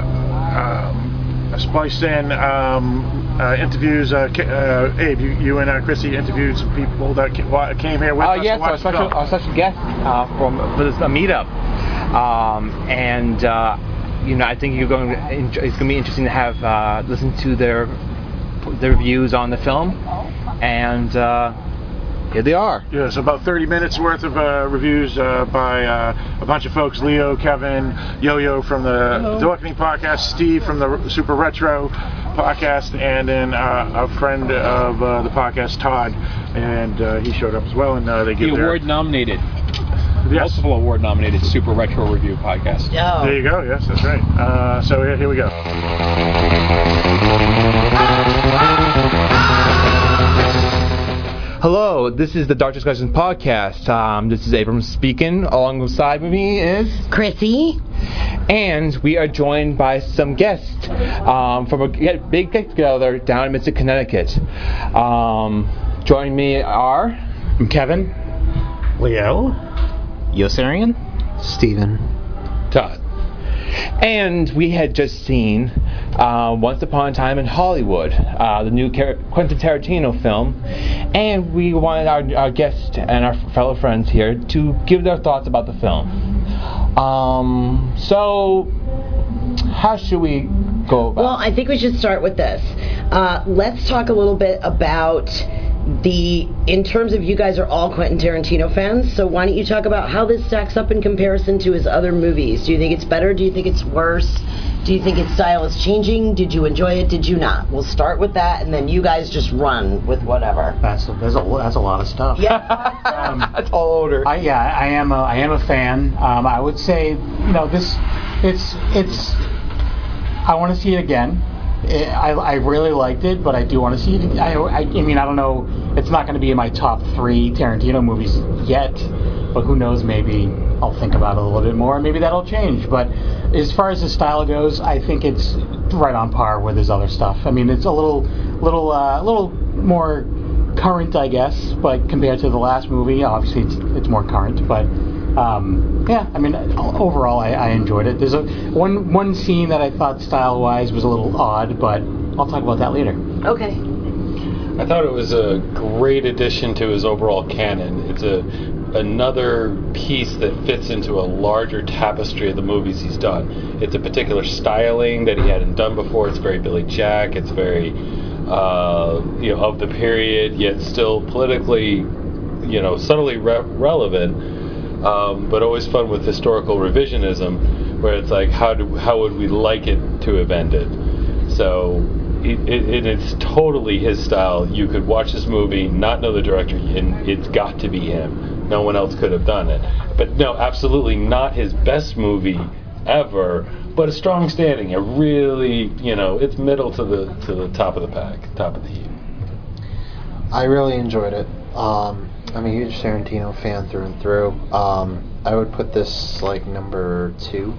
splice in interviews. Abe, you and Chrissy interviewed some people that came here with us. Yes, our special guest for this meetup, I think it's going to be interesting to have listen to their views on the film, and here they are. Yeah, so about 30 minutes worth of reviews by a bunch of folks: Leo, Kevin, Yo-Yo from the Dorkening podcast, Steve from the Super Retro podcast, and then a friend of the podcast, Todd, and he showed up as well. And they give the award nominated. multiple award-nominated Super Retro Review podcast. There you go. Yes, that's right. So here we go. Hello, this is the Dark Discussions podcast. This is Abram speaking. Alongside with me is Chrissy, and we are joined by some guests from a big get-together down in Mystic, Connecticut. Joining me are Kevin, Leo, Yossarian, Steven, Todd. And we had just seen Once Upon a Time in Hollywood, the new Quentin Tarantino film, and we wanted our guests and our fellow friends here to give their thoughts about the film. So, how should we go about it? Well, I think we should start with this. Let's talk a little bit about in terms of, you guys are all Quentin Tarantino fans, so why don't you talk about how this stacks up in comparison to his other movies? Do you think it's better? Do you think it's worse? Do you think its style is changing? Did you enjoy it? Did you not? We'll start with that, and then you guys just run with whatever. That's a lot of stuff. Yeah. That's all order. I am a fan. I would say, it's. I want to see it again. I really liked it, but I do want to see it. I mean, I don't know. It's not going to be in my top 3 Tarantino movies yet, but who knows? Maybe I'll think about it a little bit more. Maybe that'll change. But as far as the style goes, I think it's right on par with his other stuff. I mean, it's a little more current, I guess, but compared to the last movie, obviously it's more current. But yeah, I mean, overall, I enjoyed it. There's one scene that I thought style-wise was a little odd, but I'll talk about that later. Okay. I thought it was a great addition to his overall canon. It's another piece that fits into a larger tapestry of the movies he's done. It's a particular styling that he hadn't done before. It's very Billy Jack. It's very of the period, yet still politically, subtly relevant. But always fun with historical revisionism, where it's like, how would we like it to have ended? So it's totally his style. You could watch this movie, not know the director, and it's got to be him. No one else could have done it. But no, absolutely not his best movie ever, but a strong standing. A really, it's middle to the top of the pack, top of the heap. I really enjoyed it. I'm a huge Tarantino fan through and through. I would put this like number 2.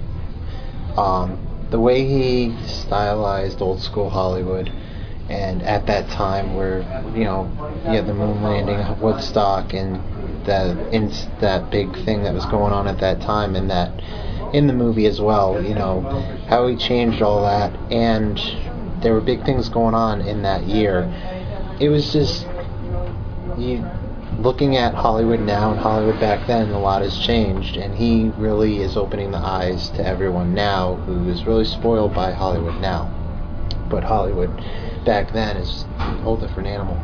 The way he stylized old school Hollywood, and at that time where you had the moon landing, Woodstock, and that big thing that was going on at that time, and that in the movie as well, how he changed all that, and there were big things going on in that year. It was just looking at Hollywood now and Hollywood back then, a lot has changed, and he really is opening the eyes to everyone now who is really spoiled by Hollywood now. But Hollywood back then is a whole different animal.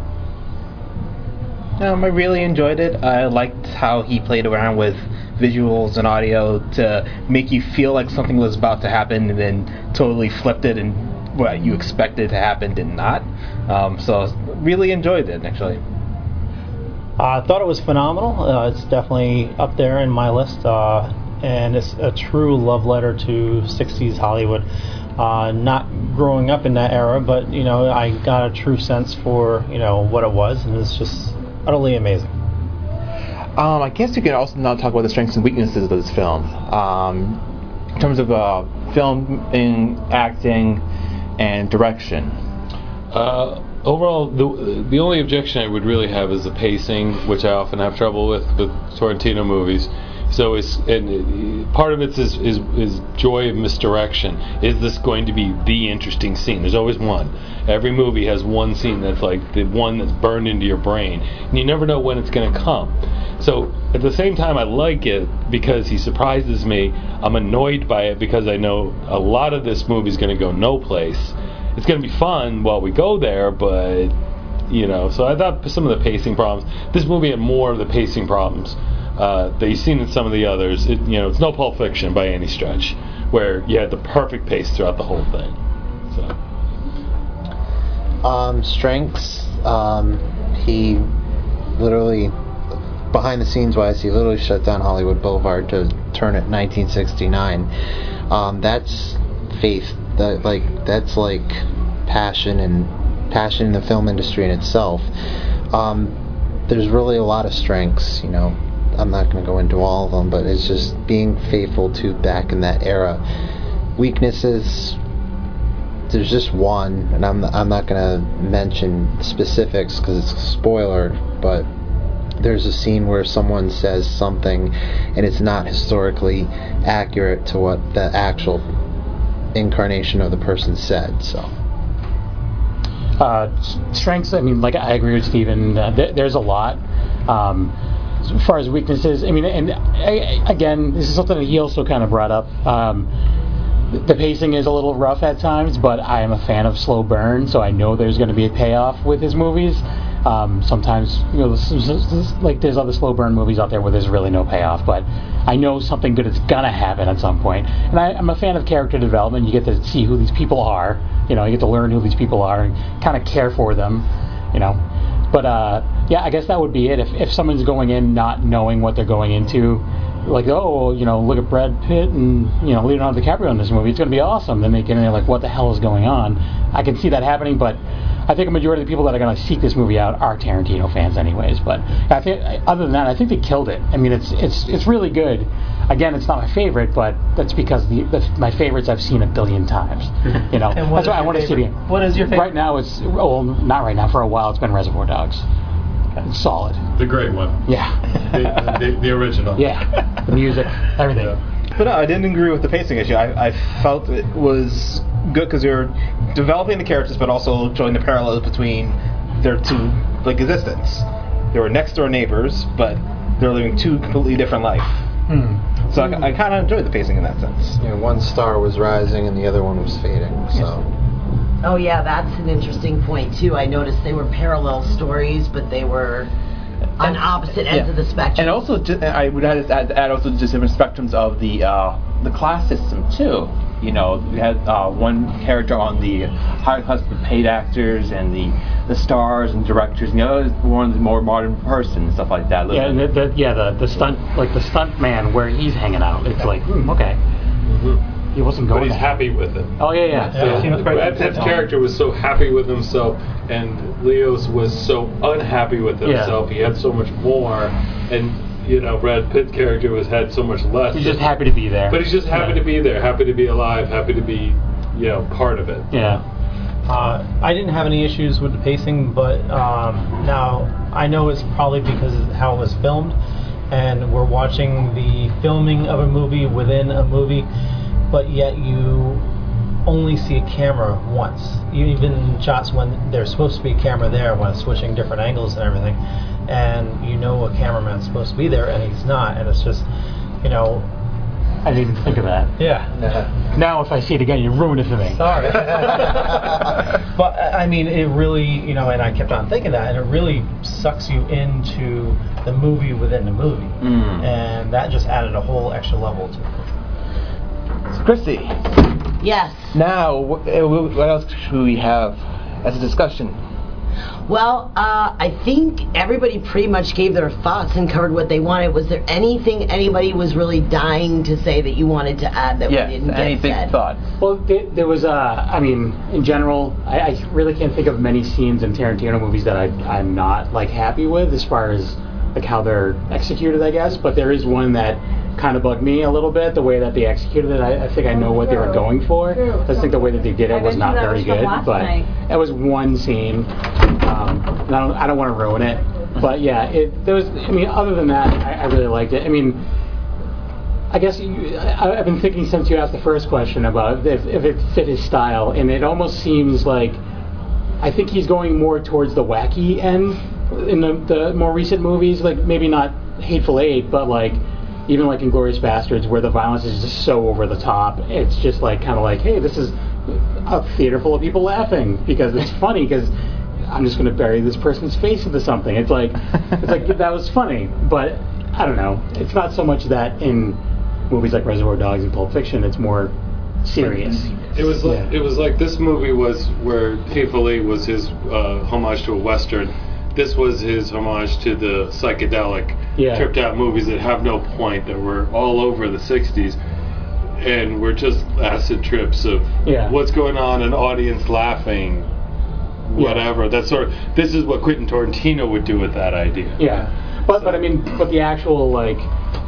I really enjoyed it. I liked how he played around with visuals and audio to make you feel like something was about to happen, and then totally flipped it, and what you expected to happen did not. So really enjoyed it, actually. I thought it was phenomenal. It's definitely up there in my list, and it's a true love letter to 60s Hollywood. Not growing up in that era, but I got a true sense for what it was, and it's just utterly amazing. I guess you can also now talk about the strengths and weaknesses of this film, in terms of filming, acting, and direction. Overall, the only objection I would really have is the pacing, which I often have trouble with Tarantino movies. So part of it is joy of misdirection. Is this going to be the interesting scene? There's always one. Every movie has one scene that's like the one that's burned into your brain, and you never know when it's going to come. So at the same time, I like it because he surprises me. I'm annoyed by it because I know a lot of this movie is going to go no place. It's going to be fun while we go there, but so I thought some of the pacing problems. This movie had more of the pacing problems that you've seen in some of the others. It's no Pulp Fiction by any stretch, where you had the perfect pace throughout the whole thing. Strengths. He literally behind the scenes wise, he literally shut down Hollywood Boulevard to turn it 1969. That's faith. That's like passion in the film industry in itself. There's really a lot of strengths, you know. I'm not going to go into all of them, but it's just being faithful to back in that era. Weaknesses, there's just one, and I'm not going to mention specifics because it's a spoiler, but there's a scene where someone says something and it's not historically accurate to what the actual incarnation of the person said. So strengths, I mean, like I agree with Steven, there's a lot. As far as weaknesses, I mean, and again, this is something that he also kind of brought up. The pacing is a little rough at times, but I am a fan of slow burn, so I know there's going to be a payoff with his movies. Sometimes, you know, like there's other slow burn movies out there where there's really no payoff, but I know something good is going to happen at some point. And I'm a fan of character development. You get to see who these people are, you know, you get to learn who these people are and kind of care for them, you know. But, yeah, I guess that would be it. If someone's going in not knowing what they're going into, like, oh, you know, look at Brad Pitt and, you know, Leonardo DiCaprio in this movie, it's going to be awesome. Then they get in there like, what the hell is going on? I can see that happening, but I think a majority of the people that are going to seek this movie out are Tarantino fans anyways. But I think, other than that, I think they killed it. I mean, it's really good. Again, it's not my favorite, but that's because my favorites I've seen a billion times. You know, that's why I want to see it again. What is your favorite? Right now, not right now. For a while, it's been Reservoir Dogs. It's solid. The great one. Yeah. the original. Yeah. The music, everything. Yeah. But no, I didn't agree with the pacing issue. I felt it was good because you're developing the characters, but also showing the parallels between their two existence. They were next door neighbors, but they're living two completely different life. So I kind of enjoyed the pacing in that sense. Yeah, one star was rising and the other one was fading. So. Oh yeah, that's an interesting point too. I noticed they were parallel stories, but they were on opposite ends of the spectrum. And also, I would add also just different spectrums of the class system too. You know, we had one character on the higher class of the paid actors and the stars and directors, and the other one the more modern person and stuff like that. Yeah, the stunt man where he's hanging out. It's like, okay. He wasn't going. But he's happy with it. Oh yeah. Brad Pitt's character was so happy with himself, and Leo's was so unhappy with himself. He had so much more, and you know, Brad Pitt's character had so much less. He's just happy to be there. But he's just happy to be there, happy to be alive, happy to be, you know, part of it. Yeah. I didn't have any issues with the pacing, but now I know it's probably because of how it was filmed, and we're watching the filming of a movie within a movie, but yet you only see a camera once. Even shots when there's supposed to be a camera there, when it's switching different angles and everything, and you know a cameraman's supposed to be there and he's not, and it's just, you know, I didn't even think of that. Yeah. Now if I see it again, you ruin it for me. Sorry. But I mean, it really, you know, and I kept on thinking that, and it really sucks you into the movie within the movie, and that just added a whole extra level to it. So Christy. Yes. Now, what else should we have as a discussion? Well, I think everybody pretty much gave their thoughts and covered what they wanted. Was there anything anybody was really dying to say that you wanted to add that we didn't get said? Thoughts? Well, there was, I mean, in general, I really can't think of many scenes in Tarantino movies that I'm not, like, happy with as far as, like, how they're executed, I guess. But there is one that kind of bugged me a little bit, the way that they executed it. I think I know what they were going for. I just think the way that they did it was not very good. But it was one scene. And I don't want to ruin it. But yeah, other than that, I really liked it. I mean, I guess I've been thinking since you asked the first question about if it fit his style, and it almost seems like I think he's going more towards the wacky end in the more recent movies, like maybe not Hateful Eight, but like even like Inglourious Bastards, where the violence is just so over the top. It's just like kind of like, hey, this is a theater full of people laughing because it's funny because I'm just going to bury this person's face into something. It's like that was funny, but I don't know. It's not so much that in movies like Reservoir Dogs and Pulp Fiction. It's more serious. It was like this movie was where Hateful Eight was his homage to a Western. this was his homage to the psychedelic, tripped out movies that have no point, that were all over the 60s, and were just acid trips of what's going on, an audience laughing, whatever. That's sort of, this is what Quentin Tarantino would do with that idea. Yeah, but I mean, but the actual, like,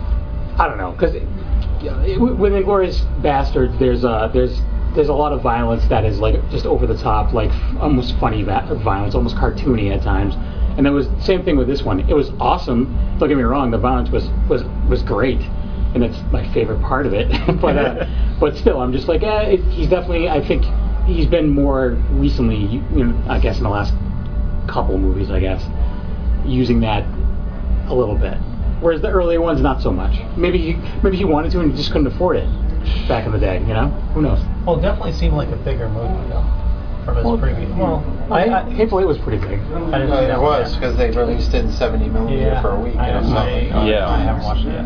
I don't know, because with Inglourious Bastards, there's a lot of violence that is like just over the top, like almost funny violence, almost cartoony at times. And it was the same thing with this one. It was awesome. Don't get me wrong, the violence was great, and it's my favorite part of it. but still, I'm just like, he's definitely. I think he's been more recently, I guess in the last couple movies, I guess, using that a little bit. Whereas the earlier ones, not so much. Maybe he wanted to and he just couldn't afford it back in the day. Who knows? Well, it definitely seemed like a bigger movie though. From his previous. Hateful Eight was pretty big. I didn't see that. It was because they released it in 70mm for a week. I haven't watched it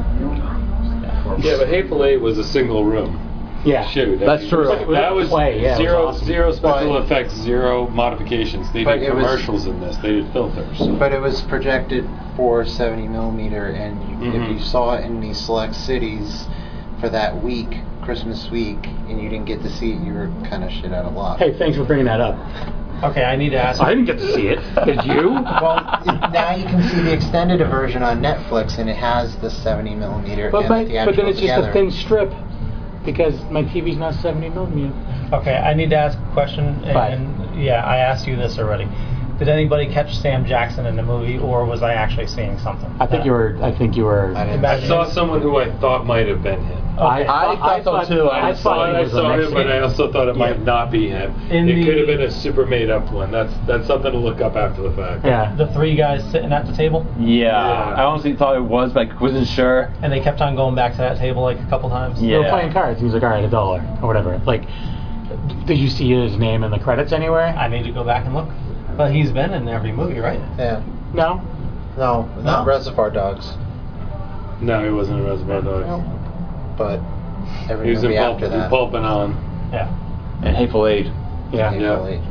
yet. Yeah, but Hateful Eight was a single room. Yeah, shoot. That's true. That was zero special But- effects, zero modifications. They But did it was- commercials in this. They did filters. But it was projected for 70mm, and if you saw it in these select cities for that week, Christmas week, and you didn't get to see it, you were kind of shit out of luck. Hey, thanks for bringing that up. Okay, I need to ask. I didn't get to see it. Did you? Well, now you can see the extended version on Netflix, and it has the 70mm But and the then theatrical it's just together. a thin strip because my TV's not 70mm. Okay, I need to ask a question, and I asked you this already. Did anybody catch Sam Jackson in the movie, or was I actually seeing something? I think you were. I saw someone who I thought might have been him. Okay. I thought so too. I saw him, but I also thought it might not be him. It could have been a super made up one. That's something to look up after the fact. Yeah. The three guys sitting at the table? Yeah. I honestly thought it was, but I wasn't sure. And they kept on going back to that table like a couple times? They were playing cards. He was like, all right, $1 or whatever. Like, did you see his name in the credits anywhere? I need to go back and look. But he's been in every movie, right? Yeah. No, not Reservoir Dogs. No, he wasn't in Reservoir Dogs. No. But every He was movie in after that. Pulp and On. Yeah. And Hateful Eight. Yeah. Hateful Eight.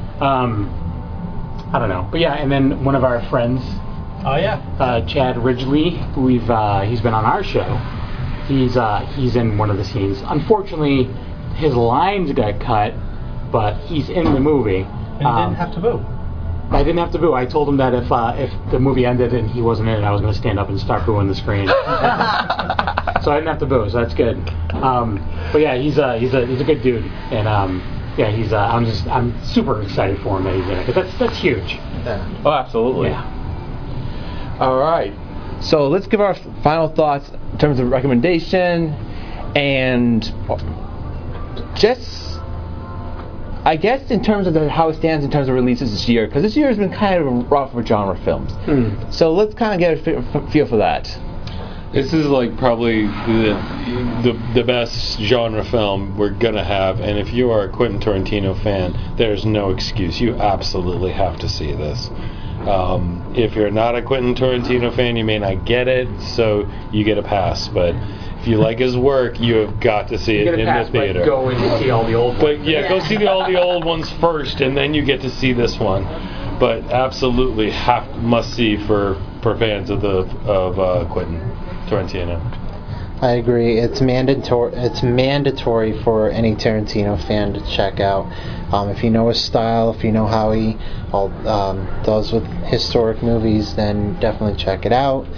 I don't know, but yeah, and then one of our friends, Chad Ridgely, who he's been on our show. He's in one of the scenes. Unfortunately, his lines got cut, but he's in the movie. And you didn't have to boo. I didn't have to boo. I told him that if the movie ended and he wasn't in it, I was going to stand up and start booing the screen. So I didn't have to boo, so that's good. But yeah, he's a good dude, and I'm super excited for him that he's in it, because that's huge. Yeah. Oh, absolutely. Yeah. All right. So let's give our final thoughts in terms of recommendation, and just, I guess, in terms of how it stands in terms of releases this year, because this year has been kind of rough for genre films. So let's kind of get a feel for that. This is like probably the best genre film we're gonna have, and if you are a Quentin Tarantino fan, there's no excuse. You absolutely have to see this. If you're not a Quentin Tarantino fan, you may not get it, so you get a pass. But if you like his work, you have got to see it in the theater. But go and see all the old ones. But yeah, go see all the old ones first, and then you get to see this one. But absolutely must see for fans of Quentin Tarantino. I agree. It's mandatory for any Tarantino fan to check out. If you know his style, if you know how he does with historic movies, then definitely check it out.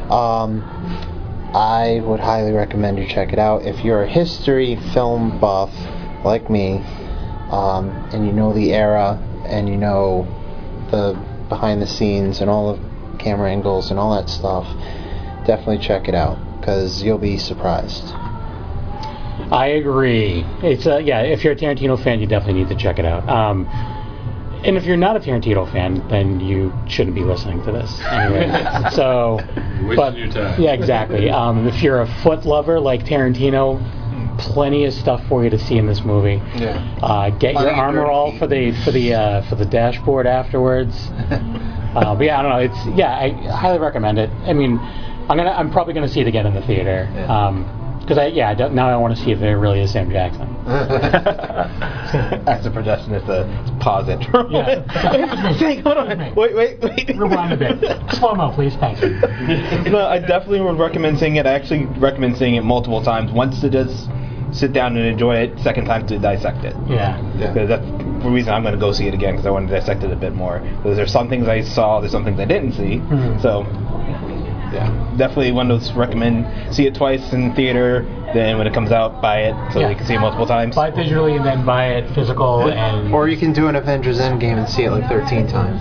I would highly recommend you check it out. If you're a history film buff like me, and you know the era, and you know the behind the scenes and all the camera angles and all that stuff, definitely check it out, because you'll be surprised. I agree. It's if you're a Tarantino fan, you definitely need to check it out. And if you're not a Tarantino fan, then you shouldn't be listening to this anyway. So, wasting your time. Yeah, exactly. If you're a foot lover like Tarantino, plenty of stuff for you to see in this movie. Yeah. Get your armor all for the dashboard afterwards. But yeah, I don't know. I highly recommend it. I mean, I'm probably gonna see it again in the theater. Because now I want to see if it really is Sam Jackson. As a projectionist, pause it. Hold on. Wait. Rewind a bit. Slow-mo, please. Thanks. No, I definitely would recommend seeing it. I actually recommend seeing it multiple times. Once to just sit down and enjoy it, second time to dissect it. Yeah. Because that's the reason I'm going to go see it again, because I want to dissect it a bit more. Because there's some things I saw, there's some things I didn't see. Mm-hmm. So, yeah, definitely one of those recommend see it twice in theater, then when it comes out, buy it so you can see it multiple times. Buy it digitally and then buy it physical. And Or you can do an Avengers Endgame and see it like 13 times.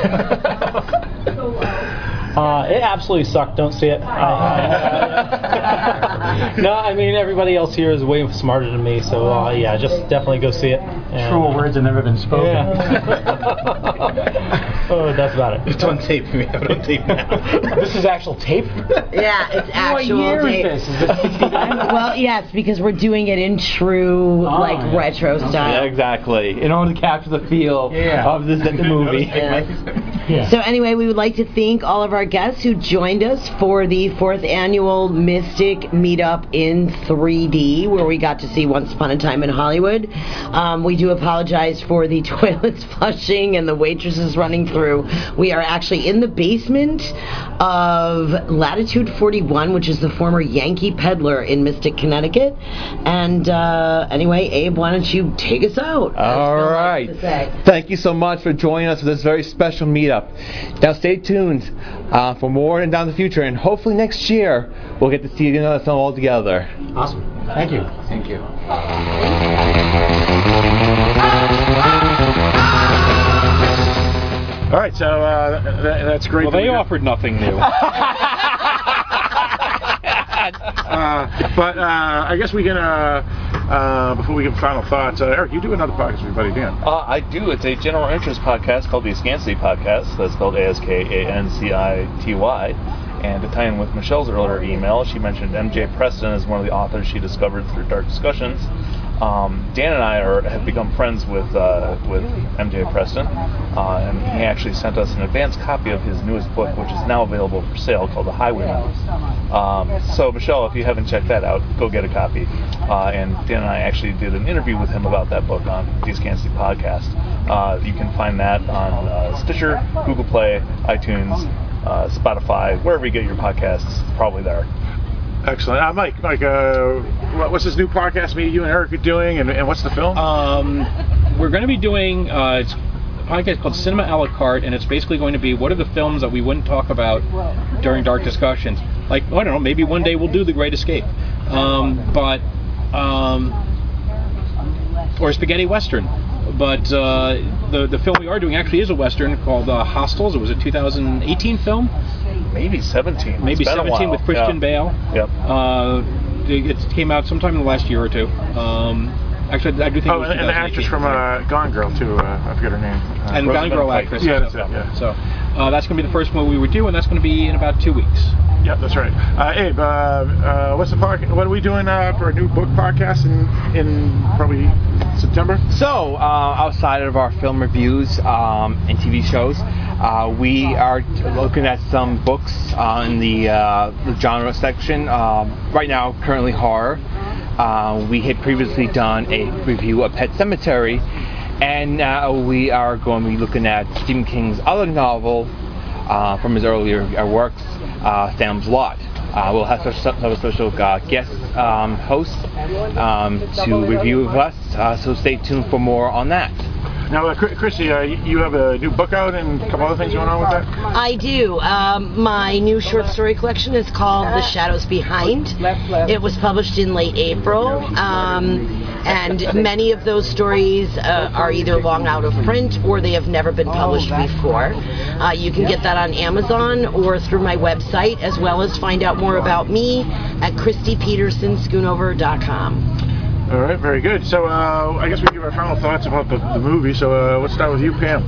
It absolutely sucked. Don't see it. No, I mean, everybody else here is way smarter than me, so just definitely go see it. And, truer words have never been spoken. Yeah. Oh, that's about it. It's on tape. We have it on tape now. This is actual tape? Yeah, it's actual What year tape. is this? Is it 69? Well, yes, because we're doing it in true, retro style. Yeah, exactly. In order to capture the feel of the movie. So anyway, we would like to thank all of our guests who joined us for the 4th annual Mystic Meetup in 3D, where we got to see Once Upon a Time in Hollywood. We do apologize for the toilets flushing and the waitresses running through. We are actually in the basement of Latitude 41, which is the former Yankee Peddler in Mystic, Connecticut. And anyway, Abe, why don't you take us out? All right. Thank you so much for joining us for this very special meetup. Now stay tuned for more and down the future, and hopefully next year we'll get to see another film all together. Awesome. Thank you. Thank you. All right, so that's great. Well, they offered nothing new. But I guess we can, before we give final thoughts, Eric, you do another podcast with your buddy Dan. I do. It's a general interest podcast called the Askancity Podcast. That's spelled ASKANCITY. And to tie in with Michelle's earlier email, she mentioned M.J. Preston as one of the authors she discovered through Dark Discussions. Dan and I have become friends with M.J. Preston, and he actually sent us an advanced copy of his newest book, which is now available for sale, called The Highwayman. So, Michelle, if you haven't checked that out, go get a copy. And Dan and I actually did an interview with him about that book on the Askancity Podcast. You can find that on Stitcher, Google Play, iTunes, Spotify, wherever you get your podcasts, it's probably there. Excellent. Mike, what's this new podcast you and Eric are doing, and what's the film? We're going to be doing it's a podcast called Cinema a la carte, and it's basically going to be what are the films that we wouldn't talk about during Dark Discussions. Like, I don't know, maybe one day we'll do The Great Escape. Or Spaghetti Western. But the film we are doing actually is a Western called Hostels. It was a 2018 film. Maybe 17. Maybe 17 with Christian Bale. Yep. It came out sometime in the last year or two. Actually, I do think it was 2018. And the actress from Gone Girl, too. I forget her name. And Gone Girl actress. Yeah, that's it. Yeah. So that's going to be the first one we would do, and that's going to be in about 2 weeks. Yep, that's right. Abe, what's the what are we doing for a new book podcast in probably September? So, outside of our film reviews and TV shows, we are looking at some books in the genre section. Right now, currently horror. We had previously done a review of Pet Sematary, and now we are going to be looking at Stephen King's other novel from his earlier works, Sam's Lot. We'll have a special guest host to review with us, so stay tuned for more on that. Now, Chrissy, you have a new book out and a couple other things going on with that? I do. My new short story collection is called The Shadows Behind. It was published in late April, and many of those stories are either long out of print or they have never been published before. You can get that on Amazon or through my website, as well as find out more about me at ChristyPetersonSchoonover.com. All right, very good. So I guess we give our final thoughts about the movie. So let's start with you, Pam.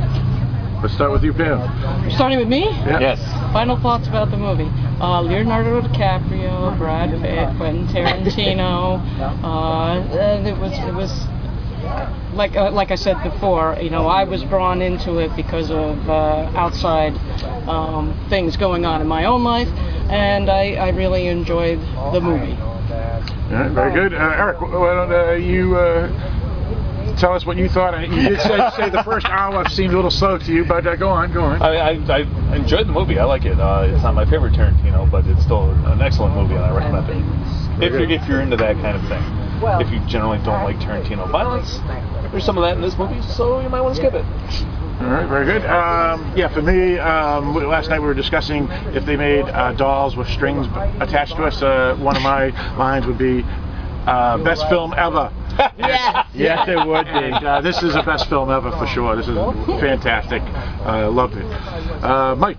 You're starting with me? Yeah. Yes. Final thoughts about the movie. Leonardo DiCaprio, Brad Pitt, Quentin Tarantino. It was like I said before, I was drawn into it because of outside things going on in my own life, and I really enjoyed the movie. All right, very good. Eric, why don't you tell us what you thought? You did say the first hour seemed a little slow to you, but go on. I enjoyed the movie. I like it. It's not my favorite Tarantino, but it's still an excellent movie, and I recommend it. If you're into that kind of thing. If you generally don't like Tarantino violence, there's some of that in this movie, so you might want to skip it. All right, very good. For me, last night we were discussing if they made dolls with strings attached to us. One of my lines would be best film ever. Yes, it would be. And, this is the best film ever for sure. This is fantastic. Loved it. Mike?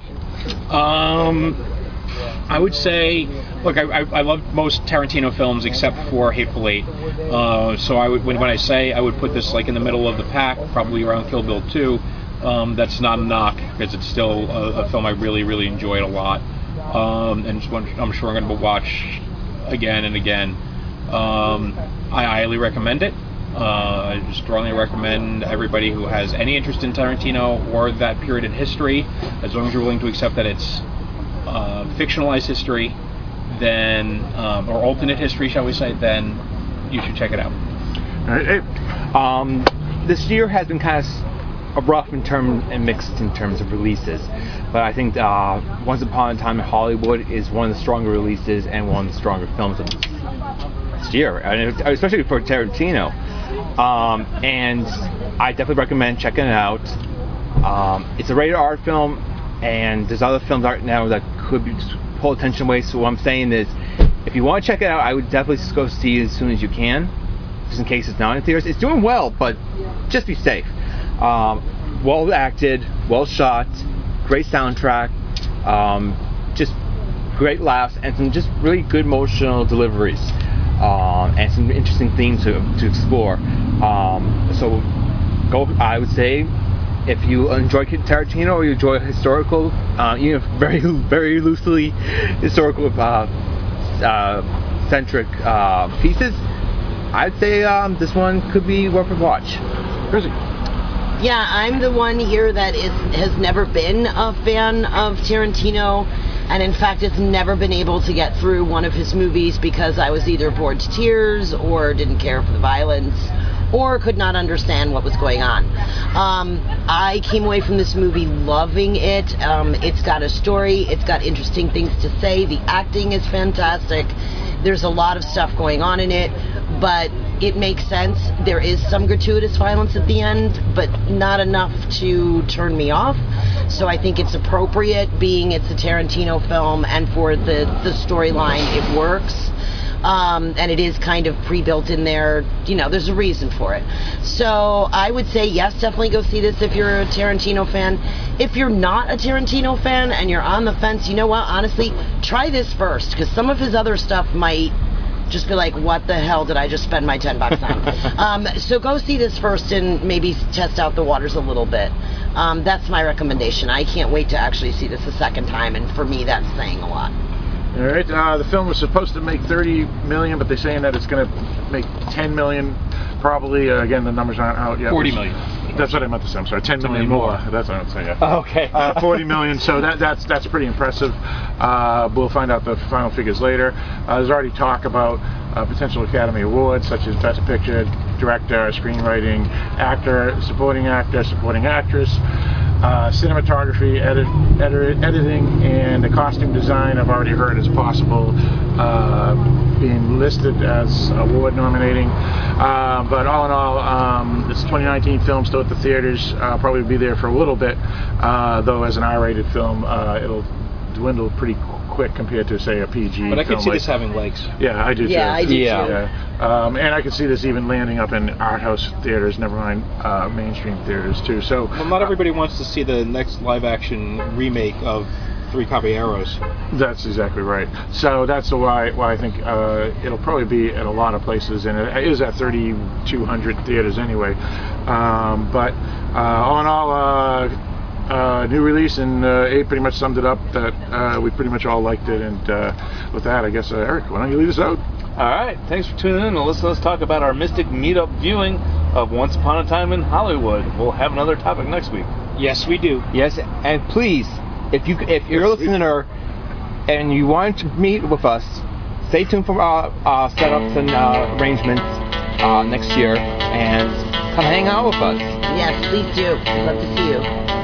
I would say, look, I love most Tarantino films except for Hateful Eight. So I would, when I say I would put this like in the middle of the pack, probably around Kill Bill 2. That's not a knock because it's still a film I really, really enjoyed a lot, and I'm sure I'm going to watch again and again. I highly recommend it. I strongly recommend everybody who has any interest in Tarantino or that period in history, as long as you're willing to accept that it's fictionalized history, then or alternate history, shall we say, then you should check it out. All right. This year has been kind of rough and mixed in terms of releases, but I think Once Upon a Time in Hollywood is one of the stronger releases and one of the stronger films of this year, and especially for Tarantino. And I definitely recommend checking it out. It's a rated R film, and there's other films out now that could pull attention away. So what I'm saying is, if you want to check it out, I would definitely just go see it as soon as you can, just in case it's not in theaters. It's doing well, but just be safe. Well acted, well shot, great soundtrack, just great laughs, and some just really good emotional deliveries, and some interesting themes to explore. So go, I would say, if you enjoy Tarantino or you enjoy historical, very, very loosely historical centric pieces, I'd say this one could be worth a watch. Chrissy? Yeah, I'm the one here that has never been a fan of Tarantino, and in fact has never been able to get through one of his movies because I was either bored to tears or didn't care for the violence or could not understand what was going on. I came away from this movie loving it. It's got a story, it's got interesting things to say, the acting is fantastic, there's a lot of stuff going on in it, but it makes sense. There is some gratuitous violence at the end, but not enough to turn me off. So I think it's appropriate, being it's a Tarantino film, and for the storyline, it works. And it is kind of pre-built in there. There's a reason for it. So I would say, yes, definitely go see this if you're a Tarantino fan. If you're not a Tarantino fan and you're on the fence, you know what? Honestly, try this first, because some of his other stuff might just be like, what the hell did I just spend my $10 on? So go see this first and maybe test out the waters a little bit. That's my recommendation. I can't wait to actually see this a second time, and for me, that's saying a lot. All right. The film was supposed to make $30 million, but they're saying that it's going to make $10 million. Probably. Again, the numbers aren't out yet. $40 million. That's what I meant to say. I'm sorry. $10 million more. That's what I'm saying. Yeah. Oh, okay. $40 million. So that's pretty impressive. We'll find out the final figures later. There's already talk about potential Academy Awards, such as Best Picture, Director, Screenwriting, Actor, Supporting Actor, Supporting Actress, cinematography, editing, and the costume design. I've already heard is possible being listed as award nominating. But all in all, this 2019 film still at the theaters. Probably be there for a little bit, though as an R-rated film, it'll dwindle pretty quick compared to, say, a PG. But I could film see this having legs. Yeah, I do too. Yeah, I do too. And I could see this even landing up in art house theaters, never mind mainstream theaters too. So, well, not everybody wants to see the next live-action remake of Three Caballeros. That's exactly right. So that's why I think it'll probably be at a lot of places, and it is at 3,200 theaters anyway. But all in all, new release, and Abe pretty much summed it up that we pretty much all liked it. And with that, I guess, Eric, why don't you lead us out? All right. Thanks for tuning in, and let's talk about our Mystic Meetup viewing of Once Upon a Time in Hollywood. We'll have another topic next week. Yes, we do. Yes, and please, if you're a listener and you want to meet with us, stay tuned for setups and arrangements next year, and come hang out with us. Yes, please do. I'd love to see you.